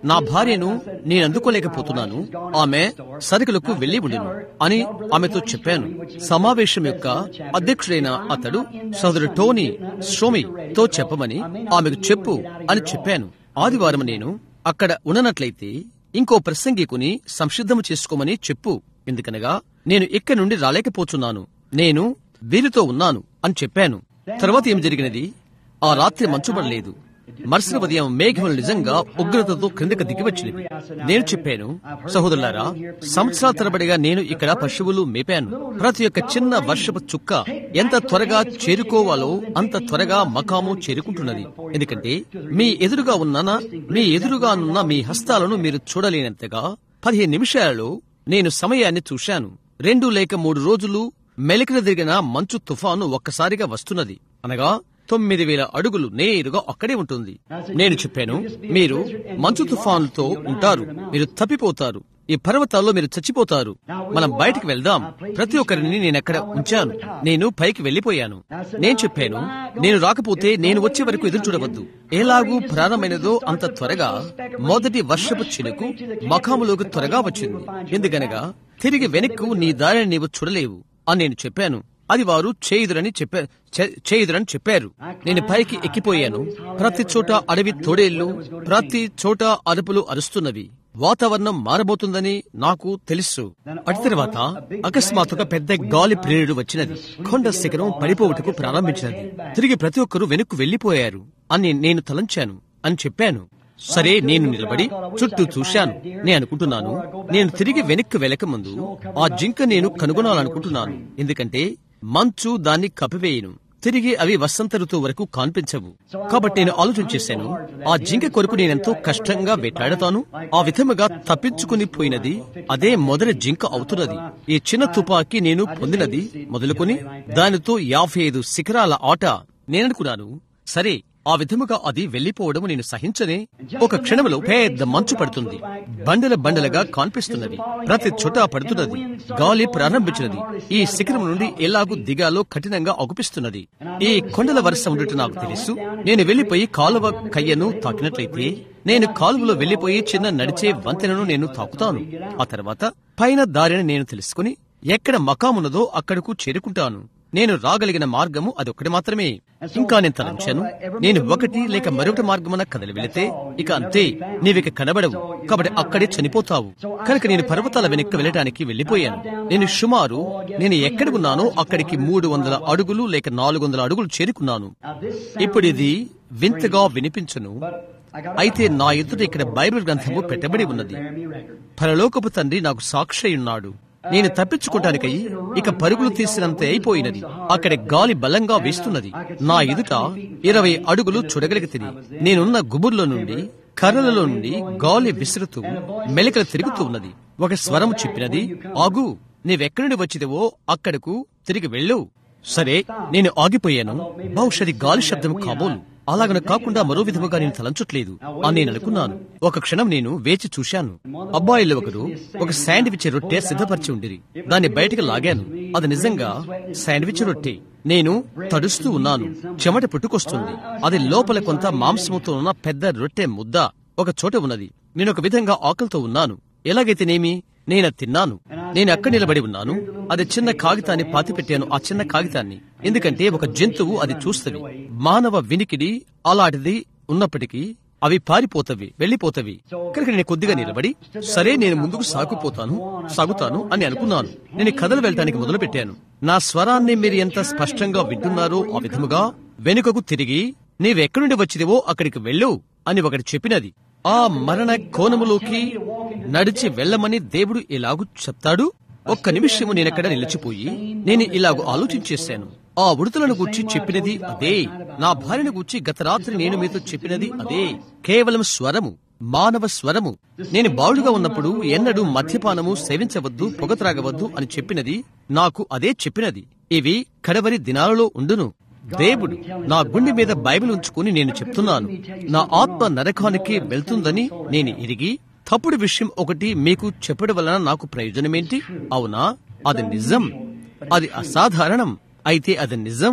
నా భార్యను నేను అందుకోలేకపోతున్నాను, ఆమె సరుకులకు వెళ్లి ఉండెను అని ఆమెతో చెప్పాను. సమావేశం యొక్క అధ్యక్షుడైన అతడు సోదరుడు టోనీ స్ట్రోమి తో చెప్పమని ఆమెకు చెప్పు అని చెప్పాను. ఆదివారం నేను అక్కడ ఉన్నట్లయితే ఇంకో ప్రసంగికుని సంసిద్ధము చేసుకోమని చెప్పు, ఎందుకనగా నేను ఇక్కడి నుండి రాలేకపోతున్నాను, నేను వీరితో ఉన్నాను అని చెప్పాను. తర్వాత ఏం జరిగినది? ఆ రాత్రి మంచుపడలేదు. మరుసటి ఉదయం మేఘములు నిజంగా ఉగ్రతతో క్రిందకు దిగివచ్చినవి. నేను చెప్పాను, సహోదరులారా, సంవత్సరాల తరబడిగా నేను ఇక్కడ పశువులు మేపాను. ప్రతి ఒక్క చిన్న వర్షపు చుక్క ఎంత త్వరగా చేరుకోవాలో అంత త్వరగా మకాము చేరుకుంటున్నది. ఎందుకంటే మీ ఎదురుగా ఉన్న మీ ఎదురుగా ఉన్న మీ హస్తాలను మీరు చూడలేనంతగా పదిహేను నిమిషాలలో నేను సమయాన్ని చూశాను. రెండు లేక మూడు రోజులు మెలికలు దిగిన మంచు తుఫాను ఒక్కసారిగా వస్తున్నది, అనగా తొమ్మిది వేల అడుగులు నేరుగా అక్కడే ఉంటుంది. నేను చెప్పాను, మీరు మంచు తుఫానుతో ఉంటారు, మీరు తప్పిపోతారు, ఈ పర్వతాల్లో మీరు చచ్చిపోతారు. మనం బయటికి వెళ్దాం. ప్రతి ఒక్కరిని నేను అక్కడ ఉంచాను. నేను పైకి వెళ్లిపోయాను. నేను చెప్పాను, నేను రాకపోతే నేను వచ్చే వరకు ఎదురు చూడవద్దు. ఎలాగూ ప్రారంభమైనదో అంత త్వరగా మొదటి వర్షపు చినుకు మఖాములోకి త్వరగా వచ్చింది. ఎందుకనగా తిరిగి వెనక్కు నీ దారిని నీవు చూడలేవు అని నేను చెప్పాను. అది వారు చేయుదురని చెప్పా చేయుదురని చెప్పారు. నేను పైకి ఎక్కిపోయాను. ప్రతి చోట అడవి తోడేళ్లు, ప్రతి చోట అరుపులు అరుస్తున్నవి. వాతావరణం మారబోతుందని నాకు తెలుసు. అటు తర్వాత అకస్మాత్తుగా పెద్ద గాలి ప్రేరుడు వచ్చినది. కొండ శిఖరం పడిపోవటకు ప్రారంభించినది. తిరిగి ప్రతి ఒక్కరూ వెనక్కు వెళ్లిపోయారు అని నేను తలంచాను అని చెప్పాను. సరే, నేను నిలబడి చుట్టూ చూశాను. నేను అనుకుంటున్నాను, నేను తిరిగి వెనక్కి వెళ్లక ముందు ఆ జింక నేను కనుగొనాలనుకుంటున్నాను. ఎందుకంటే మంచు దాన్ని కప్పివేయను. తిరిగి అవి వసంత ఋతువు వరకు కనిపించవు. కాబట్టి నేను ఆలోచన చేశాను, ఆ జింక కొరకు నేనెంతో కష్టంగా వేటాడతాను. ఆ విధముగా తప్పించుకుని పోయినది అదే మొదటి జింక అవుతున్నది. ఈ చిన్న తుపాకీ నేను పొందినది మొదలుకొని దానితో యాభై ఐదు శిఖరాల ఆట. నేననుకున్నాను, సరే, ఆ విధముగా అది వెళ్లిపోవడం నేను సహించనే. ఒక క్షణంలో పెద్ద మంచు పడుతుంది. బండల బండలుగా కనిపిస్తున్నది. ప్రతి చోట పడుతున్నది. గాలి ప్రారంభించినది. ఈ శిఖరం నుండి ఎలాగూ దిగాలో కఠినంగా అగుపిస్తున్నది. ఈ కొండల వరుస ఉండటం నాకు తెలుసు. నేను వెళ్లిపోయి కాలువ కయ్యను తాకినట్లయితే నేను కాలువలో వెళ్లిపోయి చిన్న నడిచే వంతెనను నేను తాకుతాను. ఆ తర్వాత పైన దారిని నేను తెలుసుకుని ఎక్కడ మకామున్నదో అక్కడకు చేరుకుంటాను. నేను రాగలిగిన మార్గము అదొక్కటి మాత్రమే. ఇంకా నేను తలంచాను, నేను ఒకటి లేక మరొకటి మార్గమున కదలి వెళితే ఇక అంతే, నీవిక కనబడవు, కాబట్టి అక్కడే చనిపోతావు. కనుక నేను పర్వతాల వెనక్కి వెళ్ళటానికి వెళ్లిపోయాను. నేను సుమారు నేను ఎక్కడ ఉన్నానో అక్కడికి మూడు వందల అడుగులు లేక నాలుగు వందల అడుగులు చేరుకున్నాను. ఇప్పుడు ఇది వింతగా వినిపించును, అయితే నా ఎదుట ఇక్కడ బైబిల్ గ్రంథము పెట్టబడి ఉన్నది. పరలోకపు తండ్రి నాకు సాక్షి ఉన్నాడు. నేను తప్పించుకోవటానికై ఇక పరుగులు తీసినంత అయిపోయినది. అక్కడ గాలి బలంగా వీస్తున్నది. నా ఎదుట ఇరవై అడుగులు చూడగలిగితిని. నేనున్న గుబుర్లో నుండి, కర్రలలో నుండి గాలి విసురుతూ మెలికలు తిరుగుతూ ఉన్నది. ఒక స్వరం చెప్పినది, ఆగు, నీవెక్కడి నుండి వచ్చిదివో అక్కడకు తిరిగి వెళ్ళు. సరే, నేను ఆగిపోయాను. బహుశా గాలి శబ్దం కాబోలు. అలాగన కాకుండా మరో విధముగా నేను తలంచట్లేదు అని నేను అనుకున్నాను. ఒక క్షణం నేను వేచి చూశాను. అబ్బాయిలు ఒకరు ఒక శాండ్విచ్ రొట్టె సిద్ధపరిచి ఉండిరి. దాన్ని బయటకు లాగాను. అది నిజంగా శాండ్విచ్ రొట్టె. నేను తడుస్తూ ఉన్నాను. చెమట పుట్టుకొస్తుంది. అది లోపల కొంత మాంసముతో ఉన్న పెద్ద రొట్టె ముద్ద ఒక చోట ఉన్నది. నేను ఒక విధంగా ఆకలితో ఉన్నాను. ఎలాగైతేనేమి నేను తిన్నాను. నేను అక్కడ నిలబడి ఉన్నాను. అది చిన్న కాగితాన్ని పాతిపెట్టాను. ఆ చిన్న కాగితాన్ని ఎందుకంటే ఒక జంతువు అది చూస్తవి. మానవ వినికిడి అలాంటిది ఉన్నప్పటికీ అవి పారిపోతవి, వెళ్లిపోతవి. కనుక నేను కొద్దిగా నిలబడి, సరే, నేను ముందుకు సాగుపోతాను సాగుతాను అని అనుకున్నాను. నేను కథలు వెళ్ళటానికి మొదలు పెట్టాను. నా స్వరాన్ని మీరు ఎంత స్పష్టంగా వింటున్నారో ఆ విధముగా వెనుకకు తిరిగి నీవెక్కడి నుండి వచ్చిదివో అక్కడికి వెళ్ళు అని ఒకటి చెప్పినది. ఆ మరణ కోణములోకి నడిచి వెళ్లమని దేవుడు ఎలాగూ చెప్తాడు. ఒక్క నిమిషము నేనక్కడ నిలిచిపోయి నేను ఇలాగూ ఆలోచించేశాను. ఆ ఉడతలను గూర్చి చెప్పినది అదే. నా భార్యను గూర్చి గత రాత్రి నేను మీతో చెప్పినది అదే. కేవలం స్వరము, మానవ స్వరము. నేను బాలుడుగా ఉన్నప్పుడు ఎన్నడూ మద్యపానము సేవించవద్దు, పొగ త్రాగవద్దు అని చెప్పినది నాకు అదే చెప్పినది. ఇవి కడవరి దినాలలో ఉండును. దేవుడు నా గుండె మీద బైబిల్ ఉంచుకుని నేను చెప్తున్నాను. నా ఆత్మ నరకానికి వెళ్తుందని నేను ఎరిగి తప్పుడు విషయం ఒకటి మీకు చెప్పడం వలన నాకు ప్రయోజనమేంటి? అవునా, అది నిజం. అది అసాధారణం, అయితే అది నిజం.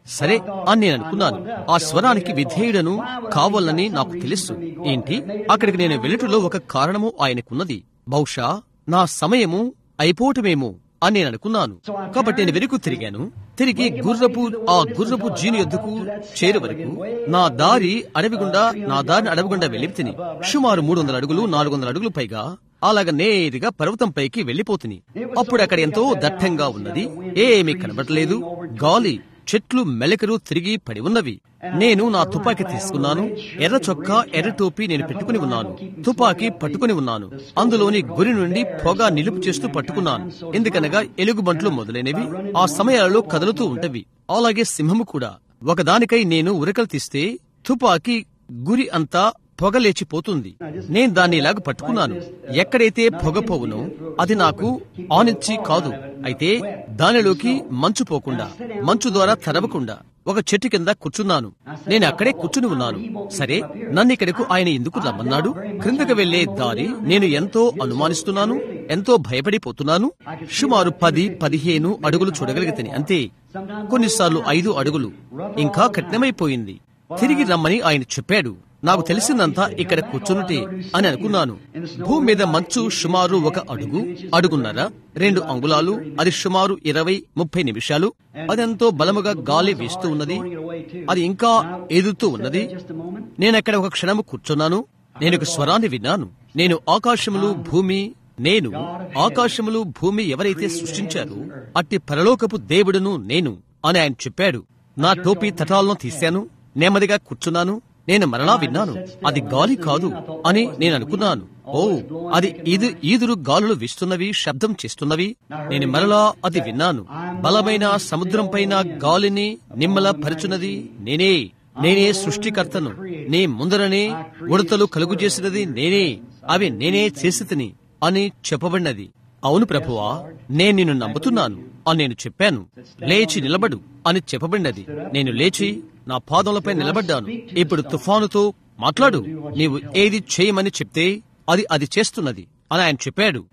సరే అని నేను అనుకున్నాను. ఆ స్వరానికి విధేయుడను కావాలని నాకు తెలుసు. ఏంటి, అక్కడికి నేను వెళ్ళుటలో ఒక కారణము ఆయనకున్నది. బహుశా నా సమయము అయిపోవటమేమో అని నేను అనుకున్నాను. కాబట్టి నేను వెనుక తిరిగాను. తిరిగి గుర్రపు ఆ గుర్రపు జీను యొద్దకు చేరు వరకు నా దారి అడవిగుండా నా దారిని అడవిగుండా వెళ్ళి తిని సుమారు మూడు వందల అడుగులు నాలుగు వందల అడుగులు పైగా అలాగ నేరుగా పర్వతం పైకి వెళ్లిపోతుంది. అప్పుడు అక్కడ ఎంతో దట్టంగా ఉన్నది. ఏమీ కనబడలేదు. గాలి, చెట్లు, మెలకలు తిరిగి పడి ఉన్నవి. నేను నా తుపాకీ తీసుకున్నాను. ఎర్ర చొక్కా, ఎర్ర టోపీ నేను పెట్టుకుని ఉన్నాను. తుపాకీ పట్టుకుని ఉన్నాను. అందులోని గురి నుండి పొగ నిలుపు చేస్తూ పట్టుకున్నాను. ఎందుకనగా ఎలుగుబంట్లు మొదలైనవి ఆ సమయాలలో కదులుతూ ఉంటవి. అలాగే సింహము కూడా. ఒకదానికై నేను ఉరకలు తీస్తే తుపాకీ గురి అంతా పొగ లేచిపోతుంది. నేను దాన్ని ఇలాగ పట్టుకున్నాను. ఎక్కడైతే పొగ పోవునో అది నాకు ఆనిచ్చి కాదు, అయితే దానిలోకి మంచు పోకుండా, మంచు ద్వారా తడవకుండా ఒక చెట్టు కింద కూర్చున్నాను. నేను అక్కడే కూర్చుని ఉన్నాను. సరే, నన్ను ఇక్కడకు ఆయన ఎందుకు రమ్మన్నాడు? క్రిందకు వెళ్లే దారి నేను ఎంతో అనుమానిస్తున్నాను, ఎంతో భయపడిపోతున్నాను. సుమారు పది పదిహేను అడుగులు చూడగలిగితేనే, అంతే. కొన్నిసార్లు ఐదు అడుగులు. ఇంకా కఠినమైపోయింది. తిరిగి రమ్మని ఆయన చెప్పాడు. నాకు తెలిసిందంతా ఇక్కడ కూర్చున్నటే అని అనుకున్నాను. భూమి మీద మంచు సుమారు ఒక అడుగు, అడుగున్నర, రెండు అంగుళాలు. అది సుమారు ఇరవై ముప్పై నిమిషాలు. అదెంతో బలముగా గాలి వీస్తూ ఉన్నది. అది ఇంకా ఎదుగుతూ ఉన్నది. నేనక్కడ ఒక క్షణము కూర్చున్నాను. నేను ఒక స్వరాన్ని విన్నాను. నేను ఆకాశములు భూమి నేను ఆకాశములు భూమి ఎవరైతే సృష్టించారో అట్టి పరలోకపు దేవుడును నేను అని ఆయన చెప్పాడు. నా టోపీ తటాలను తీశాను. నెమ్మదిగా కూర్చున్నాను. నేను మరలా విన్నాను. అది గాలి కాదు అని నేను అనుకున్నాను. ఓ, అది ఇది ఈదురు గాలులు వీస్తున్నవి, శబ్దం చేస్తున్నవి. నేను మరలా అది విన్నాను. బలమైన సముద్రం పైన గాలిని నిమ్మల పరచున్నది నేనే. నేనే సృష్టికర్తను. నీ ముందరనే ఉడతలు కలుగు చేసినది నేనే. అవి నేనే చేసితిని అని చెప్పబడినది. అవును ప్రభువా, నేను నిన్ను నమ్ముతున్నాను అని నేను చెప్పాను. లేచి నిలబడు అని చెప్పబడినది. నేను లేచి నా పాదములపై నిలబడ్డాను. ఇప్పుడు తుఫానుతో మాట్లాడు. నీవు ఏది చేయమని చెప్తే అది అది చేస్తున్నది అని ఆయన చెప్పాడు.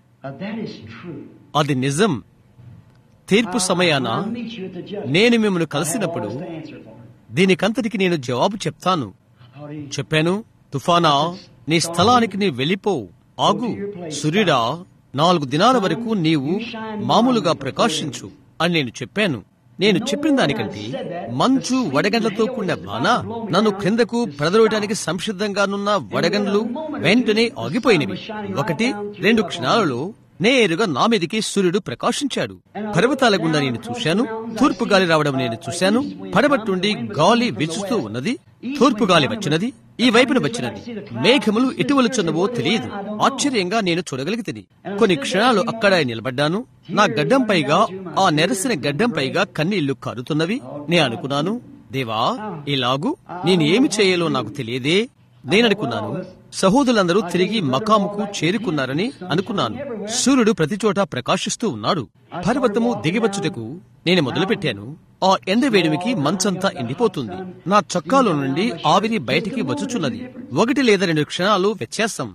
అది నిజం. తీర్పు సమయాన నేను మిమ్మల్ని కలిసినప్పుడు దీనికంతటికి నేను జవాబు చెప్తాను. చెప్పాను, తుఫానా, నీ స్థలానికి నీ వెళ్ళిపో. ఆగు, సూర్యుడా, నాలుగు దినాల వరకు నీవు మామూలుగా ప్రకాశించు అని నేను చెప్పాను. నేను చెప్పిన దానికంటే మంచు వడగండ్లతో కూడిన వాన నన్ను క్రిందకు ప్రదరోయడానికి సంసిద్ధంగానున్న వడగండ్లు వెంటనే ఆగిపోయినవి. ఒకటి రెండు క్షణాలలో నేరుగా నా మీదికి సూర్యుడు ప్రకాశించాడు. పర్వతాల గుండా నేను చూశాను. తూర్పు గాలి రావడం నేను చూశాను. పడబట్టుండి గాలి వీచుతూ ఉన్నది. తూర్పు గాలి వచ్చినది, ఈ వైపున వచ్చినది. మేఘములు ఎటువలుచున్నవో తెలియదు. ఆశ్చర్యంగా నేను చూడగలిగితే కొన్ని క్షణాలు అక్కడ నిలబడ్డాను. నా గడ్డం పైగా, ఆ నెరసిన గడ్డం పైగా కన్నీళ్లు కారుతున్నవి. నే అనుకున్నాను, దేవా, ఇలాగూ నేను ఏమి చేయాలో నాకు తెలియదే. నేననుకున్నాను, సహోదరులందరూ తిరిగి మకాముకు చేరుకున్నారని అనుకున్నాను. సూర్యుడు ప్రతి చోట ప్రకాశిస్తూ ఉన్నాడు. పర్వతము దిగివచ్చుటకు నేను మొదలుపెట్టాను. ఆ ఎండ వేడిమికి మంచంతా ఎండిపోతుంది. నా చొక్కాలో నుండి ఆవిరి బయటికి వచ్చుచున్నది. ఒకటి లేదా రెండు క్షణాలు వ్యత్యాసం.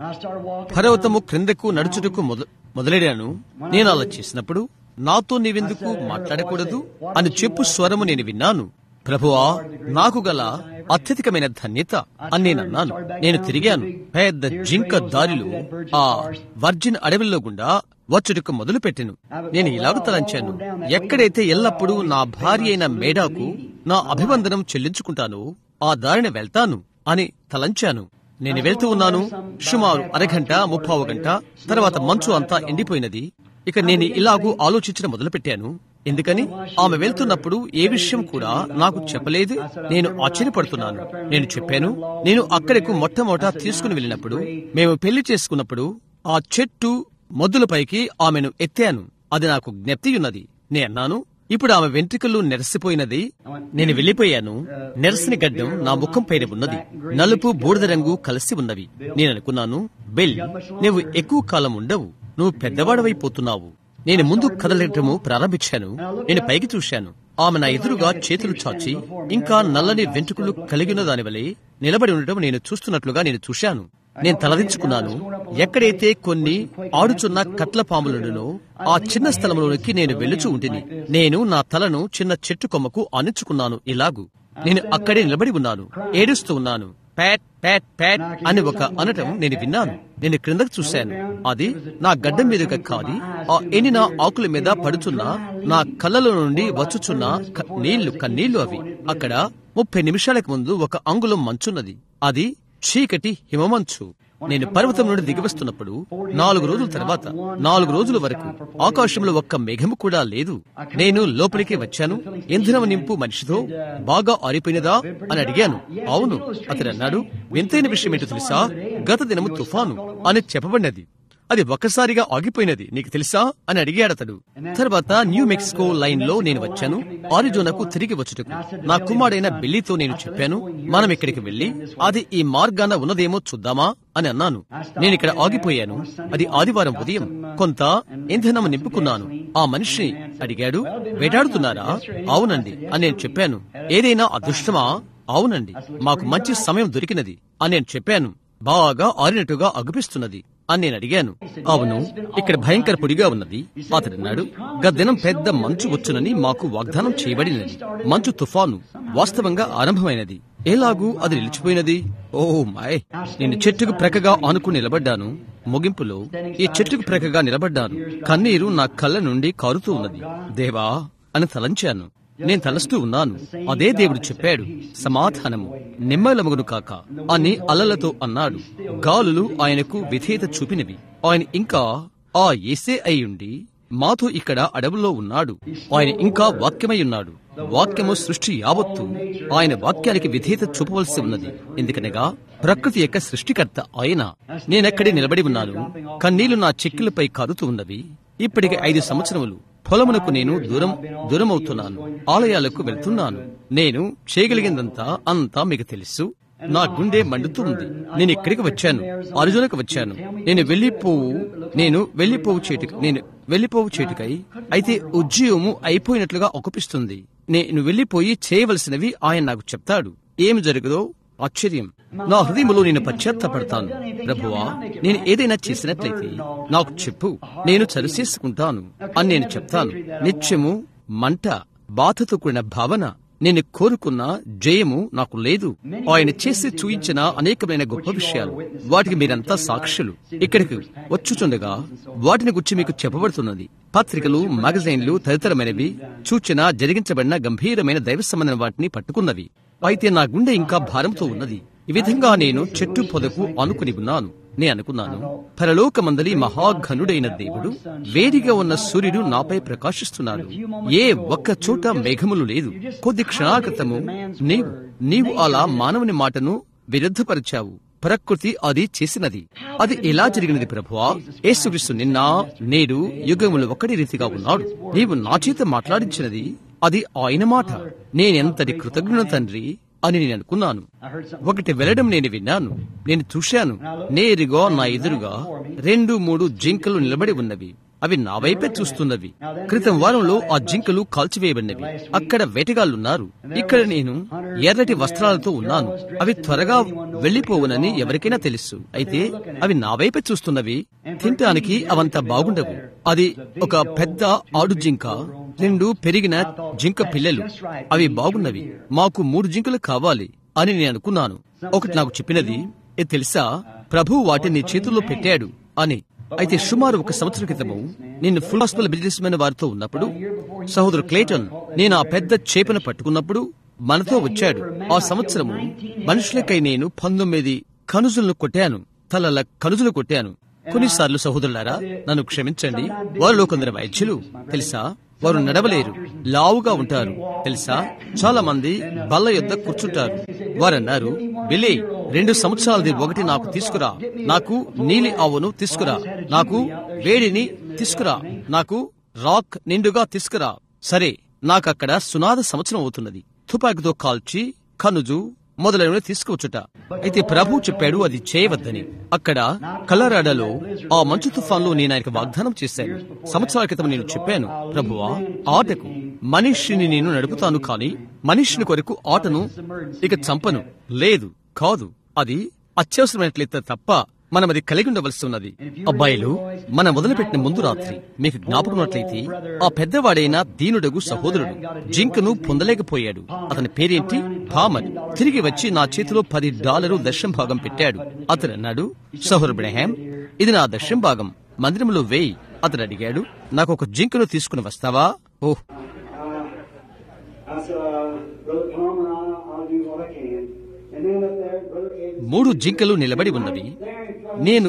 పర్వతము క్రిందకు నడుచుటకు మొదలెడాను. నేను అలా చేసినప్పుడు, నాతో నీవెందుకు మాట్లాడకూడదు అని చెప్పు స్వరము నేను విన్నాను. ప్రభువా, నాకు గల అత్యధికమైన ధన్యత అని నేను అన్నాను. నేను తిరిగాను. పెద్ద జింక దారిలో ఆ వర్జిన్ అడవిలో గుండా వచ్చుటకు మొదలు పెట్టాను. నేను ఇలాగ తలంచాను, ఎక్కడైతే ఎల్లప్పుడూ నా భార్య అయిన మేడాకు నా అభివందనం చెల్లించుకుంటానో ఆ దారిని వెళ్తాను అని తలంచాను. నేను వెళ్తూ ఉన్నాను. సుమారు అరగంట ముప్పావు గంట తర్వాత మంచు అంతా ఎండిపోయినది. ఇక నేను ఇలాగూ ఆలోచించడం మొదలుపెట్టాను. ఎందుకని ఆమె వెళ్తున్నప్పుడు ఏ విషయం కూడా నాకు చెప్పలేదు. నేను ఆశ్చర్యపడుతున్నాను. నేను చెప్పాను, నేను అక్కడకు మొట్టమొదట తీసుకుని వెళ్ళినప్పుడు, మేము పెళ్లి చేసుకున్నప్పుడు ఆ చెట్టు మొద్దులపైకి ఆమెను ఎత్తాను. అది నాకు జ్ఞప్తి ఉన్నది. నే అన్నాను, ఇప్పుడు ఆమె వెంట్రుకలు నెరసిపోయినది. నేను వెళ్లిపోయాను. నెరసిన గడ్డం నా ముఖం పైన ఉన్నది. నలుపు బూడిద రంగు కలిసి ఉన్నవి. నేను అనుకున్నాను, బెల్, నువ్వు ఎక్కువ కాలం ఉండవు. నువ్వు పెద్దవాడవైపోతున్నావు. నేను ముందు కదలటము ప్రారంభించాను. నేను పైకి చూశాను. ఆమె నా ఎదురుగా చేతులు చాచి ఇంకా నల్లని వెంట్రుకలు కలిగిన దాని వలె నిలబడి ఉండటం నేను చూస్తున్నట్లుగా నేను చూశాను. నేను తలదించుకున్నాను. ఎక్కడైతే కొన్ని ఆడుచున్న కట్ల పాములుండునో ఆ చిన్న స్థలంలోనికి నేను వెళ్ళుచూ ఉంటిని. నేను నా తలను చిన్న చెట్టు కొమ్మకు ఆనించుకున్నాను. ఇలాగు నేను అక్కడే నిలబడి ఉన్నాను, ఏడుస్తూ ఉన్నాను. ప్యాట్ ప్యాట్ ప్యాట్ అని ఒక అనటం నేను విన్నాను. నేను క్రిందకు చూశాను. అది నా గడ్డం మీదుగా కాది, ఆ ఎండిన ఆకుల మీద పడుచున్న నా కళ్ళలో నుండి వచ్చుచున్న నీళ్లు కన్నీళ్లు అవి. అక్కడ ముప్పై నిమిషాలకు ముందు ఒక అంగుళం మంచున్నది. అది చీకటి హిమమంచు. నేను పర్వతం నుండి దిగివస్తున్నప్పుడు నాలుగు రోజుల తర్వాత నాలుగు రోజుల వరకు ఆకాశంలో ఒక్క మేఘము కూడా లేదు. నేను లోపలికి వచ్చాను. ఇంధనం నింపు మనిషితో బాగా ఆరిపోయినదా అని అడిగాను. అవును, అతడు అన్నాడు. వింతైన విషయం ఏంటో తెలుసా, గత దినము తుఫాను అని చెప్పబడినది, అది ఒక్కసారిగా ఆగిపోయినది, నీకు తెలుసా అని అడిగాడు అతడు. తర్వాత న్యూ మెక్సికో లైన్ లో నేను వచ్చాను ఆరిజోనాకు తిరిగి వచ్చుటకు. నా కుమారుడైన బిల్లీతో నేను చెప్పాను, మనం ఇక్కడికి వెళ్లి అది ఈ మార్గాన ఉన్నదేమో చూద్దామా అని అన్నాను. నేను ఇక్కడ ఆగిపోయాను. అది ఆదివారం ఉదయం. కొంత ఇంధనం నింపుకున్నాను. ఆ మనిషి అడిగాడు, వేటాడుతున్నారా? అవునండి అని నేను చెప్పాను. ఏదైనా అదృష్టమా? అవునండి, మాకు మంచి సమయం దొరికినది అని నేను చెప్పాను. బాగా ఆరినట్టుగా అగుపిస్తున్నది అని నేను అడిగాను. అవును, ఇక్కడ భయంకర పొడిగా ఉన్నది. అతడన్నాడు, గద్దినం పెద్ద మంచు వచ్చునని మాకు వాగ్దానం చేయబడినది. మంచు తుఫాను వాస్తవంగా ఆరంభమైనది. ఎలాగూ అది నిలిచిపోయినది. ఓ మాయ్! నేను చెట్టుకు ప్రక్కగా ఆనుకుని నిలబడ్డాను. ముగింపులో ఈ చెట్టుకు ప్రక్కగా నిలబడ్డాను. కన్నీరు నా కళ్ళ నుండి కారుతూ ఉన్నది. దేవా అని తలంచాను. నేను తలస్తూ ఉన్నాను. అదే దేవుడు చెప్పాడు, సమాధానము నిమ్మలమగును కాక అని అలలతో అన్నాడు. గాలులు ఆయనకు విధేయత చూపినవి. ఆయన ఇంకా ఆ యేసే అయ్యుండి మాతో ఇక్కడ అడవుల్లో ఉన్నాడు. ఆయన ఇంకా వాక్యమై ఉన్నాడు. వాక్యము సృష్టి యావత్తు ఆయన వాక్యానికి విధేయత చూపవలసి ఉన్నది. ఎందుకనగా ప్రకృతి యొక్క సృష్టికర్త ఆయన. నేనెక్కడే నిలబడి ఉన్నాను. కన్నీళ్లు నా చెక్కిలపై కారుతూ ఉన్నవి. ఇప్పటికి ఐదు సంవత్సరములు పొలమునకు నేను దూరం దూరమవుతున్నాను. ఆలయాలకు వెళ్తున్నాను. నేను చేయగలిగిందంతా అంతా మీకు తెలుసు. నా గుండె మండుతూ ఉంది. నేను ఇక్కడికి వచ్చాను, అర్జునకు వచ్చాను. నేను వెళ్లిపోవు నేను వెళ్లిపోవు చేటుక నేను వెళ్లిపోవు చేటుకై అయితే ఉద్యోగము అయిపోయినట్లుగా ఒప్పిస్తుంది. నేను వెళ్లిపోయి చేయవలసినవి ఆయన నాకు చెప్తాడు. ఏమి జరుగుదో ఆశ్చర్యం. నా హృదయంలో నేను పశ్చాత్తపడతాను. ప్రభువా, నేను ఏదైనా చేసినట్లయితే నాకు చెప్పు, నేను సరిచేసుకుంటాను అని నేను చెప్తాను. నిత్యము మంట, బాధతో కూడిన భావన, నేను కోరుకున్న జయము నాకు లేదు. ఆయన చేసి చూయించిన అనేకమైన గొప్ప విషయాలు, వాటికి మీరంతా సాక్షులు. ఇక్కడికి వచ్చుచుండగా వాటిని గురించి మీకు చెప్పబడుతున్నది. పత్రికలు, మ్యాగజైన్లు తదితరమైనవి సూచన జరిగించబడిన గంభీరమైన దైవ సంబంధమైన వాటిని పట్టుకున్నవి. అయితే నా గుండె ఇంకా భారంతో ఉన్నది. ఈ విధంగా నేను చెట్టు పొదకు ఆనుకుని ఉన్నాను. నే అనుకున్నాను, పరలోకమందలి మహాఘనుడైన దేవుడు, వేడిగా ఉన్న సూర్యుడు నాపై ప్రకాశిస్తున్నాడు. ఏ ఒక్క చోట మేఘములు లేదు. కొద్ది క్షణాల క్రితము నీవు నీవు అలా మానవుని మాటను విరుద్ధపరిచావు. ప్రకృతి అది చేసినది. అది ఎలా జరిగినది ప్రభువా? యేసుక్రీస్తు నిన్న నేడు యుగములు ఒకటి రీతిగా ఉన్నాడు. నీవు నా చేత మాట్లాడించినది అది ఆయన మాట. నేనెంతటి కృతజ్ఞుల తండ్రి అని నేను అనుకున్నాను. ఒకటి వెళ్ళడం నేను విన్నాను. నేను చూశాను. నేరుగా నా ఎదురుగా రెండు మూడు జింకలు నిలబడి ఉన్నవి. అవి నా వైపే చూస్తున్నవి. క్రితం వారంలో ఆ జింకలు కాల్చివేయబడినవి. అక్కడ వేటగాళ్లున్నారు. ఇక్కడ నేను ఎర్రటి వస్త్రాలతో ఉన్నాను. అవి త్వరగా వెళ్లిపోవునని ఎవరికైనా తెలుసు. అయితే అవి నా వైపే చూస్తున్నవి. తినటానికి అవంత బాగుండవు. అది ఒక పెద్ద ఆడు జింక, రెండు పెరిగిన జింక పిల్లలు. అవి బాగున్నవి. మాకు మూడు జింకలు కావాలి అని నేను అనుకున్నాను. ఒకటి నాకు చెప్పినది, ఏ తెలుసా, ప్రభువు వాటిని చేతుల్లో పెట్టాడు అని. అయితే సుమారు ఒక సంవత్సరం క్రితము నేను ఫుల్ హాస్పిటల్ బిజినెస్ మెన్ వారితో ఉన్నప్పుడు, సహోదరు క్లేటన్ నేను ఆ పెద్ద చేపను పట్టుకున్నప్పుడు మనతో వచ్చాడు. ఆ సంవత్సరము మనుషులకై నేను పంతొమ్మిది కనుజులను కొట్టాను. తలల కనుజులు కొట్టాను. కొన్నిసార్లు సహోదరులారా, నన్ను క్షమించండి, వారిలో కొందరు వైద్యులు తెలుసా, వారు నడవలేరు, లావుగా ఉంటారు తెలుసా. చాలా మంది బల్ల యొద్ద కూర్చుంటారు. వారన్నారు, బిలే, రెండు సంవత్సరాలది ఒకటి నాకు తీసుకురా, నాకు నీలి ఆవును తీసుకురా, నాకు వేడిని తీసుకురా, నాకు రాక్ నిండుగా తీసుకురా. సరే, నాకక్కడ సునాద సంవత్సరం అవుతున్నది. తుపాకితో కాల్చి కనుజు మొదలైనవి తీసుకువచ్చుట. అయితే ప్రభు చెప్పాడు అది చేయవద్దని. అక్కడ కలరాడలో ఆ మంచు తుఫాన్లో నేను ఆయనకు వాగ్దానం చేశాను. సంవత్సరాల క్రితం నేను చెప్పాను, ప్రభువా, ఆటకు మనిషిని నేను నడుపుతాను, కానీ మనిషిని కొరకు ఆటను ఇక చంపను. లేదు, కాదు, అది అత్యవసరమైనట్లయితే తప్ప మనం అది కలిగి ఉండవలసి ఉన్నది. అబ్బాయిలు, మనం మొదలుపెట్టిన ముందు రాత్రి మీకు జ్ఞాపకం ఉన్నట్లయితే ఆ పెద్దవాడైన దీనుడగు సహోదరుడు జింకను పొందలేకపోయాడు. అతని పేరేంటి? థామర్. తిరిగి వచ్చి నా చేతిలో పది డాలరు దశం భాగం పెట్టాడు. అతను అన్నాడు, సహోదరు బ్రహాం, ఇది నా దశం భాగం, మందిరంలో వేయి. అతను అడిగాడు, నాకు ఒక జింకను తీసుకుని వస్తావా? ఓహ్, మూడు జింకలు నిలబడి ఉన్నవి. నేను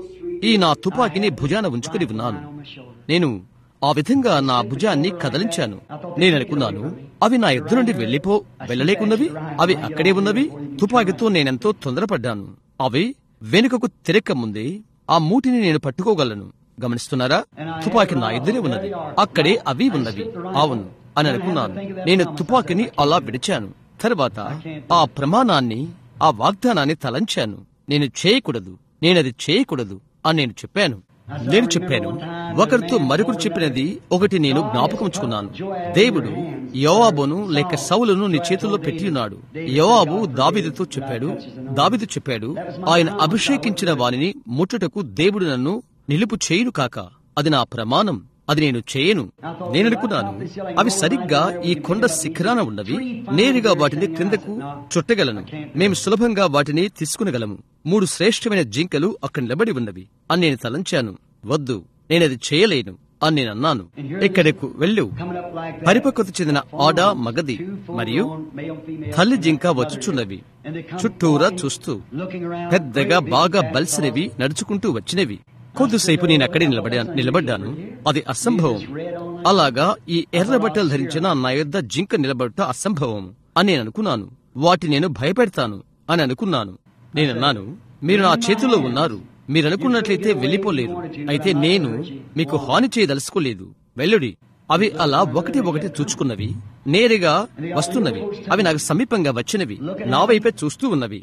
ఈ నా తుపాకీని భుజాన ఉంచుకుని ఉన్నాను. నేను ఆ విధంగా నా భుజాన్ని కదలించాను. నేను అనుకున్నాను, అవి నా ఎద్దు నుండి వెళ్లిపో వెళ్లలేకున్నవి, అవి అక్కడే ఉన్నవి. తుపాకీతో నేనెంతో తొందరపడ్డాను. అవి వెనుకకు తిరక్క ముందే ఆ మూటిని నేను పట్టుకోగలను. గమనిస్తున్నారా? తుపాకీ నా ఎద్దునే ఉన్నది, అక్కడే అవి ఉన్నవి. అవును అని అనుకున్నాను. నేను తుపాకీని అలా విడిచాను. తర్వాత ఆ ప్రమాణాన్ని, ఆ వాగ్దానాన్ని తలంచాను. నేను చేయకూడదు, నేనది చేయకూడదు అని నేను చెప్పాను. నేను చెప్పాను, ఒకరితో మరొకరు చెప్పినది ఒకటి నేను జ్ఞాపకం ఉంచుకున్నాను. దేవుడు యోవాబును లేక సౌలును నీ చేతుల్లో పెట్టి ఉన్నాడు. యోవాబు దావీదుతో చెప్పాడు, దావీదు చెప్పాడు, ఆయన అభిషేకించిన వానిని ముట్టుటకు దేవుడు నన్ను నిలుపు చేయును కాక, అది నా ప్రమాణం, అది నేను చేయను. నేననుకున్నాను, అవి సరిగ్గా ఈ కొండ శిఖరాన ఉన్నవి, నేరుగా వాటిని క్రిందకు చుట్టగలను, మేము సులభంగా వాటిని తీసుకునగలము. మూడు శ్రేష్టమైన జింకలు అక్కడ నిలబడి ఉన్నవి అని నేను తలంచాను. వద్దు, నేనది చేయలేను అని నేను అన్నాను. ఇక్కడకు వెళ్ళు. పరిపక్వత చెందిన ఆడ మగది మరియు తల్లి జింక వచ్చుచున్నవి. చుట్టూరా చూస్తూ పెద్దగా బాగా బలిసినవి నడుచుకుంటూ వచ్చినవి. కొద్దిసేపు నేను అక్కడే నిలబడా నిలబడ్డాను అది అసంభవం. అలాగా ఈ ఎర్ర బట్టలు ధరించిన నా యొద్ద జింక నిలబడట అసంభవం అని నేను అనుకున్నాను. వాటి నేను భయపెడతాను అని అనుకున్నాను. నేనన్నాను, మీరు నా చేతుల్లో ఉన్నారు, మీరు అనుకున్నట్లయితే వెళ్లిపోలేరు. అయితే నేను మీకు హాని చేయదలుచుకోలేదు, వెళ్ళుడి. అవి అలా ఒకటి ఒకటి చూచుకున్నవి, నేరుగా వస్తున్నవి. అవి నాకు సమీపంగా వచ్చినవి, నా వైపే చూస్తూ ఉన్నవి.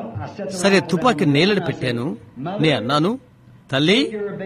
సరే, తుపాకీ నేలడు పెట్టాను. నే అన్నాను, తల్లి,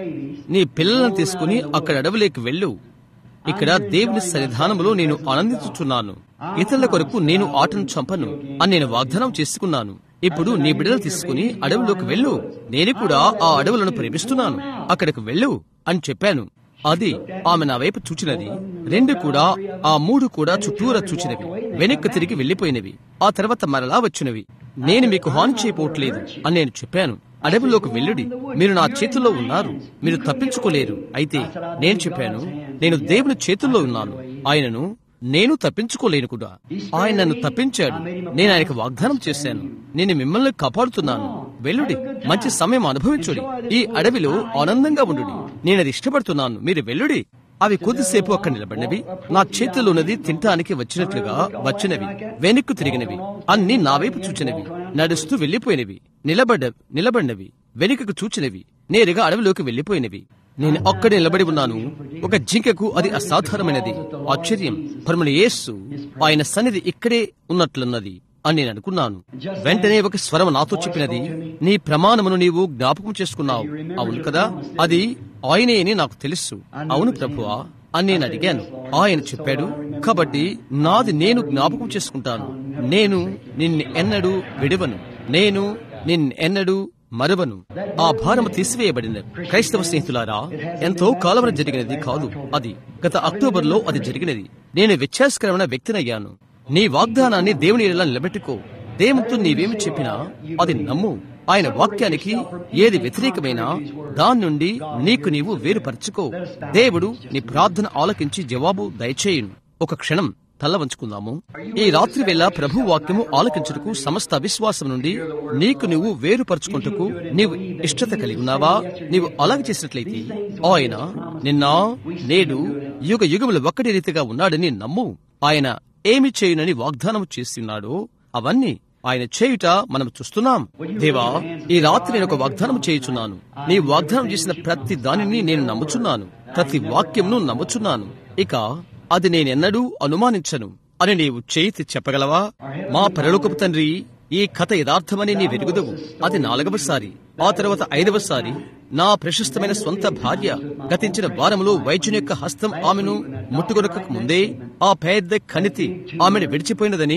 నీ పిల్లలను తీసుకుని అక్కడ అడవిలోకి వెళ్ళు. ఇక్కడ దేవుని సన్నిధానంలో నేను ఆనందించుచున్నాను. ఇతరుల కొరకు నేను ఆటను చంపను అని నేను వాగ్దానం చేసుకున్నాను. ఇప్పుడు నీ బిడ్డలు తీసుకుని అడవిలోకి వెళ్ళు, నేను కూడా ఆ అడవులను ప్రేమిస్తున్నాను, అక్కడికి వెళ్ళు అని చెప్పాను. అది ఆమె నా వైపు చూచినది. రెండు కూడా, ఆ మూడు కూడా చుట్టూరా చూచినవి, వెనక్కి తిరిగి వెళ్లిపోయినవి. ఆ తర్వాత మరలా వచ్చినవి. నేను మీకు హాని చేయపోవట్లేదు అని నేను చెప్పాను. అడవిలోకి వెళ్ళుడి, మీరు నా చేతుల్లో ఉన్నారు, మీరు తప్పించుకోలేరు. అయితే నేను చెప్పాను, నేను దేవుని చేతుల్లో ఉన్నాను, ఆయనను నేను తప్పించుకోలేను కూడా. ఆయన నన్ను తప్పించాడు, నేను ఆయనకు వాగ్దానం చేశాను, నేను మిమ్మల్ని కాపాడుతున్నాను, వెళ్ళుడి, మంచి సమయం అనుభవించుడి, ఈ అడవిలో ఆనందంగా ఉండుడి, నేనది ఇష్టపడుతున్నాను, మీరు వెళ్ళుడి. అవి కొద్దిసేపు అక్కడ నిలబడినవి, నా చేతుల్లో ఉన్నది తినటానికి వచ్చినట్లుగా వచ్చినవి, వెనక్కు తిరిగినవి, అన్ని నా వైపు చూచినవి, నడుస్తూ వెళ్లిపోయినవి, నిలబడ్డ నిలబడినవి, వెనుకకు చూచినవి, నేరుగా అడవిలోకి వెళ్లిపోయినవి. నేను అక్కడే నిలబడి ఉన్నాను. ఒక జింకకు అది అసాధారణమైనది. ఆశ్చర్యం, పరమున యేసు ఆయన సన్నిధి ఇక్కడే ఉన్నట్లున్నది అని నేను అనుకున్నాను. వెంటనే ఒక స్వరం నాతో చెప్పినది, నీ ప్రమాణమును నీవు జ్ఞాపకం చేసుకున్నావు. అవును కదా, అది ఆయనే అని నాకు తెలుసు. అవును ప్రభువా అని నేను అడిగాను. ఆయన చెప్పాడు, కాబట్టి నాది నేను జ్ఞాపకం చేసుకుంటాను, నేను నిన్ను ఎన్నడూ విడవను, నేను నిన్నెన్నడూ మరువను. ఆ భారము తీసివేయబడినది. క్రైస్తవ స్నేహితులారా, ఎంతో కాలమున జరిగినది కాదు అది. గత అక్టోబర్ లో అది జరిగినది. నేను వ్యత్యాసకరమైన వ్యక్తినయ్యాను. నీ వాగ్దానాన్ని దేవుని ఎలా నిలబెట్టుకో. దేవునితో నీవేమి చెప్పినా అది నమ్ము. ఆయన వాక్యానికి ఏది వ్యతిరేకమైనా దాని నుండి నీకు నీవు వేరుపరచుకో. దేవుడు నీ ప్రార్థన ఆలకించి జవాబు దయచేయును. ఒక క్షణం తల్ల వంచుకుందాము. ఈ రాత్రి వేళ ప్రభు వాక్యము ఆలకించుటకు సమస్త విశ్వాసం నుండి నీకు నువ్వు వేరుపరచుకుంటకు నీవు ఇష్టత కలిగి ఉన్నావా? నీవు అలాగ చేసినట్లయితే ఆయన నిన్న నేడు యుగ యుగములు ఒక్కటి రీతిగా ఉన్నాడని నమ్ము. ఆయన ఏమి చేయునని వాగ్దానం చేస్తున్నాడో అవన్నీ ఆయన చేయుట మనం చూస్తున్నాం. దేవా, ఈ రాత్రి నేను ఒక వాగ్దానం చేయుచున్నాను. నీ వాగ్దానం చేసిన ప్రతి దానిని నేను నమ్ముచున్నాను, ప్రతి వాక్యంను నమ్ముచున్నాను. ఇక అది నేనెన్నడూ అనుమానించను అని నీవు చేతి చెప్పగలవా? మా పరలోకపు తండ్రి, ఈ కథ యథార్థమని నీ వెరుగుదవు. అది నాలుగవసారి, ఆ తర్వాత ఐదవసారి నా ప్రశస్తమైన సొంత భార్య గతించిన వారములో వైద్యుని యొక్క హస్తం ఆమెను ముట్టుకొనక ముందే ఆ పెద్ద కణితి ఆమెను విడిచిపోయినదని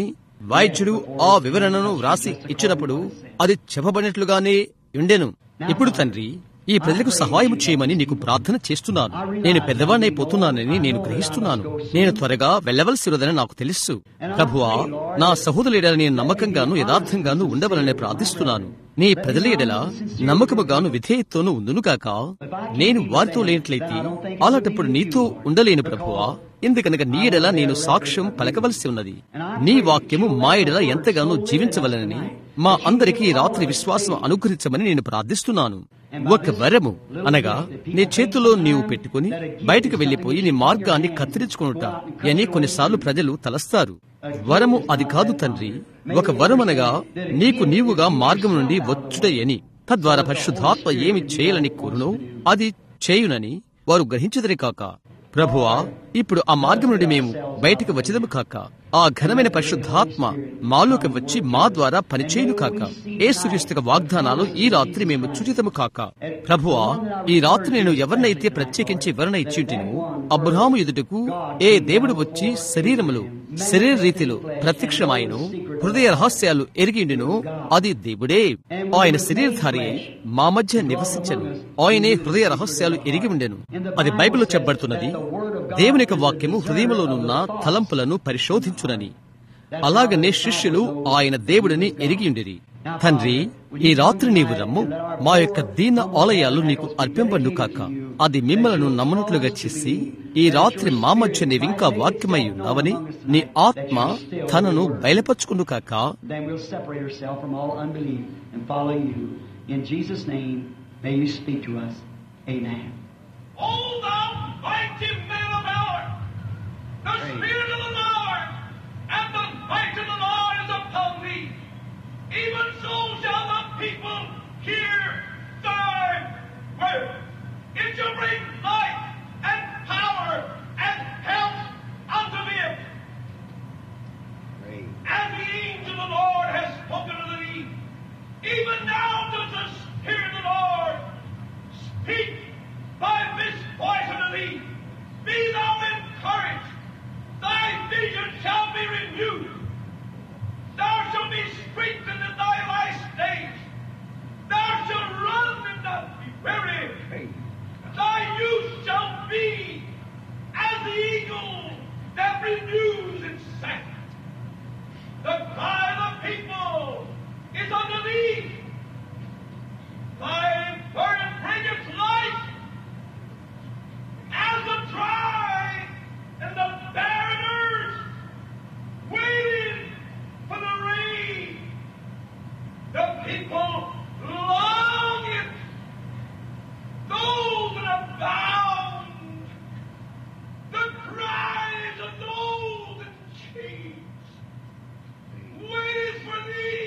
వైద్యుడు ఆ వివరణను వ్రాసి ఇచ్చినప్పుడు అది చెప్పబడినట్లుగానే ఉండెను. ఇప్పుడు తండ్రి, ఈ ప్రజలకు సహాయం చేయమని నీకు ప్రార్థన చేస్తున్నాను. నేను పెద్దవాణ్ణైపోతున్నానని నేను గ్రహిస్తున్నాను. నేను త్వరగా వెళ్లవలసి ఉన్నదని నాకు తెలుసు. ప్రభువా, నా సహోదరుల నేను నమ్మకంగాను యథార్థంగాను ఉండవలని ప్రార్థిస్తున్నాను. నీ ప్రజల ఎడల నమ్మకముగాను విధేయతతోనూ ఉందునుగాక. నేను వారితో లేనట్లయితే అలాంటప్పుడు నీతో ఉండలేను ప్రభువా. ఎందుకనగా నీ ఎడల నేను సాక్ష్యం పలకవలసి ఉన్నది. నీ వాక్యము మా ఎడల ఎంతగానో జీవించవలనని మా అందరికీ రాత్రి విశ్వాసం అనుగ్రహించమని నేను ప్రార్థిస్తున్నాను. ఒక వరము అనగా నీ చేతిలో నీవు పెట్టుకుని బయటకు వెళ్లిపోయి నీ మార్గాన్ని కత్తిరించుకునుట అని కొన్నిసార్లు ప్రజలు తలస్తారు. వరము అది కాదు తండ్రి. ఒక వరం అనగా నీకు నీవుగా మార్గం నుండి వచ్చుటయని, తద్వారా పరిశుద్ధాత్మ ఏమి చేయాలని కోరునో అది చేయునని వారు గ్రహించదరి కాక. ప్రభువా, ఇప్పుడు ఆ మార్గం నుండి మేము బయటకు వచ్చేదము కాక. ఆ ఘనమైన పరిశుద్ధాత్మ మాలోకి వచ్చి మా ద్వారా పనిచేయును కాక. యేసుక్రీస్తు వాగ్దానాలు ఈ రాత్రి మేము చుచితము కాక. ప్రభువా, ఈ రాత్రి నేను ఎవరినైతే ప్రత్యేకించి ఎవరిన ఇచ్చింటినో అబ్రహాము ఎదుటకు ఏ దేవుడు వచ్చి శరీరములు శరీర రీతిలో ప్రత్యక్షమాయను, హృదయ రహస్యాలు ఎరిగిండును, అది దేవుడే. ఆయన శరీరధారి మా మధ్య నివసించను. ఆయనే హృదయ రహస్యాలు ఎరిగి ఉండెను. అది బైబిల్లో చెప్పబడుతున్నది. దేవుని యొక్క వాక్యము హృదయంలోనున్న తలంపులను పరిశోధించునని. అలాగనే శిష్యులు ఆయన దేవుడిని ఎరిగి ఉండిరి. తండ్రి, ఈ రాత్రి నీవు రమ్ము, మా యొక్క దీన ఆలయాలు నీకు అర్పింపను కాక. అది మిమ్మలను నమ్మనట్లుగా చేసి ఈ రాత్రి మా మధ్య నీవింకా వాక్యమై ఉన్నావని నీ ఆత్మ తనను బయలుపరుచుకును కాక. The Spirit of the Lord and the might of the Lord is upon thee. Even so shall the people hear thy word. It shall bring life and power and health unto them. As the angel of the Lord has spoken unto thee, even now does the Spirit of the Lord speak by this voice unto thee. Be thou encouraged. Thy vision shall be renewed. Thou shalt be strengthened in thy last days. Thou shalt run and not be weary. Thy youth shall be as the eagle that renews itself. The cry of the people is unto thee. Thy burden bringeth life as the dry and the barren earth waiting for the rain. The people long it. Those that are bound, the cries of those in chains, wait for thee.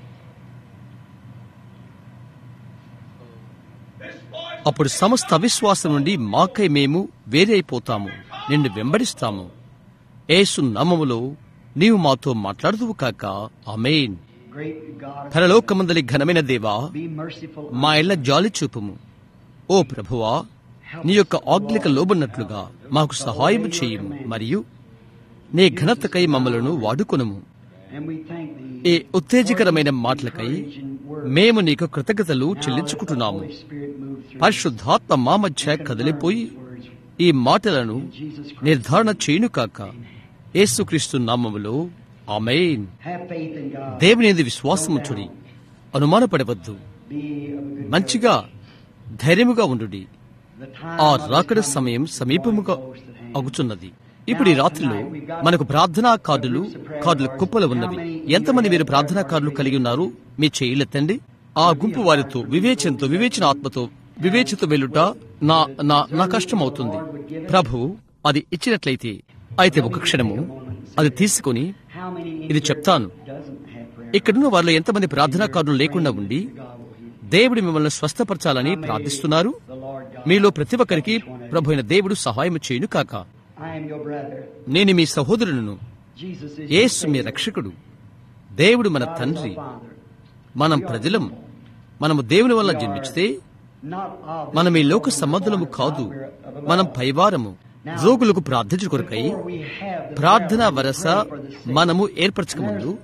అప్పుడు సమస్త అవిశ్వాసం నుండి మాకై మేము వేరే అయిపోతాము, నిన్ను వెంబడిస్తాము. యేసు నామములో నీవు మాతో మాట్లాడుదువు కాక. ఆమేన్. పరలోకమందలి ఘనమైన దేవా, మా ఇళ్ళ జాలి చూపుము. ఓ ప్రభువా, నీ యొక్క ఆజ్ఞలకు లోబడినట్లుగా మాకు సహాయం చేయుము, మరియు నీ ఘనతకై మమ్మలను వాడుకొనుము. ఈ ఉత్తేజకరమైన మాటలకై మేము నీకు కృతజ్ఞతలు చెల్లించుకుంటున్నాము. పరిశుద్ధాత్మ మా మధ్య కదిలిపోయి ఈ మాటలను నిర్ధారణ చేయును కాక. యేసుక్రీస్తు నామములో ఆమేన్. దేవుని యందు విశ్వాసముంచుడి, అనుమానపడవద్దు. మంచిగా ధైర్యముగా ఉండుడి. ఆ రాకడ సమయం సమీపముగా అగుచున్నది. ఇప్పుడు ఈ రాత్రిలో మనకు ప్రార్థనా కార్డులు కార్డుల కుప్పలు ఉన్నవి. ఎంతమంది మీరు ప్రార్థనా కార్డులు కలిగి ఉన్నారు? మీ చేయిలెత్తండి. ఆ గుంపు వారితో వివేచనతో వివేచన ఆత్మతో వివేచనతో వెళ్ళుట నా నా నా కష్టం అవుతుంది. ప్రభు అది ఇచ్చినట్లయితే అయితే ఒక క్షణము అది తీసుకుని ఇది చెప్తాను. ఇక్కడున్న వారిలో ఎంతమంది ప్రార్థనా కార్డులు లేకుండా ఉండి దేవుడు మిమ్మల్ని స్వస్థపరచాలని ప్రార్థిస్తున్నారు? మీలో ప్రతి ఒక్కరికి ప్రభు అయిన దేవుడు సహాయం చేయును కాక. నేను మీ సహోదరులను. యేసు మీ రక్షకుడు. దేవుడు మన తండ్రి. మనం ప్రజలం. మనము దేవుని వల్ల జన్మించితే మనం ఈ లోక సంబంధులము కాదు, మనం పైవారము. రోగులకు ప్రార్థించు కొరకై ప్రార్థనా వరస మనము ఏర్పరచక ముందు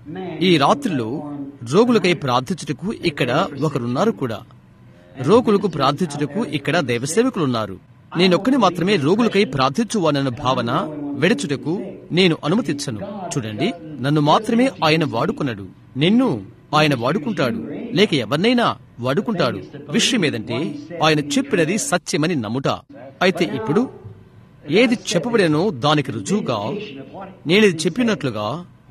ఈ రాత్రిలో రోగులకై ప్రార్థించుటకు ఇక్కడ ఒకరున్నారు కూడా. రోగులకు ప్రార్థించుటకు ఇక్కడ దైవసేవకులున్నారు. నేనొక్కని మాత్రమే రోగులకై ప్రార్థించువానన్న భావన వెడచుటకు నేను అనుమతించను. చూడండి, నన్ను మాత్రమే ఆయన వాడుకున్నాడు. నిన్ను ఆయన వాడుకుంటాడు, లేక ఎవరినైనా వాడుకుంటాడు. విషయం ఏదంటే ఆయన చెప్పినది సత్యమని నమ్ముట. అయితే ఇప్పుడు ఏది చెప్పబడినో దానికి రుజువుగా నేనేది చెప్పినట్లుగా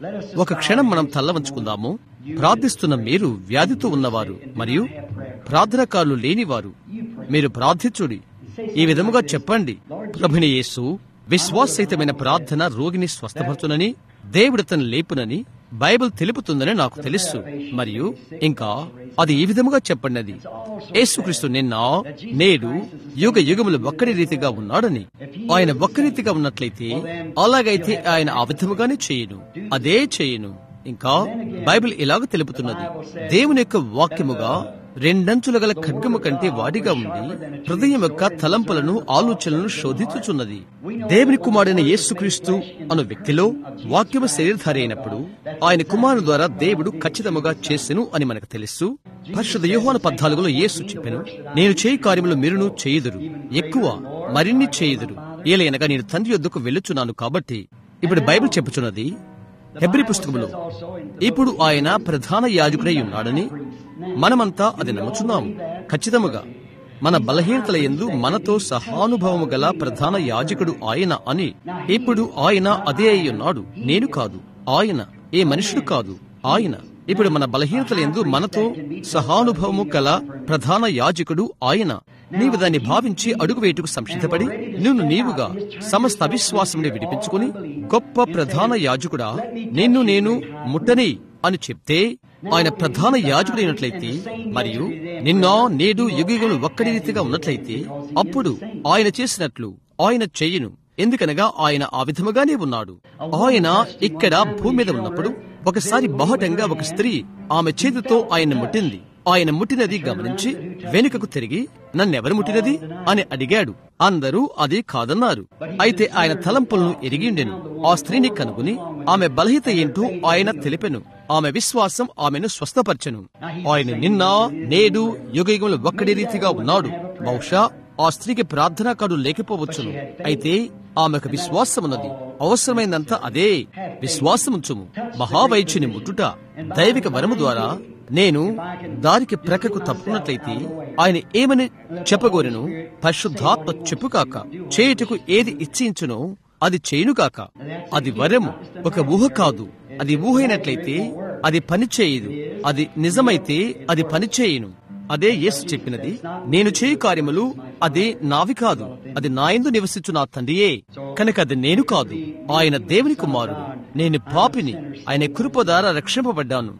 ఒక క్షణం మనం తల్ల వంచుకుందాము. ప్రార్థిస్తున్న మీరు వ్యాధితో ఉన్నవారు మరియు ప్రార్థనకారులు లేనివారు, మీరు ప్రార్థించుడి. ఈ విధముగా చెప్పండి, ప్రభుని యేసు, విశ్వాసరహితమైన ప్రార్థన రోగిని స్వస్థపరచునని, దేవుడు తను లేపునని బైబిల్ తెలుపుతుందని నాకు తెలుసు. మరియు ఇంకా అది ఈ విధముగా చెప్పండి, యేసుక్రీస్తు నిన్న నేడు యుగ యుగములు ఒక్కడి రీతిగా ఉన్నాడని. ఆయన ఒక్క రీతిగా ఉన్నట్లయితే అలాగైతే ఆయన ఆ విధముగానే చేయను, అదే చేయను. ఇంకా బైబిల్ ఇలాగ తెలుపుతున్నది, దేవుని యొక్క వాక్యముగా రెండంచుల గల ఖడ్గము కంటే వాడిగా ఉండి హృదయం యొక్క తలంపులను ఆలోచనలను శోధించుచున్నది. దేవుని కుమారుడైన యేసుక్రీస్తు అను వ్యక్తిలో వాక్యము శరీరధారి అయినప్పుడు ఆయన కుమారుని ద్వారా దేవుడు ఖచ్చితముగా చేసెను అని మనకు తెలుసు. పరిశుద్ధ యోహాను పద్నాలుగులో యేసు చెప్పెను, నేను చేయి కార్యములు మీరును చేయుదురు, ఎక్కువ మరిన్ని చేయుదురు, ఏలయనగా నేను తండ్రి యొద్దకు వెళ్ళుచున్నాను. కాబట్టి ఇప్పుడు బైబిల్ చెప్పుచున్నది హెబ్రీ పుస్తకములో, ఇప్పుడు ఆయన ప్రధాన యాజకుడై ఉన్నాడని మనమంతా అది నమ్ముచున్నాము. ఖచ్చితముగా మన బలహీనతల యందు మనతో సహానుభవము గల ప్రధాన యాజకుడు ఆయన అని. ఇప్పుడు ఆయన అదే అయి ఉన్నాడు, నేను కాదు, ఆయన, ఏ మనుషుడు కాదు, ఆయన. ఇప్పుడు మన బలహీనతల యందు మనతో సహానుభవము గల ప్రధాన యాజకుడు ఆయన. నీవు దాన్ని భావించి అడుగు వేటుకు సంసిద్ధపడి నిన్ను నీవుగా సమస్త అవిశ్వాసముని విడిపించుకుని, గొప్ప ప్రధాన యాజకుడా, నిన్ను నేను ముట్టని అని చెప్తే, ఆయన ప్రధాన యాజకుడైనట్లయితే మరియు నిన్న నేడు యుగయుగములు ఒక్కడి రీతిగా ఉన్నట్లయితే అప్పుడు ఆయన చేసినట్లు ఆయన చెయ్యను. ఎందుకనగా ఆయన ఆ విధముగానే ఉన్నాడు. ఆయన ఇక్కడ భూమి మీద ఉన్నప్పుడు ఒకసారి బాహటంగా ఒక స్త్రీ ఆమె చేతితో ఆయన ముట్టింది. ఆయన ముట్టినది గమనించి వెనుకకు తిరిగి, నన్నెవరు ముట్టినది అని అడిగాడు. అందరూ అది కాదన్నారు. అయితే ఆయన తలంపులను ఎరిగిండెను. ఆ స్త్రీని కనుగొని ఆమె బలహీనత ఏంటో ఆయన తెలిపెను. ఆమె విశ్వాసం ఆమెను స్వస్థపరచెను. ఆయన నిన్న నేడు యుగయుగములు ఒక్కడి రీతిగా ఉన్నాడు. బహుశా ఆ స్త్రీకి ప్రార్థనా కార్డు లేకపోవచ్చును, అయితే ఆమెకు విశ్వాసమున్నది. అవసరమైనంత అదే విశ్వాసముంచుము. మహావైద్యుని ముట్టుట దైవిక వరము ద్వారా నేను దానికి ప్రక్కకు తప్పుకున్నట్లయితే ఆయన ఏమని చెప్పగోరెను? పరిశుద్ధాత్మ చెప్పుకాక చేయుటకు ఏది ఇచ్చించునో అది చేయునుగాక. అది వరము, ఒక ఊహ కాదు. అది ఊహ అయినట్లయితే అది పని చేయదు. అది నిజమైతే అది పని చేయను. అదే యేసు చెప్పినది, నేను చేయు కార్యములు అది నావి కాదు, అది నాయందు నివసించు నా తండ్రియే. కనుక అది నేను కాదు, ఆయన దేవుని కుమారుడు. నేను పాపిని, ఆయన కృప ద్వారా రక్షింపబడ్డాను.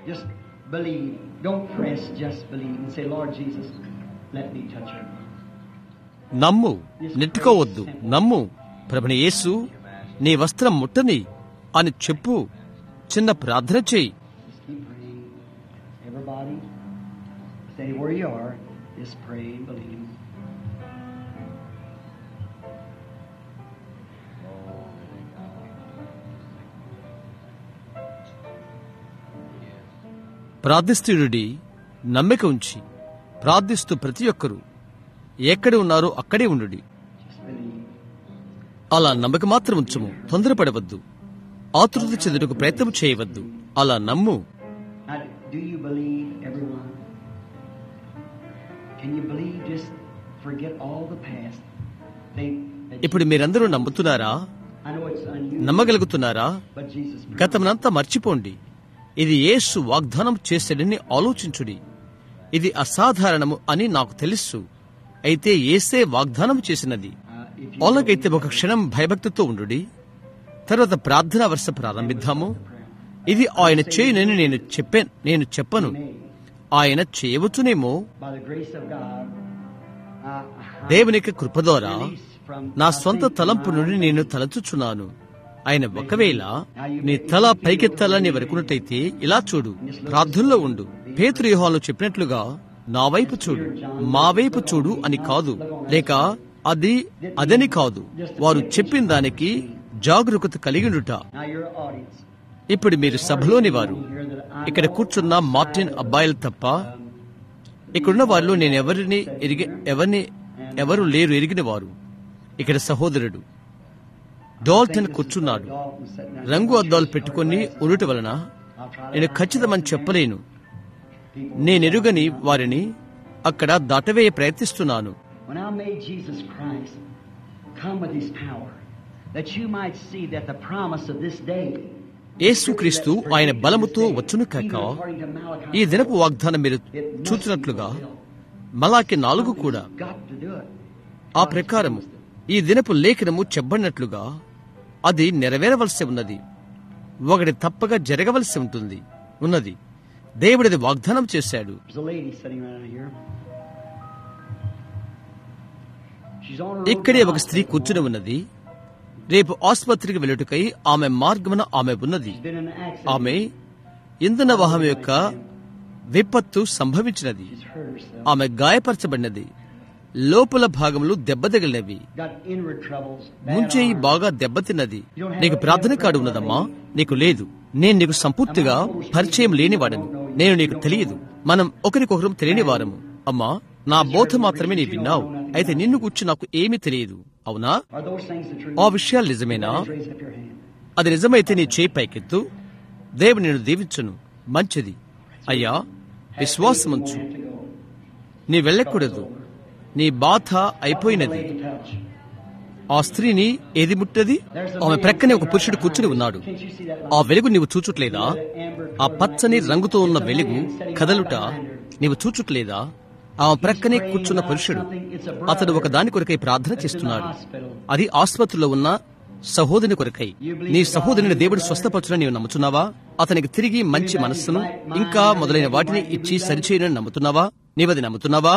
నమ్ము, నెట్టుకోవద్దు. నమ్ము, ప్రభుని యేసు నీ వస్త్రం ముట్టని అని చెప్పు. చిన్న ప్రార్థన చేయి. Stay where you are. Just pray and believe. ప్రార్థిస్తుడి, నమ్మిక ఉంచి ప్రార్థిస్తూ ప్రతి ఒక్కరూ ఎక్కడ ఉన్నారో అక్కడే ఉండుడి. అలా నమ్మక మాత్రం ఉంచుము. తొందరపడవద్దు. ఆతృత చెందుటకు ప్రయత్నం చేయవద్దు. అలా నమ్ము. Do you believe, everyone? Can you believe? Just forget all the past. ఇప్పుడు మీరందరూ నమ్ముతున్నారా? నమ్మగలుగుతున్నారా? గతమునంతా మర్చిపోండి. ఇది యేసు వాగ్దానం చేసేడని ఆలోచించుడి. ఇది అసాధారణము అని నాకు తెలుసు, అయితే యేసే వాగ్దానం చేసినది. అలాగైతే ఒక క్షణం భయభక్తితో ఉండుడి. తర్వాత ప్రార్థనా వర్ష ప్రారంభిద్దాము. ఇది ఆయన చేయనని నేను చెప్పాను నేను చెప్పను ఆయన చేయవచ్చునేమో. దేవునికి కృప ద్వారా నా స్వంత తలంపు నుండి నేను తలచుచున్నాను. ఆయన ఒకవేళ నీ తల పైకెత్తాలని వరకున్నట్టయితే ఇలా చూడు, ప్రార్థనలో ఉండు. పేతురు యోహాను చెప్పినట్లుగా నా వైపు చూడు, మా వైపు చూడు అని కాదు, లేక అది అదని కాదు. వారు చెప్పిన దానికి జాగరూకత కలిగినట. ఇప్పుడు మీరు సభలోని వారు, ఇక్కడ కూర్చున్న మార్టిన్ అబ్బాయిలు తప్ప ఇక్కడున్న వారిలో నేను ఎవరిని ఎరిగి ఎవరిని ఎవరు లేరు ఎరిగిన వారు. ఇక్కడ సహోదరుడు డాల్టన్ కూర్చున్నాడు. రంగు అద్దాలు పెట్టుకుని ఉండుట వలన నేను ఖచ్చితమని చెప్పలేను. నేనెరుగని వారిని అక్కడ దాటవేయ ప్రయత్నిస్తున్నాను. యేసుక్రీస్తు ఆయన బలముతో వచ్చును కాక ఈ దినపు వాగ్దానం మీరు చూచినట్లుగా మలాకి నాలుగు కూడా ఆ ప్రకారము ఈ దినపు లేఖనము చెప్పబడినట్లుగా అది నెరవేరవలసి ఉన్నది. ఒకటి తప్పగా జరగవలసి ఉంటుంది ఉన్నది. దేవుడిది వాగ్దానం చేశాడు. ఇక్కడే ఒక స్త్రీ కూర్చుని ఉన్నది. రేపు ఆసుపత్రికి వెళ్ళుటకై ఆమె మార్గమున ఆమె ఉన్నది. ఆమె ఇంధన వాహనం యొక్క విపత్తు సంభవించినది. ఆమె గాయపరచబడినది. లోపల భాగములు దెబ్బతగిలినవి. ముంచేయి బాగా దెబ్బతిన్నది. నీకు ప్రార్థన కార్డు ఉన్నదమ్మా? నీకు లేదు. నేను నీకు సంపూర్తిగా పరిచయం లేనివాడను. నేను నీకు తెలియదు. మనం ఒకరికొకరు తెలియని వారము. అమ్మా, నా బోధ మాత్రమే నీ విన్నావు. అయితే నిన్ను గురించి నాకు ఏమీ తెలియదు. అవునా? ఆ విషయాలు నిజమేనా? అది నిజమైతే నీ చేయి పైకెత్తు. దేవుడు నిన్ను దీవించును. మంచిది అయ్యా, విశ్వాసముంచు. నీ వెళ్ళకూడదు. నీ బాధ అయిపోయినది. ఆ స్త్రీని ఏది ముట్టది? ఆమె ప్రక్కనే ఒక పురుషుడు కూర్చుని ఉన్నాడు. ఆ వెలుగు నీవు చూచుట్లేదా? ఆ పచ్చని రంగుతో ఉన్న వెలుగు కదలుట నీవు చూచుట్లేదా? ఆమె ప్రక్కనే కూర్చున్న పురుషుడు, అతడు ఒక దాని కొరకై ప్రార్థన చేస్తున్నాడు. అది ఆసుపత్రిలో ఉన్న సహోదరుని కొరకై. నీ సహోదరుని దేవుడు స్వస్థపరచునని నీవు నమ్ముతున్నావా? అతనికి తిరిగి మంచి మనస్సును ఇంకా మొదలైన వాటిని ఇచ్చి సరిచేయనని నమ్ముతున్నావా? నీవది నమ్ముతున్నావా?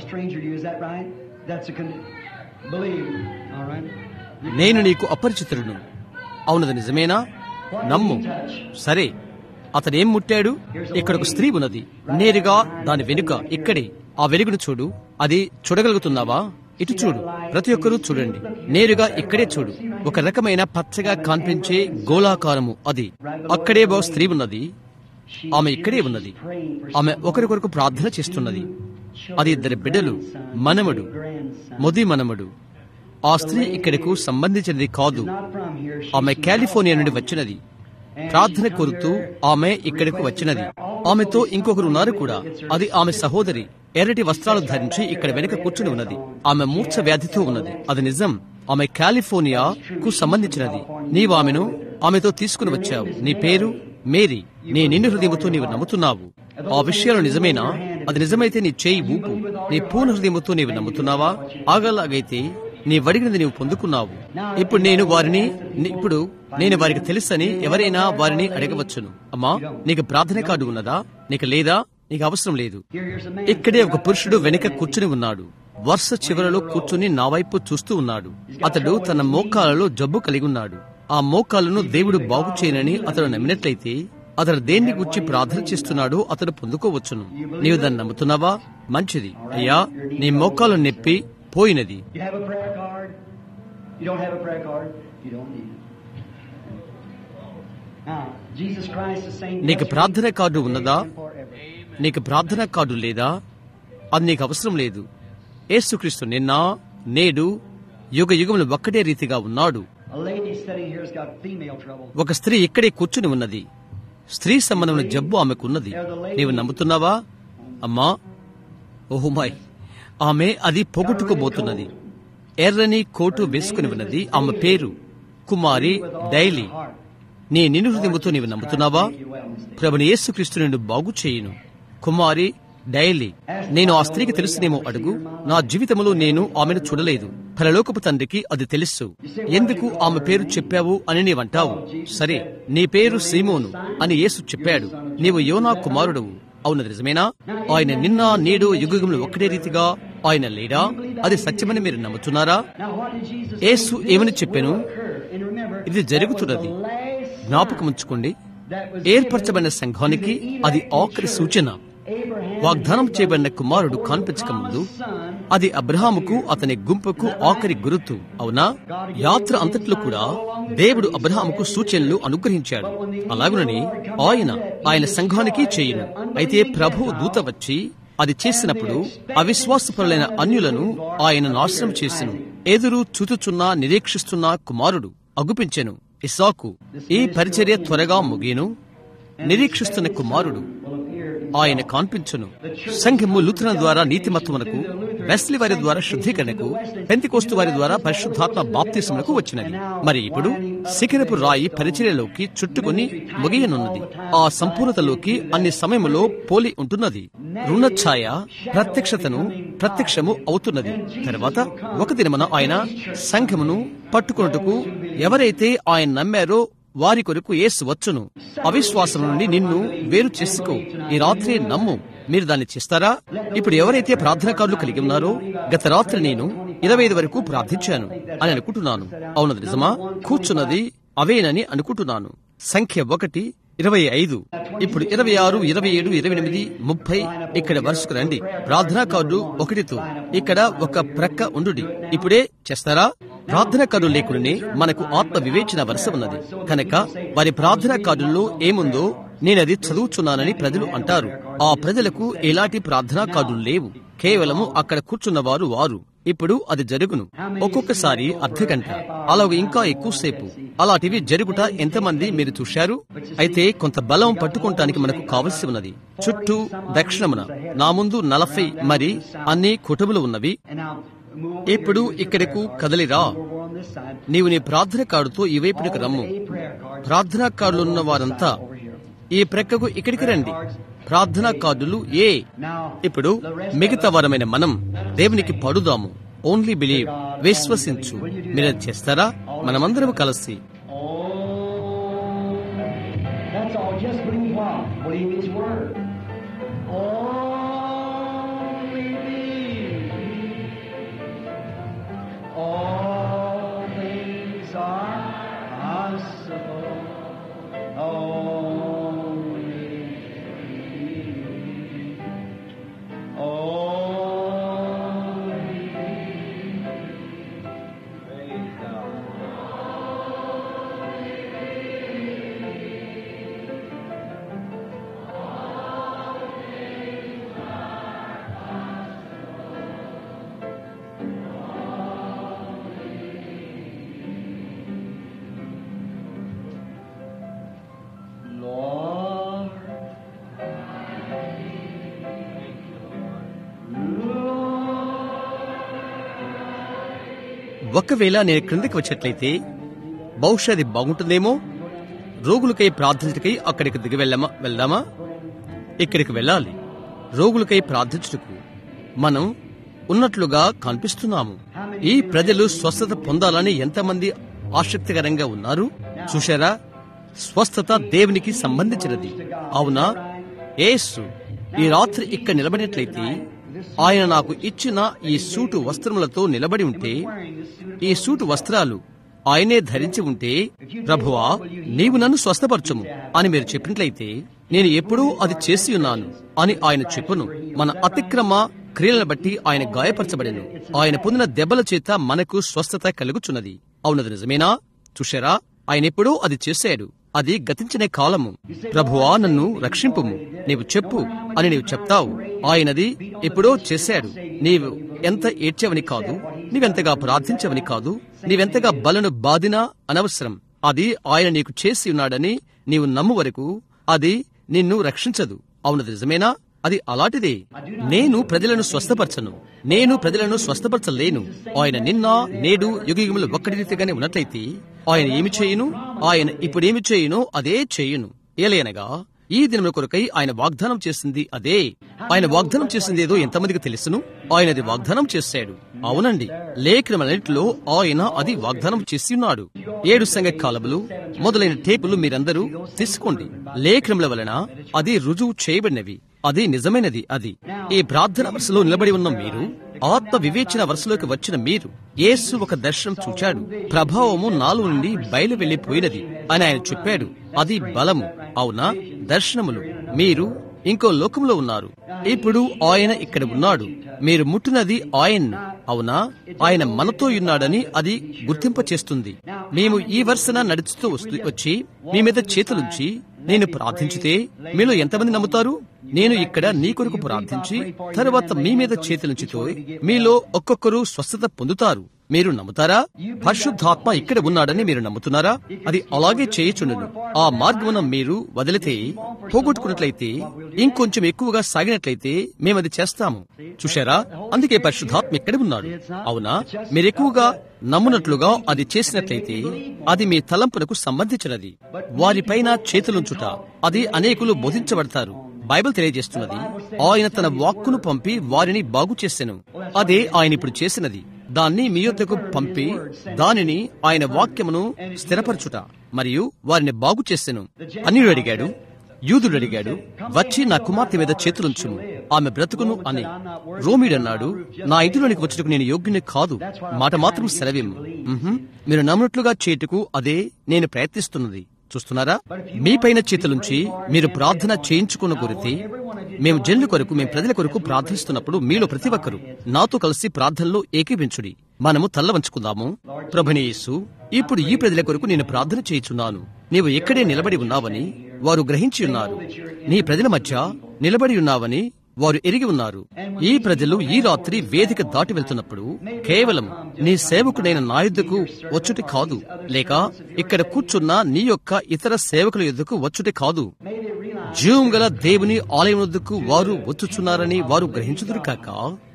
నేను నీకు అపరిచితుడును. అవునది నిజమేనా? నమ్ము. సరే, అతడేం ముట్టాడు? ఇక్కడ ఒక స్త్రీ ఉన్నది. నేరుగా దాని వెనుక ఇక్కడే ఆ వెలుగును చూడు. అది చూడగలుగుతున్నావా? ఇటు చూడు. ప్రతి ఒక్కరూ చూడండి. నేరుగా ఇక్కడే చూడు. ఒక రకమైన పచ్చగా కనిపించే గోళాకారము అది. అక్కడే ఒక స్త్రీ ఉన్నది. ఆమె ఇక్కడే ఉన్నది. ఆమె ఒకరికొరకు ప్రార్థన చేస్తున్నది. అది ఇద్దరి బిడ్డలు, మనమడు, మొది మనమడు. ఆ స్త్రీ ఇక్కడకు సంబంధించినది కాదు. ఆమె కాలిఫోర్నియా నుండి వచ్చినది. ప్రార్థన కోరుతూ ఆమె ఇక్కడకు వచ్చినది. ఆమెతో ఇంకొకరు ఉన్నారు కూడా. అది ఆమె సహోదరి. ఎర్రటి వస్త్రాలు ధరించి ఇక్కడ వెనుక కూర్చుని ఉన్నది. ఆమె మూర్ఛ వ్యాధితో ఉన్నది. అది నిజం. ఆమె కాలిఫోర్నియాకు సంబంధించినది. నీవు ఆమెను ఆమెతో తీసుకుని వచ్చావు. నీ పేరు మేరీ. నీ నిండు హృదయముతో నీవు నమ్ముతున్నావు. ఆ విషయాలు నిజమేనా? అది నిజమైతే నీ చేయి ఊపు. నీ పూర్ణ హృదయముతో నీవు నమ్ముతున్నావా? ఆగలాగైతే నీ వడిగినది నీవు పొందుకున్నావు. ఇప్పుడు నేను వారిని ఇప్పుడు నేను వారికి తెలుసని ఎవరైనా వారిని అడగవచ్చును. అమ్మా, నీకు ప్రార్థన కార్డు ఉన్నదా? నీకు లేదా? నీకు అవసరం లేదు. ఇక్కడే ఒక పురుషుడు వెనుక కూర్చుని ఉన్నాడు. వరుస చివరలో కూర్చుని నా వైపు చూస్తూ ఉన్నాడు. అతడు తన మోకాలలో జబ్బు కలిగి ఉన్నాడు. ఆ మోకాలను దేవుడు బాగు చేయనని అతడు నమ్మినట్లయితే అతడు దేన్ని గురించి ప్రార్థన చేస్తున్నాడో అతడు పొందుకోవచ్చును. నీవు దాన్ని నమ్ముతున్నావా? మంచిది అయ్యా, నీ మోకాలు నొప్పి పోయినది. నీకు ప్రార్థన కార్డు ఉన్నదా? నీకు ప్రార్థన కార్డు లేదా? అది నీకు అవసరం లేదు. యేసుక్రీస్తు నిన్న నేడు యుగ యుగములు ఒక్కటే రీతిగా ఉన్నాడు. ఒక స్త్రీ ఇక్కడే కూర్చుని ఉన్నది. స్త్రీ సంబంధమైన జబ్బు ఆమెకున్నది. నీవు నమ్ముతున్నావా? అమ్మా, ఓహుమాయ్, ఆమె అది పోగొట్టుకోబోతున్నది. ఎర్రని కోటు వేసుకుని ఉన్నది. ఆమె పేరు కుమారి డైలీ. నీ నిన్ను హృదయముతో నీవు నమ్ముతున్నావా? ప్రభుని యేసుక్రీస్తు నిన్ను బాగు చేయును. కుమారి డైలీ. నేను ఆ స్త్రీకి తెలుసునేమో అడుగు. నా జీవితంలో నేను ఆమెను చూడలేదు. పరలోకపు తండ్రికి అది తెలుసు. ఎందుకు ఆమె పేరు చెప్పావు అని నీవంటావు. సరే, నీ పేరు సీమోను అని యేసు చెప్పాడు. నీవు యోనా కుమారుడవు. అవునది నిజమేనా? ఆయన నిన్న నేడు యుగములు ఒక్కటే రీతిగా ఆయన లేడా? అది సత్యమని మీరు నమ్ముతున్నారా? యేసు ఏమని చెప్పాను? ఇది జరుగుతున్నది. జ్ఞాపకం ఉంచుకోండి. ఏర్పరచబడిన సంఘానికి అది ఆఖరి సూచన. వాగ్దానం చేయబడిన కుమారుడు కనిపించక ముందు అది అబ్రహాముకు అతని గుంపుకు ఆఖరి గుర్తు. అవునా? యాత్ర అంతట్లో కూడా దేవుడు అబ్రహాముకు సూచనలు అనుగ్రహించాడు. అలాగునని ఆయన ఆయన సంఘానికి చేయును. అయితే ప్రభు దూత వచ్చి అది చేసినప్పుడు అవిశ్వాసపరులైన అన్యులను ఆయన నాశనం చేసెను. ఎదురు చూచుచున్న నిరీక్షిస్తున్న కుమారుడు అగుపించెను ఇస్సాకు. ఈ పరిచర్య త్వరగా ముగియను. నిరీక్షిస్తున్న కుమారుడు ఆయన కాన్పించును. సంఘము లూథరన్ ద్వారా నీతిమత్వమునకు, వెస్లీ వారి ద్వారా శుద్ధీకరణకు, పెంతెకోస్తు వారి ద్వారా పరిశుద్ధాత్మ బాప్తిసమునకు వచ్చినది. మరి ఇప్పుడు శిఖరపు రాయి పరిచర్యలోకి చుట్టుకుని ముగియనున్నది. ఆ సంపూర్ణతలోకి అన్ని సమయములో పోలి ఉంటున్నది. రుణఛాయ ప్రత్యక్షతను ప్రత్యక్షము అవుతున్నది. తర్వాత ఒక దినమున ఆయన సంఘమును పట్టుకొనుటకు ఎవరైతే ఆయన నమ్మారో వారి కొరకు యేసు వచ్చును. అవిశ్వాసం నుండి నిన్ను వేరు చేసుకో. ఈ రాత్రి నమ్ము. మీరు దాన్ని చేస్తారా? ఇప్పుడు ఎవరైతే ప్రార్థనాకారులు కలిగి ఉన్నారో, గత రాత్రి నేను ఇరవై ఐదు వరకు ప్రార్థించాను అని అనుకుంటున్నాను. అవునది నిజమా? కూర్చున్నది అవేనని అనుకుంటున్నాను. సంఖ్య ఒకటి ఇరవై ఐదు. ఇప్పుడు ఇరవై ఆరు, ఇరవై ఏడు, ఇరవై ఎనిమిది, ముప్పై ఇక్కడ వరుసకు రండి. ప్రార్థనాకారుడు ఒకటితో ఇక్కడ ఒక ప్రక్క ఉండు. ఇప్పుడే చేస్తారా? ప్రార్థనాకారులు లేకుండానే మనకు ఆత్మ వివేచన వరుస ఉన్నది కనుక వారి ప్రార్థనాకారుల్లో ఏముందో నేనది చదువుచున్నానని ప్రజలు అంటారు. ఆ ప్రజలకు ఎలాంటి ప్రార్థనాకారులు లేవు. కేవలము అక్కడ కూర్చున్నవారు వారు. ఇప్పుడు అది జరుగును. ఒక్కొక్కసారి అర్ధ గంట, అలాగే ఇంకా ఎక్కువసేపు అలాంటివి జరుగుట ఎంతమంది మీరు చూశారు? అయితే కొంత బలం పట్టుకోవటానికి మనకు కావలసి ఉన్నది. చుట్టూ దక్షిణమున నా ముందు నలభై మరి అన్ని కుటుంబులు ఉన్నవి. ఇప్పుడు ఇక్కడకు కదలిరా. నీవు నీ ప్రార్థనాకారుతో ఈ వైపునికి రమ్ము. ప్రార్థనాకారులున్న వారంతా ఈ ప్రక్కకు ఇక్కడికి రండి. ప్రార్థనా కార్డులు ఏ. ఇప్పుడు మిగతా వారమైన మనం దేవునికి పడుదాము. ఓన్లీ బిలీవ్, విశ్వసించు. మీరు అది చేస్తారా? మనమందరం కలిసి ఒకవేళ నేను క్రిందకి వచ్చేట్లయితే బహుశా అది బాగుంటుందేమో. రోగులకై ప్రార్థించటకై అక్కడికి దిగి వెళ్ళమా వెళ్దామా? ఇక్కడికి వెళ్ళాలి. రోగులకై ప్రార్థించుటకు మనం ఉన్నట్లుగా కనిపిస్తున్నాము. ఈ ప్రజలు స్వస్థత పొందాలని ఎంతమంది ఆసక్తికరంగా ఉన్నారు చూశారా? స్వస్థత దేవునికి సంబంధించినది. అవునా? యేసు ఈ రాత్రి ఇక్కడ నిలబడినట్లయితే ఆయన నాకు ఇచ్చిన ఈ సూటు వస్త్రములతో నిలబడి ఉంటే, ఈ సూటు వస్త్రాలు ఆయనే ధరించి ఉంటే, ప్రభువా నీవు నన్ను స్వస్థపరచుము అని మీరు చెప్పినట్లయితే, నేను ఎప్పుడూ అది చేసి ఉన్నాను అని ఆయన చెప్పును. మన అతిక్రమ క్రియలను బట్టి ఆయన గాయపరచబడెను. ఆయన పొందిన దెబ్బల చేత మనకు స్వస్థత కలుగుచున్నది. అవునది నిజమేనా? చూశారా? ఆయన ఎప్పుడూ అది చేశాడు. అది గతించిన కాలము. ప్రభువా నన్ను రక్షింపుము నీవు చెప్పు అని నీవు చెప్తావు. ఆయనది ఎప్పుడో చేశాడు. నీవు ఎంత ఏడ్చవని కాదు, నీవెంతగా ప్రార్థించవని కాదు, నీవెంతగా బలను బాధినా అనవసరం. అది ఆయన నీకు చేసి ఉన్నాడని నీవు నమ్ము వరకు అది నిన్ను రక్షించదు. అవునది నిజమేనా? అది అలాంటిదే. నేను ప్రజలను స్వస్థపరచను. నేను ప్రజలను స్వస్థపరచలేను. ఆయన నిన్న నేడు యుగయుగములు ఒక్కటి రీతిగానే ఉన్నట్లయితే ఆయన ఏమి చేయును? ఆయన ఇప్పుడేమి చేయునో అదే చేయును. ఏలయనగా ఈ దినముల కొరకై ఆయన వాగ్దానం చేసింది అదే. ఆయన వాగ్దానం చేసింది ఏదో ఎంతమందికి తెలుసును? ఆయనది వాగ్దానం చేశాడు. అవునండి, లేఖనములన్నిటిలో ఆయన అది వాగ్దానం చేసి ఉన్నాడు. ఏడు సంఘ కాలములు మొదలైన టేపులు మీరందరూ తీసుకోండి. లేఖనముల వలన అది రుజువు చేయబడినవి. అది నిజమైనది. అది ఈ ప్రార్థన వరుసలో నిలబడి ఉన్న మీరు, ఆత్మ వివేచన వరుసలోకి వచ్చిన మీరు, యేసు ఒక దర్శనం చూచాడు. ప్రభావము నాలో నుండి బయలు వెళ్లిపోయినది అని ఆయన చెప్పాడు. అది బలము. అవునా? దర్శనములు మీరు ఇంకో లోకంలో ఉన్నారు. ఇప్పుడు ఆయన ఇక్కడ ఉన్నాడు. మీరు ముట్టినది ఆయన, అవునా? ఆయన మనతో ఉన్నాడని అది గుర్తింప చేస్తుంది. మేము ఈ వరుసన నడుచుతూ వస్తూ వచ్చి మీ మీద చేతులుంచి నేను ప్రార్థించితే మీలో ఎంతమంది నమ్ముతారు? నేను ఇక్కడ నీ కొరకు ప్రార్థించి తరువాత మీ మీద చేతులుంచితో మీలో ఒక్కొక్కరు స్వస్థత పొందుతారు. మీరు నమ్ముతారా? పరిశుద్ధాత్మ ఇక్కడ ఉన్నాడని మీరు నమ్ముతున్నారా? అది అలాగే చేయుచుండును. ఆ మార్గమున మీరు వదిలితే, పోగొట్టుకున్నట్లయితే, ఇంకొంచెం ఎక్కువగా సాగినట్లయితే మేమది చేస్తాము. చూశారా? అందుకే పరిశుద్ధాత్మ ఇక్కడ ఉన్నాడు. అవునా? మీరెక్కువగా నమ్మునట్లుగా అది చేసినట్లయితే అది మీ తలంపులకు సంబంధించినది. వారిపైన చేతులుంచుట, అది అనేకులు బోధించబడతారు. బైబిల్ తెలియజేస్తున్నది, ఆయన తన వాక్కును పంపి వారిని బాగు చేసెను. అదే ఆయన ఇప్పుడు చేసినది. దాన్ని మీ యొద్దకు పంపి దానిని ఆయన వాక్యమును స్థిరపరచుట మరియు వారిని బాగు చేసెను. అన్యుడు అడిగాడు, యూదుడు అడిగాడు, వచ్చి నా కుమార్తె మీద చేతులుంచుము, ఆమె బ్రతుకును అని. రోమీడన్నాడు, నా ఇంటిలోనికి వచ్చుటకు నేను యోగ్యుని కాదు, మాట మాత్రం సెలవిమ్ము. మీరు నమ్మునట్లుగా చేయుటకు అదే నేను ప్రయత్నిస్తున్నది. చూస్తున్నారా? మీ పైన చేతులుంచి మీరు ప్రార్థన చేయించుకున్న గురితే, మేము జనుల కొరకు, మేము ప్రజల కొరకు ప్రార్థిస్తున్నప్పుడు మీలో ప్రతి ఒక్కరు నాతో కలిసి ప్రార్థనలో ఏకీభించుడి. మనము తల్ల వంచుకుందాము. ప్రభువైన యేసు, ఇప్పుడు ఈ ప్రజల కొరకు నేను ప్రార్థన చేయుచున్నాను. నీవు ఎక్కడే నిలబడి ఉన్నావని వారు గ్రహించి ఉన్నారు. నీ ప్రజల మధ్య నిలబడి ఉన్నావని వారు ఎరిగి ఉన్నారు. ఈ ప్రజలు ఈ రాత్రి వేదిక దాటి వెళ్తున్నప్పుడు కేవలం నీ సేవకుడైన నా యుద్ధకు వచ్చుటి కాదు, లేక ఇక్కడ కూర్చున్న నీ యొక్క ఇతర సేవకుల యుద్ధకు వచ్చుటి కాదు, జీవం గల దేవుని ఆలయం వద్దకు వారు వచ్చుచున్నారని వారు గ్రహించుదురు కాక,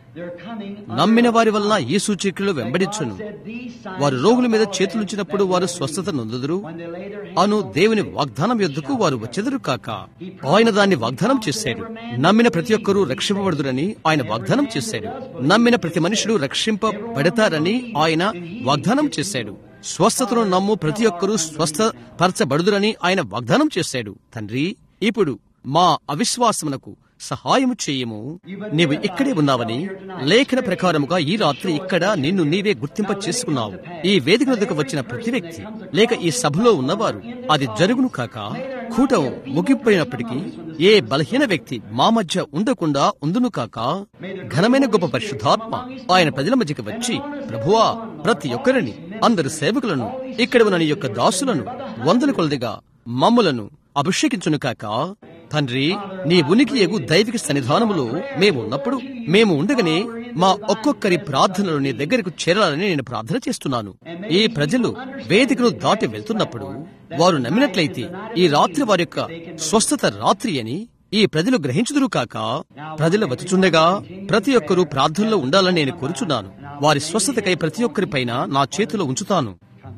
నమ్మిన వారి వలన ఈ సూచకులు వెంబడించును. వారు రోగుల మీద చేతులుంచినప్పుడు వారు స్వస్థత నొందుదురు అను దేవుని వాగ్దానం యొద్దకు వారు వచ్చెదరు కాక. ఆయన దాన్ని వాగ్దానం చేశాడు. నమ్మిన ప్రతి ఒక్కరూ రక్షింపబడుదురని ఆయన వాగ్దానం చేశాడు. నమ్మిన ప్రతి మనుషుడు రక్షింపబడతారని ఆయన వాగ్దానం చేశాడు. స్వస్థతను నమ్ము ప్రతి ఒక్కరూ స్వస్థపరచబడుదురని ఆయన వాగ్దానం చేశాడు. తండ్రి, ఇప్పుడు మా అవిశ్వాసమునకు సహాయము చేయము. నీవు ఇక్కడే ఉన్నావని లేఖన ప్రకారముగా ఈ రాత్రి ఇక్కడ నిన్ను నీవే గుర్తింప చేసుకున్నావు. ఈ వేదిక వద్దకు వచ్చిన ప్రతి వ్యక్తి లేక ఈ సభలో ఉన్నవారు అది జరుగును కాక, కూటం ముగిపోయినప్పటికీ ఏ బలహీన వ్యక్తి మా మధ్య ఉండకుండా ఉందును కాక, ఘనమైన గొప్ప పరిశుద్ధాత్మ ఆయన ప్రజల మధ్యకి వచ్చి, ప్రభువా, ప్రతి ఒక్కరిని, అందరు సేవకులను, ఇక్కడ ఉన్న నీ యొక్క దాసులను వందల కొలదిగా మమ్ములను అభిషేకించును కాక. తండ్రి, నీ ఉనికి ఎగు దైవిక సన్నిధానములో మేము ఉన్నప్పుడు మేము ఉండగానే మా ఒక్కొక్కరి ప్రార్థనలు నీ దగ్గరకు చేరాలని నేను ప్రార్థన చేస్తున్నాను. ఈ ప్రజలు వేదికను దాటి వెళ్తున్నప్పుడు వారు నమ్మినట్లయితే ఈ రాత్రి వారి యొక్క స్వస్థత రాత్రి అని ఈ ప్రజలు గ్రహించుదురు కాక. ప్రజలు వచ్చుచుండగా ప్రతి ఒక్కరూ ప్రార్థనలో ఉండాలని నేను కోరుచున్నాను. వారి స్వస్థతకై ప్రతి ఒక్కరి పైన నా చేతిలో ఉంచుతాను.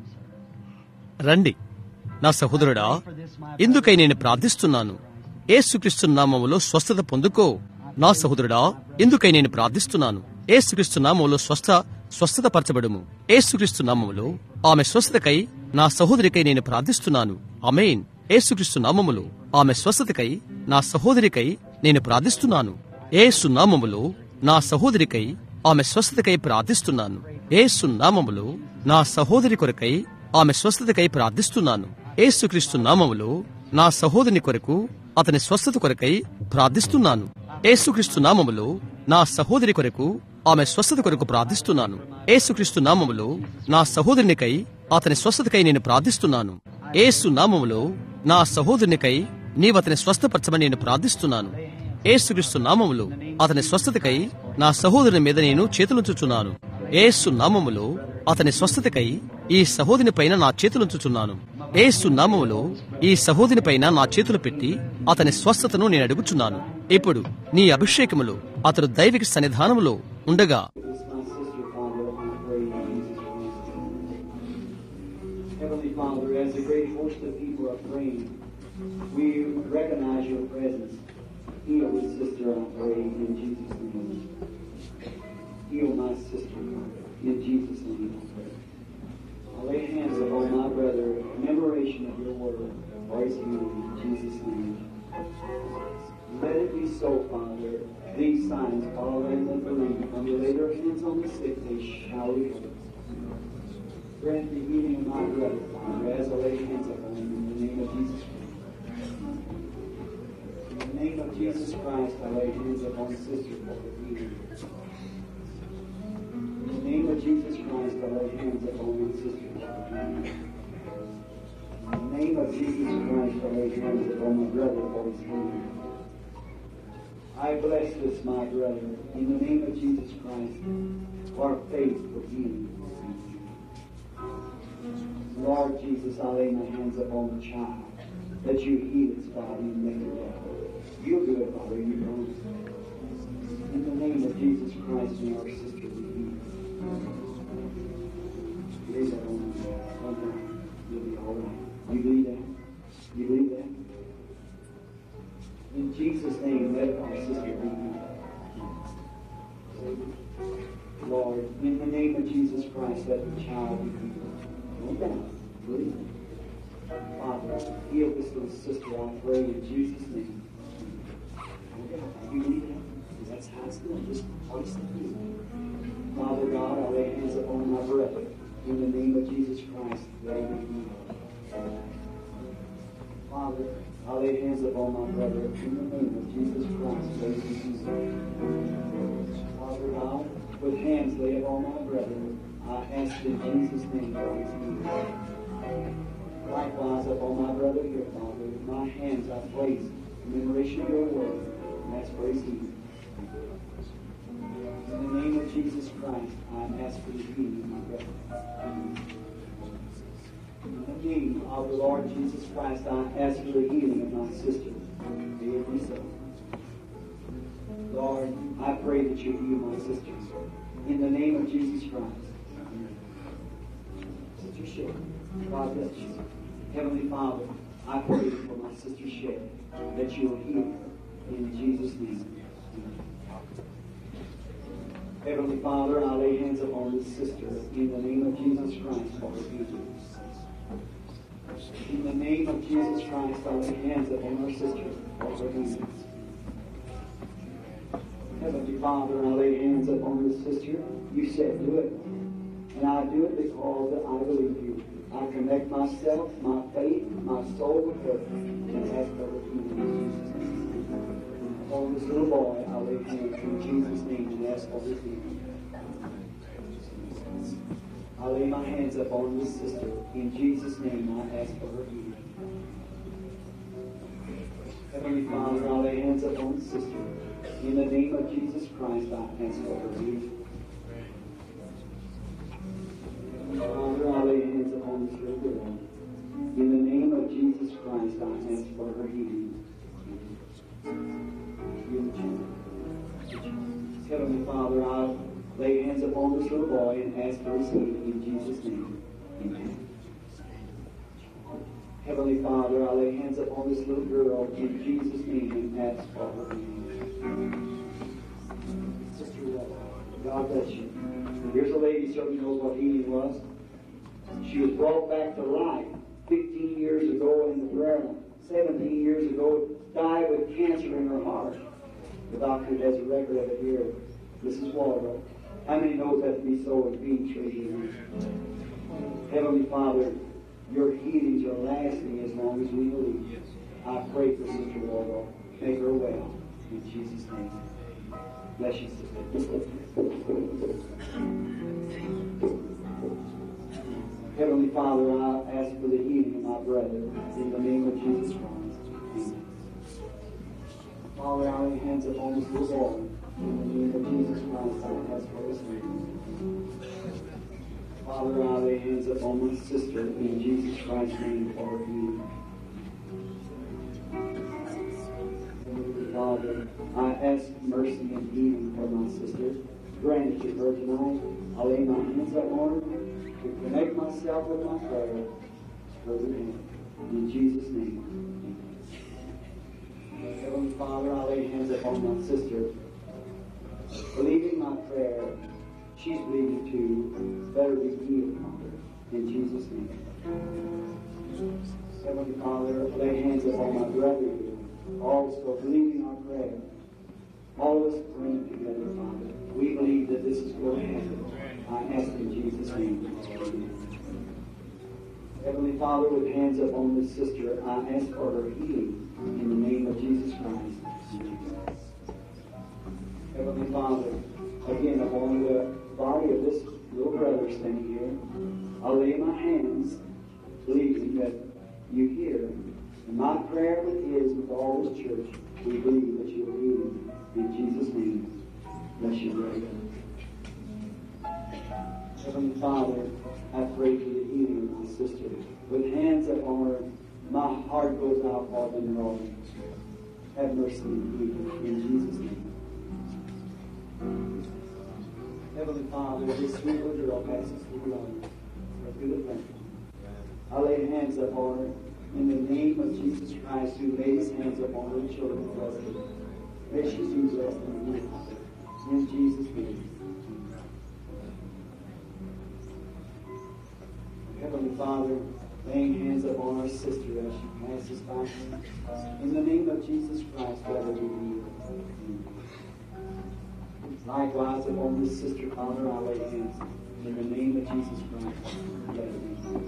రండి నా సహోదరుడా, ఇందుకై నేను ప్రార్థిస్తున్నాను. యేసుక్రీస్తు నామములో స్వస్థత పొందుకో. నా సహోదరుడా, ఇందుకై నేను ప్రార్థిస్తున్నాను. యేసుక్రీస్తు నామములో స్వస్థ స్వస్థత పరచబడుము. యేసుక్రీస్తు నామములో ఆమె స్వస్థతకై నా సహోదరికై నేను ప్రార్థిస్తున్నాను. ఆమేన్. యేసుక్రీస్తు నామములో ఆమె స్వస్థతకై నా సహోదరికై నేను ప్రార్థిస్తున్నాను. యేసు నామములో నా సహోదరికై ఆమె స్వస్థతకై ప్రార్థిస్తున్నాను. యేసు నామములో నా సహోదరి కొరకై ఆమె స్వస్థతకై ప్రార్థిస్తున్నాను. యేసుక్రీస్తు నామములో నా సహోదరుని కొరకు అతని స్వస్థత కొరకై ప్రార్థిస్తున్నాను. యేసుక్రీస్తు నామములో నా సహోదరి కొరకు ఆమె స్వస్థత కొరకు ప్రార్థిస్తున్నాను. యేసుక్రీస్తు నామములో నా సహోదరునికై అతని స్వస్థతకై నేను ప్రార్థిస్తున్నాను. యేసు నామములో నా సహోదరునికై నీవు అతని స్వస్థపరచమని నేను ప్రార్థిస్తున్నాను. యేసుక్రీస్తు నామములో అతని స్వస్థతకై నా సహోదరుని మీద నేను చేతులుంచుచున్నాను. యేసు నామములో అతని స్వస్థతకై ఈ సహోదరుని పైన నా చేతులుంచుచున్నాను. యేసు నామములో ఈ సహోదరుని పైన నా చేతులు పెట్టి అతని స్వస్థతను నేను అడుగుచున్నాను. ఇప్పుడు నీ అభిషేకములో అతడు దైవిక సన్నిధానములో ఉండగా I lay hands upon my brother in commemoration of your word. Praise you in Jesus' name. Let it be so, Father. These signs follow them that believe. When they lay their hands on the sick, they shall recover. Grant the healing of my brother, Father, as I lay hands upon him in the name of Jesus Christ. In the name of Jesus Christ, I lay hands upon the sister for the healing. In the name of Jesus Christ, I lay hands upon the sister for the healing. In the name of Jesus Christ, I lay hands upon my brother for his healing. I bless this, my brother, in the name of Jesus Christ, for faith for healing. Lord Jesus, I lay my hands upon the child, that you heal its body and make it well. You'll do it, Father, you promise. In the name of Jesus Christ, may our sister be healed. Lay that on me. Calm down. You'll be all right. You believe that? You believe that? In Jesus' name, let our sister be healed. Lord, in the name of Jesus Christ, let the child be healed. Calm down. Believe it. Father, heal this little sister, I pray, in Jesus' name. You believe that? Because that's how it's done. Just place it here. Father God, I lay hands upon my brother. In the name of Jesus Christ, let him be healed. Father, I lay hands upon my brother. In the name of Jesus Christ, let him be healed. Father God, with hands laid upon my brother, I ask in Jesus' name for his healing. Likewise upon my brother here, Father, with my hands I place in commemoration of your word, and that's for his healing. In the name of Jesus Christ, I ask for the healing of my brother. In the name of the Lord Jesus Christ, I ask for the healing of my sister. May it be so. Lord, I pray that you heal my sister. In the name of Jesus Christ. Sister Shay, God bless you. Heavenly Father, I pray for my sister Shay that you will heal her in Jesus' name. Heavenly Father, I lay hands upon this sister in the name of Jesus Christ for her healing. In the name of Jesus Christ, I lay hands upon her sister for her healing. Heavenly Father, I lay hands upon this sister. You said do it. And I do it because I believe you. I connect myself, my faith, my soul with her, and ask for her healing. On this little boy, I lay hands in Jesus' name and ask for his healing. I lay my hands upon this sister. In Jesus' name, I ask for her healing. Heavenly Father, I lay hands upon this sister. In the name of Jesus Christ, I ask for her healing. Father, I lay hands upon this little girl. In the name of Jesus Christ, I ask for her healing. Heavenly Father, I lay hands upon this little boy and ask for his healing in Jesus' name. Amen. Heavenly Father, I lay hands upon this little girl in Jesus' name and ask for her healing. Sister, God bless you. Here's a lady who certainly knows what healing was. She was brought back to life fifteen years ago in the prayer line. seventeen years ago, died with cancer in her heart. The doctor has a record of it here. Missus Waldo. How many knows that to be so in Phoenix right here? Heavenly Father, your healings are lasting as long as we believe. I pray for Sister Waldo. Make her well. In Jesus' name. Bless you, sister. Heavenly Father, I ask for the healing of my brother in the name of Jesus Christ. Amen. Father, I lay hands upon this little boy. In the name of Jesus Christ, I ask for his healing. Father, I lay hands upon my sister in Jesus Christ's name for her healing. Father, I ask mercy and healing for my sister. Grant it to her tonight. I lay my hands upon her to connect myself with my prayer. In Jesus' name. Heavenly Father, I lay hands upon my sister. Believing my prayer, she's believing too. Better be healed, Father. In Jesus' name. Heavenly Father, lay hands upon my brother here. Also believing our prayer. All of us praying together, Father. We believe that this is going to happen. I ask in Jesus' name. Heavenly Father, with hands upon this sister, I ask for her healing in the name of Jesus Christ. Heavenly Father, again upon the body of this little brother standing here, I lay my hands, believing that you hear. And my prayer with his, with all this church, we believe that you'll heal him. In Jesus' name, bless you, brother. Heavenly Father, I pray for the healing of my sister. With hands upon her, my heart goes out for them, Lord. Have mercy and heal in Jesus' name. Heavenly Father, this sweet little girl passes through life. Through the family. I lay hands upon her in the name of Jesus Christ, who laid his hands upon her children and blessed them. May she be blessed and healed. In Jesus' name. Heavenly Father, laying hands upon our sister as she passes by. In the name of Jesus Christ, let her be healed. Likewise, upon this sister, Father, I lay hands. In the name of Jesus Christ, let her be healed.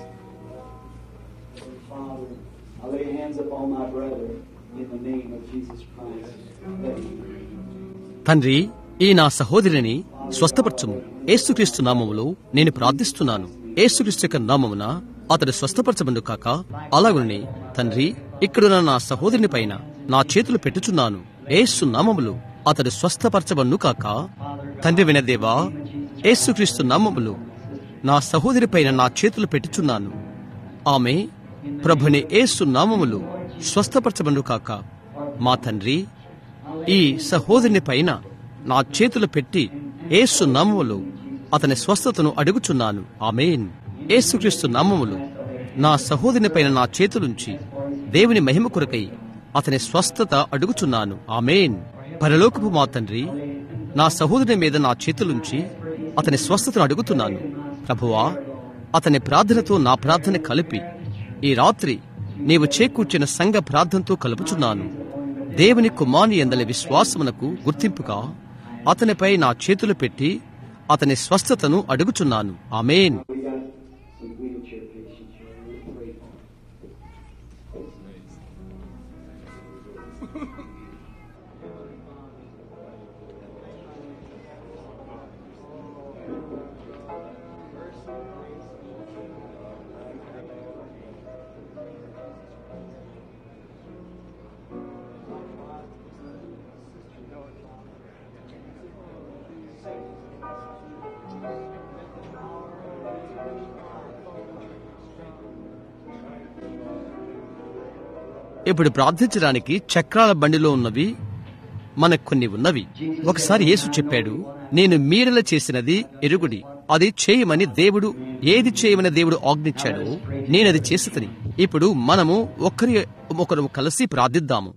Father, I lay hands upon my brother. In the name of Jesus Christ, let him be healed. తండ్రి, ఈ నా సహోదరిని స్వస్థపరచుము. యేసుక్రీస్తు నామములో నేను ప్రార్థిస్తున్నాను. యేసుక్రీస్తు యొక్క నామమున అతడు స్వస్థపరచబడు కాక. అలాగుని తండ్రి, ఇక్కడున్న నా సహోదరుని పైన నా చేతులు పెట్టుచున్నాను. యేసు నామములో అతడు స్వస్థపరచబడు కాక. తండ్రి వినదేవా, యేసుక్రీస్తు నామములో నా సహోదరి పైన నా చేతులు పెట్టుచున్నాను. ఆమె ప్రభుని యేసు నామములో స్వస్థపరచబడు కాక. మా తండ్రి, ఈ సహోదరుని పైన నా చేతులు పెట్టి యేసు నామములో అతని స్వస్థతను అడుగుచున్నాను. ఆమేన్. యేసుక్రీస్తు నామములో నా సహోదరుని పైన నా చేతులుంచి దేవుని మహిమ కొరకై అతని స్వస్థత అడుగుచున్నాను. ఆమేన్. పరలోకపు మా తండ్రి, నా సహోదరుని మీద నా చేతులుంచి అతని స్వస్థతను అడుగుతున్నాను. ప్రభువా, అతని ప్రార్థనతో నా ప్రార్థన కలిపి ఈ రాత్రి నీవు చేకూర్చిన సంఘ ప్రార్థనతో కలుపుచున్నాను. దేవుని కుమారుని యందలి విశ్వాసమునకు గుర్తింపుగా అతనిపై నా చేతులు పెట్టి అతని స్వస్థతను అడుగుచున్నాను. ఆమేన్. ఇప్పుడు ప్రార్థించడానికి చక్రాల బండిలో ఉన్నవి మనకు కొన్ని ఉన్నవి. ఒకసారి యేసు చెప్పాడు, నేను మీరల చేసినది ఎరుగుడి, అది చేయమని దేవుడు ఏది చేయమని దేవుడు ఆజ్ఞించాడో నేనది చేసితని. ఇప్పుడు మనము ఒకరి ఒకరు కలిసి ప్రార్థిద్దాము.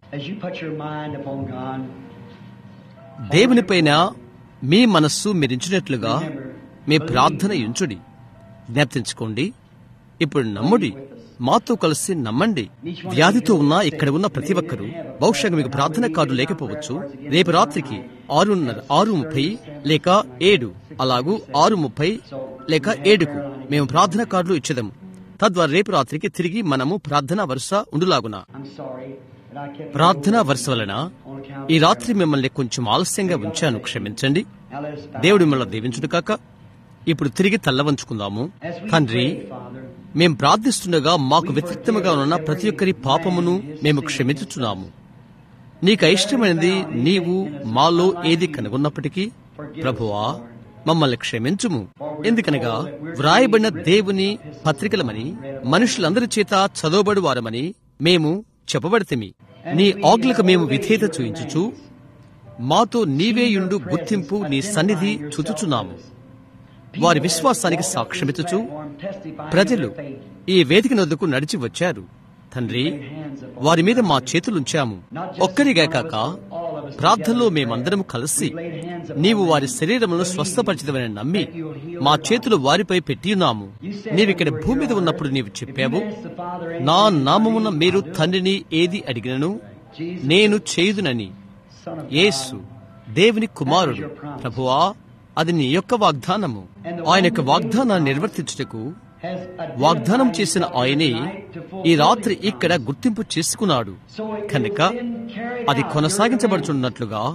దేవునిపైన మీ మనస్సు మెరించినట్లుగా మీ ప్రార్థన ఎంచుడి. జ్ఞాపతించుకోండి. ఇప్పుడు నమ్ముడి, మాతో కలిసి నమ్మండి. వ్యాధితో ఉన్న ఇక్కడ ఉన్న ప్రతి ఒక్కరూ, బహుశా మీకు ప్రార్థన కార్డు లేకపోవచ్చు, రేపు రాత్రికి ఆరున్నర ఆరు ముప్పై లేక ఏడు అలాగూ ఆరు ముప్పై లేక ఏడుకు మేము ప్రార్థన కార్డులు ఇచ్చేదాము. తద్వారా రేపు రాత్రికి తిరిగి మనము ప్రార్థనా వరుస ఉండులాగున. ప్రార్థనా వరుస వలన ఈ రాత్రి మిమ్మల్ని కొంచెం ఆలస్యంగా ఉంచాను, క్షమించండి. దేవుడు మిమ్మల్ని దీవించును కాక. ఇప్పుడు తిరిగి తల్లవంచుకుందాము. తండ్రి, మేం ప్రార్థిస్తుండగా మాకు వ్యతిరేక్తముగా ఉన్న ప్రతి ఒక్కరి పాపమును మేము క్షమించుచున్నాము. నీకు ఇష్టమైనది నీవు మాలో ఏది కనుగొన్నప్పటికీ ప్రభువా మమ్మల్ని క్షమించుము. ఎందుకనగా వ్రాయబడిన దేవుని పత్రికలమని మనుషులందరి చేత చదవబడు వారమని మేము చెప్పబడితిమి. నీ ఆజ్ఞలకు మేము విధేయత చూయించుచు మాతో నీవేయుండు గుర్తింపు నీ సన్నిధి చూచుచున్నాము. వారి విశ్వాసానికి సాక్ష్యమిచ్చుచు ప్రజలు ఈ వేదిక నొద్దకు నడిచి వచ్చారు. తండ్రి, వారి మీద మా చేతులుంచాము. ఒక్కరిగా కాక ప్రార్థనలో మేమందరము కలిసి నీవు వారి శరీరములను స్వస్థపరిచితమని నమ్మి మా చేతులు వారిపై పెట్టియున్నాము. నీవిక్కడ భూమి మీద ఉన్నప్పుడు నీవు చెప్పావు, నా నామమున మీరు తండ్రిని ఏది అడిగినను నేను చేయుదునని. యేసు దేవుని కుమారుడు. ప్రభువా, అది నీ యొక్క వాగ్దానము. ఆయన యొక్క వాగ్దానాన్ని నిర్వర్తించుటకు వాగ్దానం చేసిన ఆయనే ఈ రాత్రి ఇక్కడ గుర్తింపు చేసుకున్నాడు. కనుక అది కొనసాగించబడుచున్నట్లుగా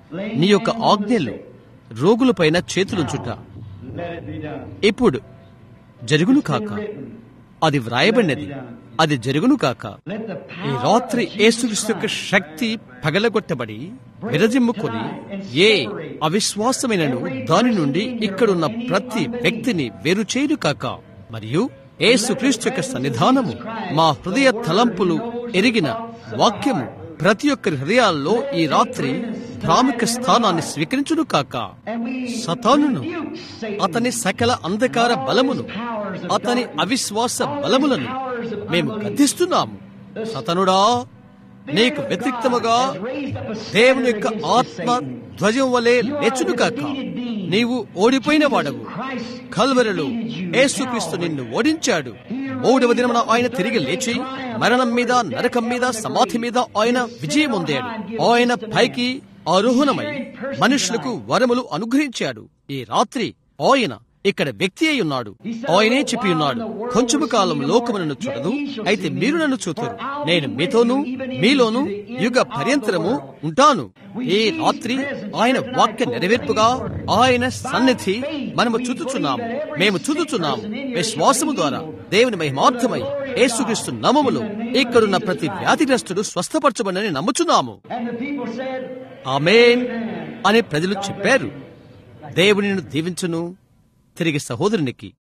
నీ యొక్క ఆజ్ఞలు రోగులపైన చేతులుంచుట ఇప్పుడు జరుగును కాక. అది వ్రాయబడినది, అది జరుగును కాక. ఈ రాత్రి యేసుక్రీస్తు యొక్క శక్తి పగలగొట్టబడి విరజిమ్ముకొని ఏ అవిశ్వాసమైనను దాని నుండి ఇక్కడున్న ప్రతి వ్యక్తిని వేరు చేయను కాక. మరియు యేసుక్రీస్తు యొక్క సన్నిధానము, మా హృదయ తలంపులు ఎరిగిన వాక్యము ప్రతి ఒక్కరి హృదయాల్లో ఈ రాత్రి ప్రాముఖ్య స్థానాన్ని స్వీకరించును కాక. సతానును, అతని సకల అంధకార బలమును, అతని అవిశ్వాస బలములను మేము గద్దిస్తున్నాము. సతనుడా, నీకు వ్యతిరేక్తముగా దేవుని యొక్క ఆత్మ ధ్వజం వలె లేచును కాక. నీవు ఓడిపోయిన వాడవు. కల్వరిలో యేసుక్రీస్తు నిన్ను ఓడించాడు. మూడవ దినమున ఆయన తిరిగి లేచి మరణం మీద, నరకం మీద, సమాధి మీద ఆయన విజయం పొందాడు. ఆయన పైకి ఆరోహణమై మనుషులకు వరములు అనుగ్రహించాడు. ఈ రాత్రి ఆయన ఇక్కడ వ్యక్తి అయి ఉన్నాడు. ఆయనే చెప్పి ఉన్నాడు, కొంచెము కాలం లోకమును చూడదు, అయితే మీరు నన్ను చూతురు. నేను మీతోనూ మీలోనూ యుగ పర్యంతరము ఉంటాను. ఈ రాత్రి ఆయన వాక్య నెరవేర్పుగా ఆయన సన్నిధి మనము చూచుచున్నాము. మేము చూచుచున్నాము. విశ్వాసము ద్వారా దేవుని మహిమార్థమై యేసుక్రీస్తు నామములో ఇక్కడున్న ప్రతి వ్యాధిగ్రస్తుడు స్వస్థపరచబడని నమ్ముచున్నాము. ఆమేన్ అని ప్రజలు చెప్పారు. దేవుని దీవించును. తిరిగి సహోదరునికి